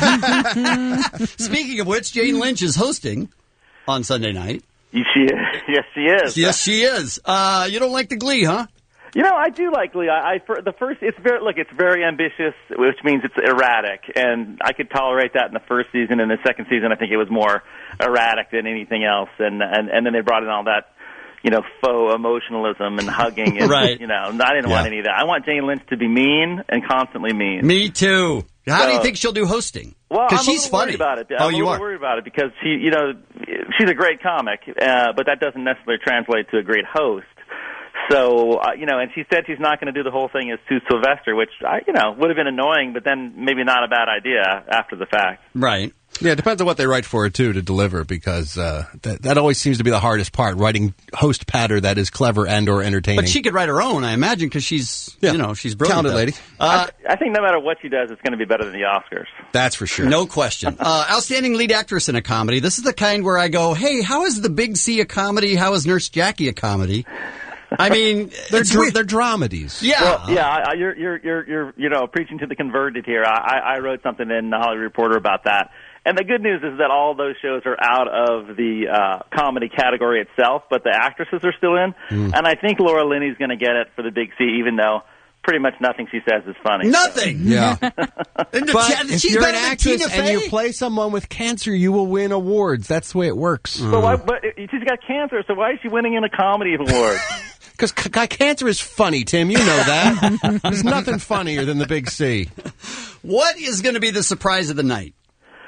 Speaking of which, Jane Lynch is hosting on Sunday night. She is. Yes, she is. Yes, she is. Uh, you don't like the Glee, huh? You know, I do like Glee. I, I for, the first, it's very look, it's very ambitious, which means it's erratic, and I could tolerate that in the first season. In the second season, I think it was more erratic than anything else, and and and then they brought in all that, you know, faux emotionalism and hugging, and Right. you know, I didn't want Yeah. any of that. I want Jane Lynch to be mean and constantly mean. Me too. How do you So- think she'll do hosting? Well, I'm Because a she's little funny. worried about it. Oh, I'm a you little are. worried about it because she, you know, she's a great comic, uh, but that doesn't necessarily translate to a great host. So, uh, you know, and she said she's not going to do the whole thing as Sue Sylvester, which I, you know, would have been annoying, but then maybe not a bad idea after the fact. Right. Yeah, it depends on what they write for it, too, to deliver, because uh, that, that always seems to be the hardest part, writing host patter that is clever and or entertaining. But she could write her own, I imagine, because she's, you know, she's brilliant. Talented at lady. it. Uh, I, I think no matter what she does, it's going to be better than the Oscars. That's for sure. No question. Uh, outstanding lead actress in a comedy. This is the kind where I go, hey, how is The Big C a comedy? How is Nurse Jackie a comedy? I mean, They're it's dr- weird. they're dramedies. Yeah. Well, yeah, I, I- you're, you're, you're, you're, you know, preaching to the converted here. I, I I wrote something in the Hollywood Reporter about that. And the good news is that all those shows are out of the uh, comedy category itself, but the actresses are still in. Mm. And I think Laura Linney's going to get it for the Big C, even though pretty much nothing she says is funny. Nothing. Yeah. And the- But yeah, if she's you're an better than actress Tina and you Fey. play someone with cancer, you will win awards. That's the way it works. But why? But she's got cancer, so why is she winning in a comedy award? Because c- c- cancer is funny, Tim. You know that. There's nothing funnier than the Big C. What is going to be the surprise of the night?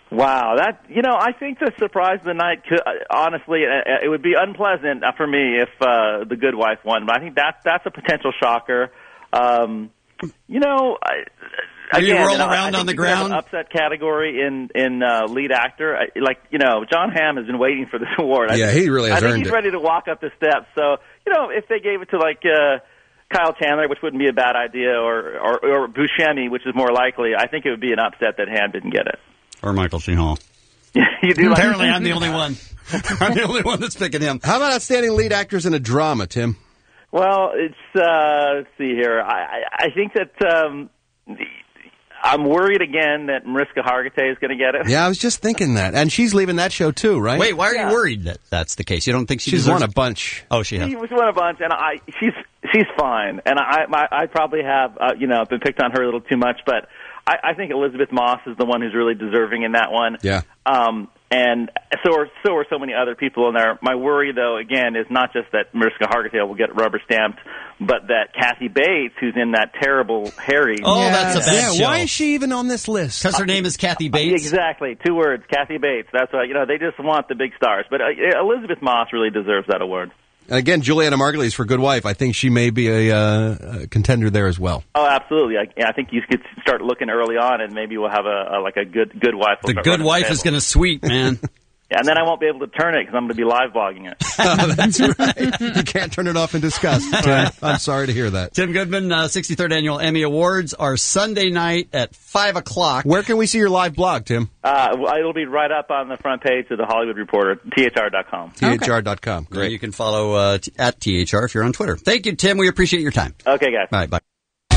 Wow, that you know, I think the surprise of the night, could, honestly, it would be unpleasant for me if uh, the Good Wife won. But I think that's that's a potential shocker. Um, you know, I, Are again, you rolling you know, around I on the think we have ground? An upset category in in uh, lead actor. I, like you know, John Hamm has been waiting for this award. I Yeah, think, he really has I think earned he's it. ready to walk up the steps. So you know, if they gave it to like. Uh, Kyle Chandler, which wouldn't be a bad idea, or, or, or Buscemi, which is more likely, I think it would be an upset that Hamm didn't get it. Or Michael Sheen Hall. You do like- Apparently, I'm the only one. I'm the only one that's picking him. How about outstanding lead actors in a drama, Tim? Well, it's, uh, let's see here. I, I, I think that um, I'm worried again that Mariska Hargitay is going to get it. Yeah, I was just thinking that. And she's leaving that show, too, right? Wait, why are Yeah. you worried that that's the case? You don't think she She's deserves won a bunch. Oh, she has. She was won a bunch, and I she's she's fine. And I my, I probably have uh, you know been picked on her a little too much, but I, I think Elizabeth Moss is the one who's really deserving in that one. Yeah. Um, and so are so are so many other people in there. My worry, though, again, is not just that Mariska Hargitay will get rubber stamped, but that Kathy Bates, who's in that terrible Harry. Oh, that's a bad Yeah, show. why is she even on this list? Because her name is Kathy Bates. Exactly, two words, Kathy Bates. That's what you know. They just want the big stars, but uh, Elizabeth Moss really deserves that award. And again, Juliana Margulies for Good Wife. I think she may be a, uh, a contender there as well. Oh, absolutely. I, I think you could start looking early on, and maybe we'll have a, a like a good good wife. The Good Wife is going to sweep, man. Yeah, and then I won't be able to turn it because I'm going to be live blogging it. Oh, that's right. You can't turn it off in disgust. Tim. I'm sorry to hear that. Tim Goodman, uh, sixty-third Annual Emmy Awards are Sunday night at five o'clock. Where can we see your live blog, Tim? Uh, well, it'll be right up on the front page of the Hollywood Reporter, T H R dot com. T H R dot com. Great. Yeah, you can follow uh, t- at T H R if you're on Twitter. Thank you, Tim. We appreciate your time. Okay, guys. All right, bye.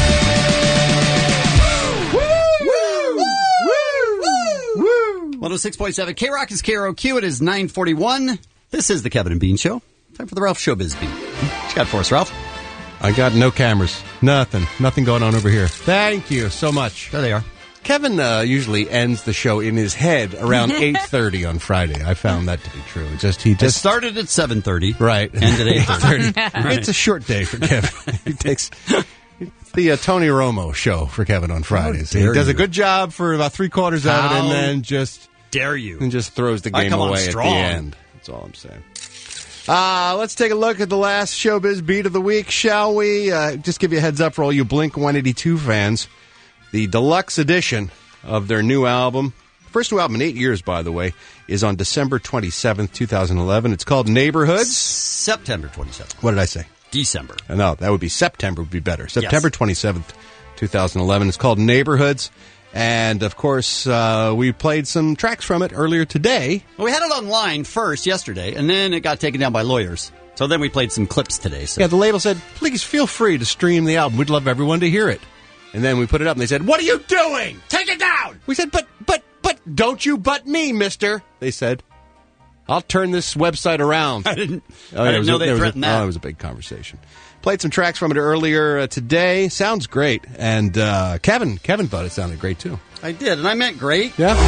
one oh six point seven K-Rock is K R O Q. It is nine forty-one. This is the Kevin and Bean Show. Time for the Ralph Showbiz Beat. What you got for us, Ralph? I got no cameras. Nothing. Nothing going on over here. Thank you so much. There they are. Kevin uh, usually ends the show in his head around eight thirty on Friday. I found that to be true. It just he It just started at seven thirty. right. Ended at eight thirty. Right. It's a short day for Kevin. He takes it's the uh, Tony Romo show for Kevin on Fridays. He dare does a you. good job for about three quarters of it, and How then just Dare you? and just throws the I game come on away at the strong. end. That's all I'm saying. Uh, let's take a look at the last Showbiz Beat of the week, shall we? Uh, just give you a heads up for all you Blink one eighty-two fans. The deluxe edition of their new album, first new album in eight years, by the way, is on December twenty-seventh, twenty eleven. It's called Neighborhoods. September twenty-seventh. What did I say? December. Uh, No, that would be September would be better. September twenty-seventh, twenty eleven. It's called Neighborhoods. And, of course, uh, we played some tracks from it earlier today. Well, we had it online first yesterday, and then it got taken down by lawyers. So then we played some clips today. So. Yeah, the label said, please feel free to stream the album. We'd love everyone to hear it. And then we put it up, and they said, what are you doing? Take it down! We said, but, but, but, don't you but me, mister. They said, I'll turn this website around. I didn't, Oh, I yeah, didn't it was know a- they there was a- threatened that. Oh, it was a big conversation. Played some tracks from it earlier uh, today. Sounds great. And uh, Kevin, Kevin thought it sounded great, too. I did, and I meant great. Yeah.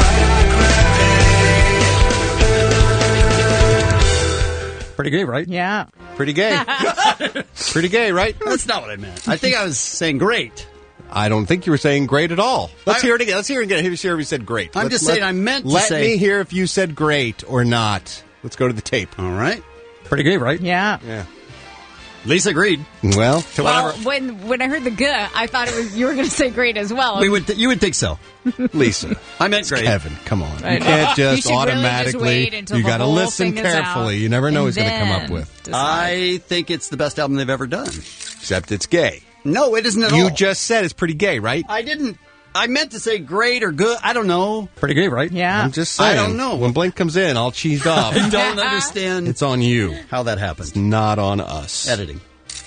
Pretty gay, right? Yeah. Pretty gay. Pretty gay, right? That's not what I meant. I think I was saying great. I don't think you were saying great at all. Let's I- hear it again. Let's hear it again. Let's hear if you said great. I'm Let's- just saying let- I meant to Let say- me hear if you said great or not. Let's go to the tape. All right. Pretty gay, right? Yeah. Yeah. Lisa agreed. Well, To Well, whatever. when when I heard the "g," I thought it was you were going to say great as well. We would th- you would think so. Lisa. I meant great. Kevin, come on. I You know. can't You just should really just automatically. wait until you the got to whole listen thing is out, carefully. You never know what and he's going to come up then with. decide. I think it's the best album they've ever done. Except it's gay. No, it isn't at You all. just said it's pretty gay, right? I didn't. I meant to say great or good. I don't know. Pretty gay, right? Yeah. I'm just saying. I don't know. When Blink comes in, all cheesed off. I don't understand It's on you. how that happened. Not on us. Editing.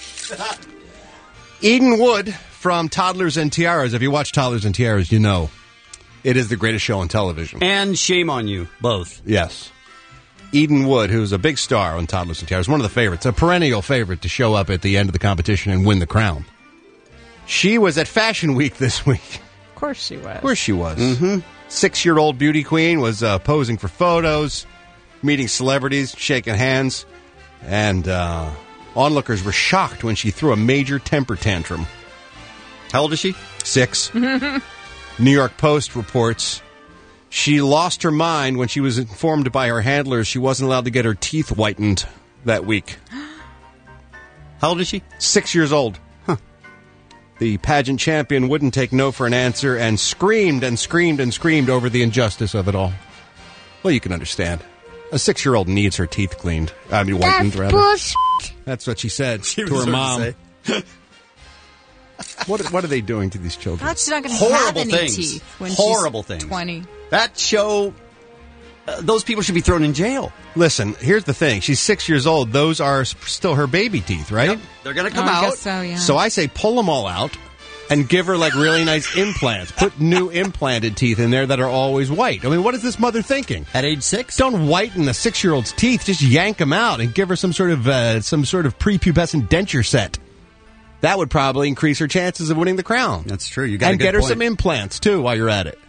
Eden Wood from Toddlers and Tiaras. If you watch Toddlers and Tiaras, you know it is the greatest show on television. And shame on you, both. Yes. Eden Wood, who's a big star on Toddlers and Tiaras, one of the favorites, a perennial favorite to show up at the end of the competition and win the crown. She was at Fashion Week this week. Of course she was. Of course she was. Mm-hmm. Six-year-old beauty queen was uh, posing for photos, meeting celebrities, shaking hands, and uh, onlookers were shocked when she threw a major temper tantrum. How old is she? Six. New York Post reports She lost her mind when she was informed by her handlers she wasn't allowed to get her teeth whitened that week. How old is she? Six years old. Huh. The pageant champion wouldn't take no for an answer and screamed and screamed and screamed over the injustice of it all. Well, you can understand. A six-year-old needs her teeth cleaned. I mean, whitened, rather. Bullshit. That's what she said She to was her sort of mom. What What are they doing to these children? God, she's not going to have Horrible any things. teeth when Horrible she's things. twenty. That show, uh, those people should be thrown in jail. Listen, here's the thing. She's six years old. Those are s- still her baby teeth, right? They're going to come Oh, I out. guess so, yeah. So I say pull them all out and give her like really nice implants. Put new implanted teeth in there that are always white. I mean, what is this mother thinking? At age six? Don't whiten a six-year-old's teeth. Just yank them out and give her some sort of uh, some sort of prepubescent denture set. That would probably increase her chances of winning the crown. That's true. You got and a good get her point. some implants too while you're at it.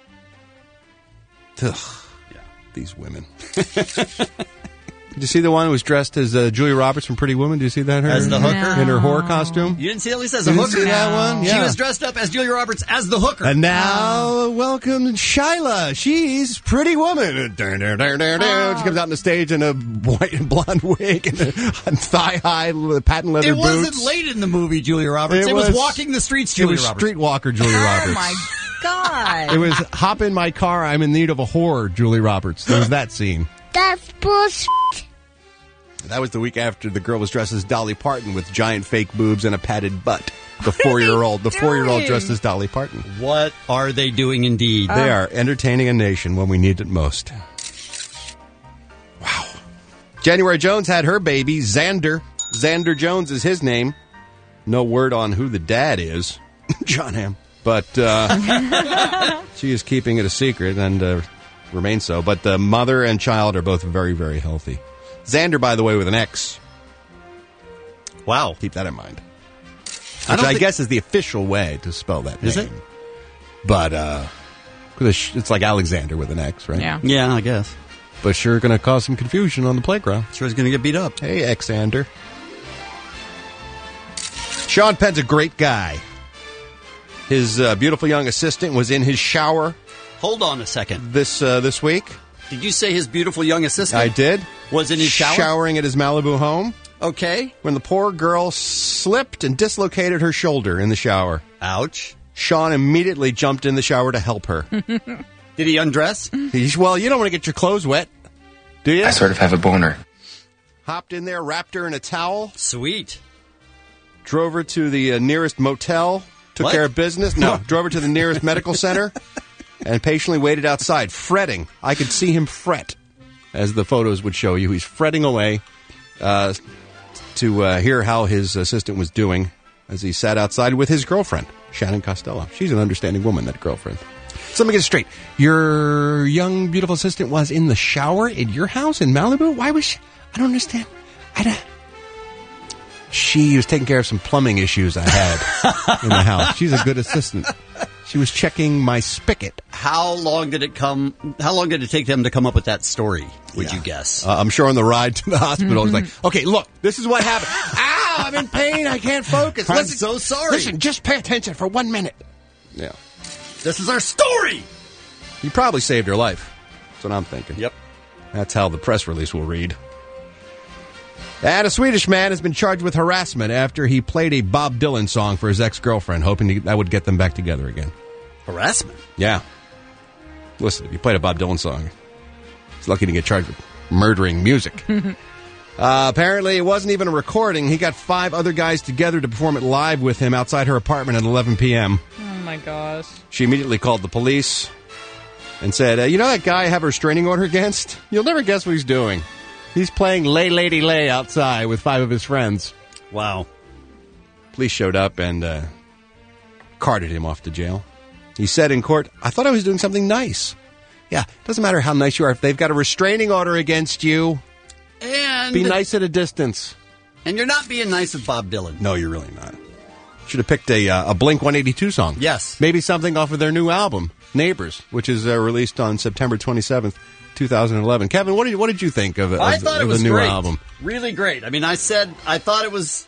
Ugh. Yeah, these women. Did you see the one who was dressed as uh, Julia Roberts from Pretty Woman? Did you see that? Her, As the hooker? in her whore costume. You didn't see at least as You a didn't hooker? see that one? She Yeah. was dressed up as Julia Roberts as the hooker. And now, welcome Shyla. She's Pretty Woman. Dun, dun, dun, dun, dun. She comes out on the stage in a white and blonde wig and a thigh-high patent leather It boots. wasn't late in the movie, Julia Roberts. It, It was, was- walking the streets, It Julia was Roberts. streetwalker Julia Roberts. Oh, my God. It was hop in my car, I'm in need of a whore, Julie Roberts. There was that scene. That's bullshit. That was the week after the girl was dressed as Dolly Parton with giant fake boobs and a padded butt. The four-year-old, the four-year-old dressed as Dolly Parton. What are they doing indeed? They are entertaining a nation when we need it most. Wow. January Jones had her baby, Xander. Xander Jones is his name. No word on who the dad is. John Hamm. But uh, she is keeping it a secret and uh, remains so. But the mother and child are both very, very healthy. Xander, by the way, with an X. Wow. Keep that in mind. I Which don't I, thi- guess is the official way to spell that Is name. it? But, uh, 'cause it's it's like Alexander with an X, right? Yeah. Yeah, I guess. But sure going to cause some confusion on the playground. Sure is going to get beat up. Hey, Xander. Sean Penn's a great guy. His uh, beautiful young assistant was in his shower Hold on a second. this uh, this week. Did you say his beautiful young assistant? I did. Was in his shower? Showering at his Malibu home. Okay. When the poor girl slipped and dislocated her shoulder in the shower. Ouch. Sean immediately jumped in the shower to help her. Did he undress? He's, well, you don't want to get your clothes wet, do you? I sort of have a boner. Hopped in there, wrapped her in a towel, Sweet. drove her to the uh, nearest motel, took What? care of business. No, drove her to the nearest medical center, and patiently waited outside, fretting. I could see him fret, as the photos would show you. He's fretting away uh, to uh, hear how his assistant was doing as he sat outside with his girlfriend, Shannon Costello. She's an understanding woman, that girlfriend. So let me get it straight. Your young, beautiful assistant was in the shower at your house in Malibu? Why was she? I don't understand. I don't... She was taking care of some plumbing issues I had in the house. She's a good assistant. She was checking my spigot. How long did it come? How long did it take them to come up with that story? Would Yeah. you guess? Uh, I'm sure on the ride to the hospital, it's like, okay, look, this is what happened. Ow, I'm in pain. I can't focus. I'm Listen, so sorry. Listen, just pay attention for one minute. Yeah. This is our story. You probably saved her life. That's what I'm thinking. Yep. That's how the press release will read. And a Swedish man has been charged with harassment after he played a Bob Dylan song for his ex-girlfriend, hoping to, that would get them back together again. Harassment. Yeah. Listen, if you played a Bob Dylan song, he's lucky to get charged with murdering music. uh, apparently, it wasn't even a recording. He got five other guys together to perform it live with him outside her apartment at eleven p.m. Oh, my gosh. She immediately called the police and said, uh, you know that guy I have a restraining order against? You'll never guess what he's doing. He's playing Lay Lady Lay outside with five of his friends. Wow. Police showed up and uh, carted him off to jail. He said in court, I thought I was doing something nice. Yeah, doesn't matter how nice you are. If they've got a restraining order against you, And be nice at a distance. And you're not being nice with Bob Dylan. No, you're really not. Should have picked a, uh, a Blink one eighty-two song. Yes. Maybe something off of their new album, Neighbors, which is uh, released on September twenty-seventh, twenty eleven. Kevin, what did, what did you think of, of, I thought of it was the new great. album? Really great. I mean, I said I thought it was.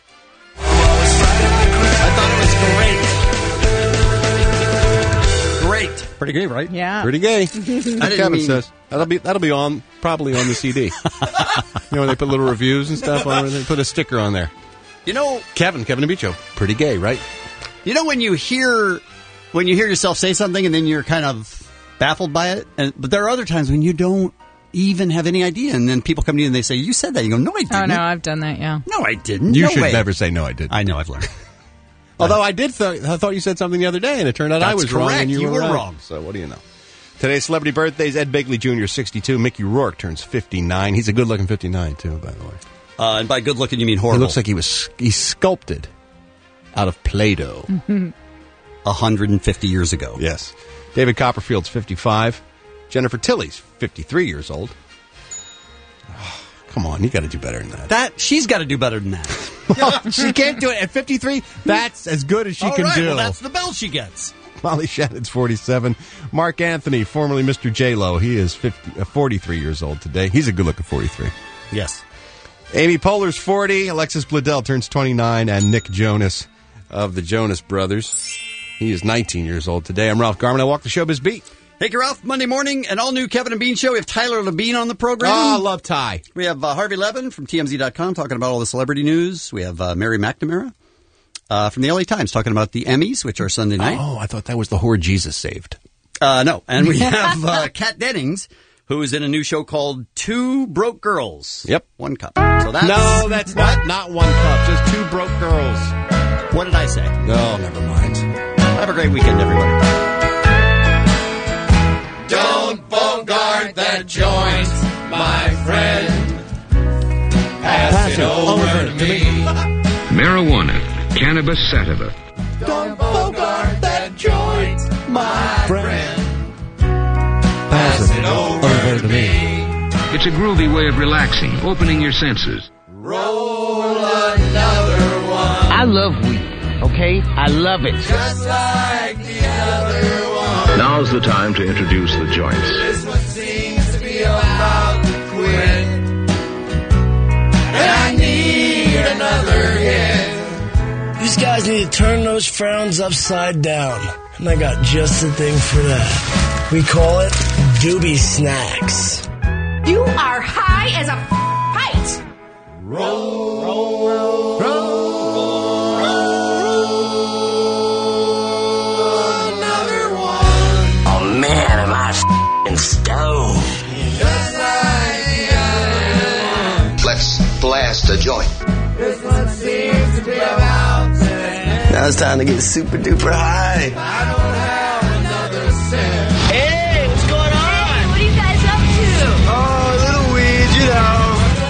I thought it was great. Great. Pretty Pretty gay, right? Yeah. Pretty gay. I didn't Kevin mean- says that'll be that'll be on probably on the C D. You know, when they put little reviews and stuff on it, they put a sticker on there. You know, Kevin, Kevin and Bicho, pretty gay, right? You know when you hear when you hear yourself say something and then you're kind of baffled by it, and but there are other times when you don't even have any idea, and then people come to you and they say, "You said that." You go, "No, I didn't." Oh no, I've done that. Yeah. No, I didn't. You No should way. never say no. I did. I know. I've learned. Although I did, th- I thought you said something the other day, and it turned out I That's was wrong, correct. and you, You were, were right. wrong. So what do you know? Today's celebrity birthdays: Ed Begley Junior, sixty-two. Mickey Rourke turns fifty-nine. He's a good-looking fifty-nine too, by the way. Uh, and by good looking, you mean horrible. He looks like he was he's sculpted out of Play-Doh. one hundred fifty years ago. Yes. David Copperfield's fifty-five. Jennifer Tilly's fifty-three years old. Oh, come on, you got to do better than that. That she's got to do better than that. Well, she can't do it at fifty-three. That's as good as she All can right, do. well, that's the bell she gets. Molly Shannon's forty-seven. Mark Anthony, formerly Mister J-Lo, he is fifty, uh, forty-three years old today. He's a good-looking forty-three. Yes. Amy Poehler's forty. Alexis Bledel turns twenty-nine. And Nick Jonas of the Jonas Brothers. He is nineteen years old today. I'm Ralph Garman. I walk the showbiz beat. Hey, Ralph, Monday morning, an all-new Kevin and Bean show. We have Tyler Labine on the program. Oh, I love Ty. We have uh, Harvey Levin from T M Z dot com talking about all the celebrity news. We have uh, Mary McNamara uh, from the L A Times talking about the Emmys, which are Sunday night. Oh, I thought that was the whore Jesus saved. Uh, no, and we have uh, Kat Dennings, who is in a new show called Two Broke Girls. Yep. One cup. So that's No, that's not, not one cup. Just two broke girls. What did I say? No, never mind. Have a great weekend, everybody. Don't bogart that joint, my friend. Pass, Pass it it over, over to to me. Marijuana, cannabis sativa. Don't bogart that joint, my friend. Pass it over to me. It's a groovy way of relaxing, opening your senses. Roll another one. I love weed, okay? I love it. Just like the other one. Now's the time to introduce the joints. This one seems to be about to quit. And I need another hit. These guys need to turn those frowns upside down. And I got just the thing for that. We call it Doobie Snacks. You are high as a f- kite. Roll, roll, roll, roll, roll another one. Oh man, am I f***ing stoned. Just like the other one. Let's blast a joint. This one seems to be about to end. Now it's time to get super duper high. I don't have another cent. Hey, what's going on? What are you guys up to? Oh, a little weed, you know.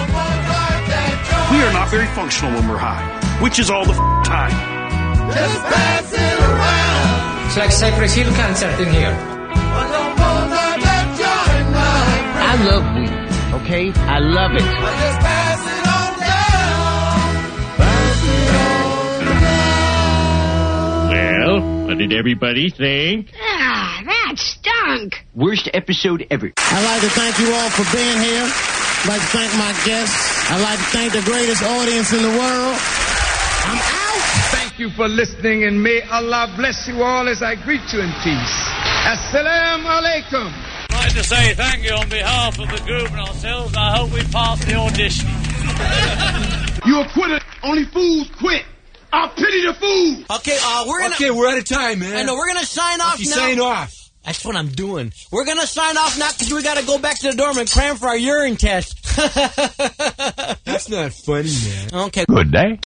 We are not very functional when we're high, which is all the f- time. Just pass it around. It's like Cypress Hill concert in here. Don't bogart that joint, my friend. I love weed, okay? I love it. Just pass it on down. Pass it on down. Well, what did everybody think? Ah, that stunk. Worst episode ever. I'd like to thank you all for being here. I'd like to thank my guests. I'd like to thank the greatest audience in the world. I'm out. Thank you for listening, and may Allah bless you all as I greet you in peace. Assalamu alaikum. I'd like to say thank you on behalf of the group and ourselves. I hope we pass the audition. You acquitted. Only fools quit. I pity the fools. Okay, uh, we're gonna... Okay, we're out of time, man. I know, we're gonna sign off you now. sign off. That's what I'm doing. We're gonna sign off now because we gotta go back to the dorm and cram for our urine test. That's not funny, man. Okay. Good day.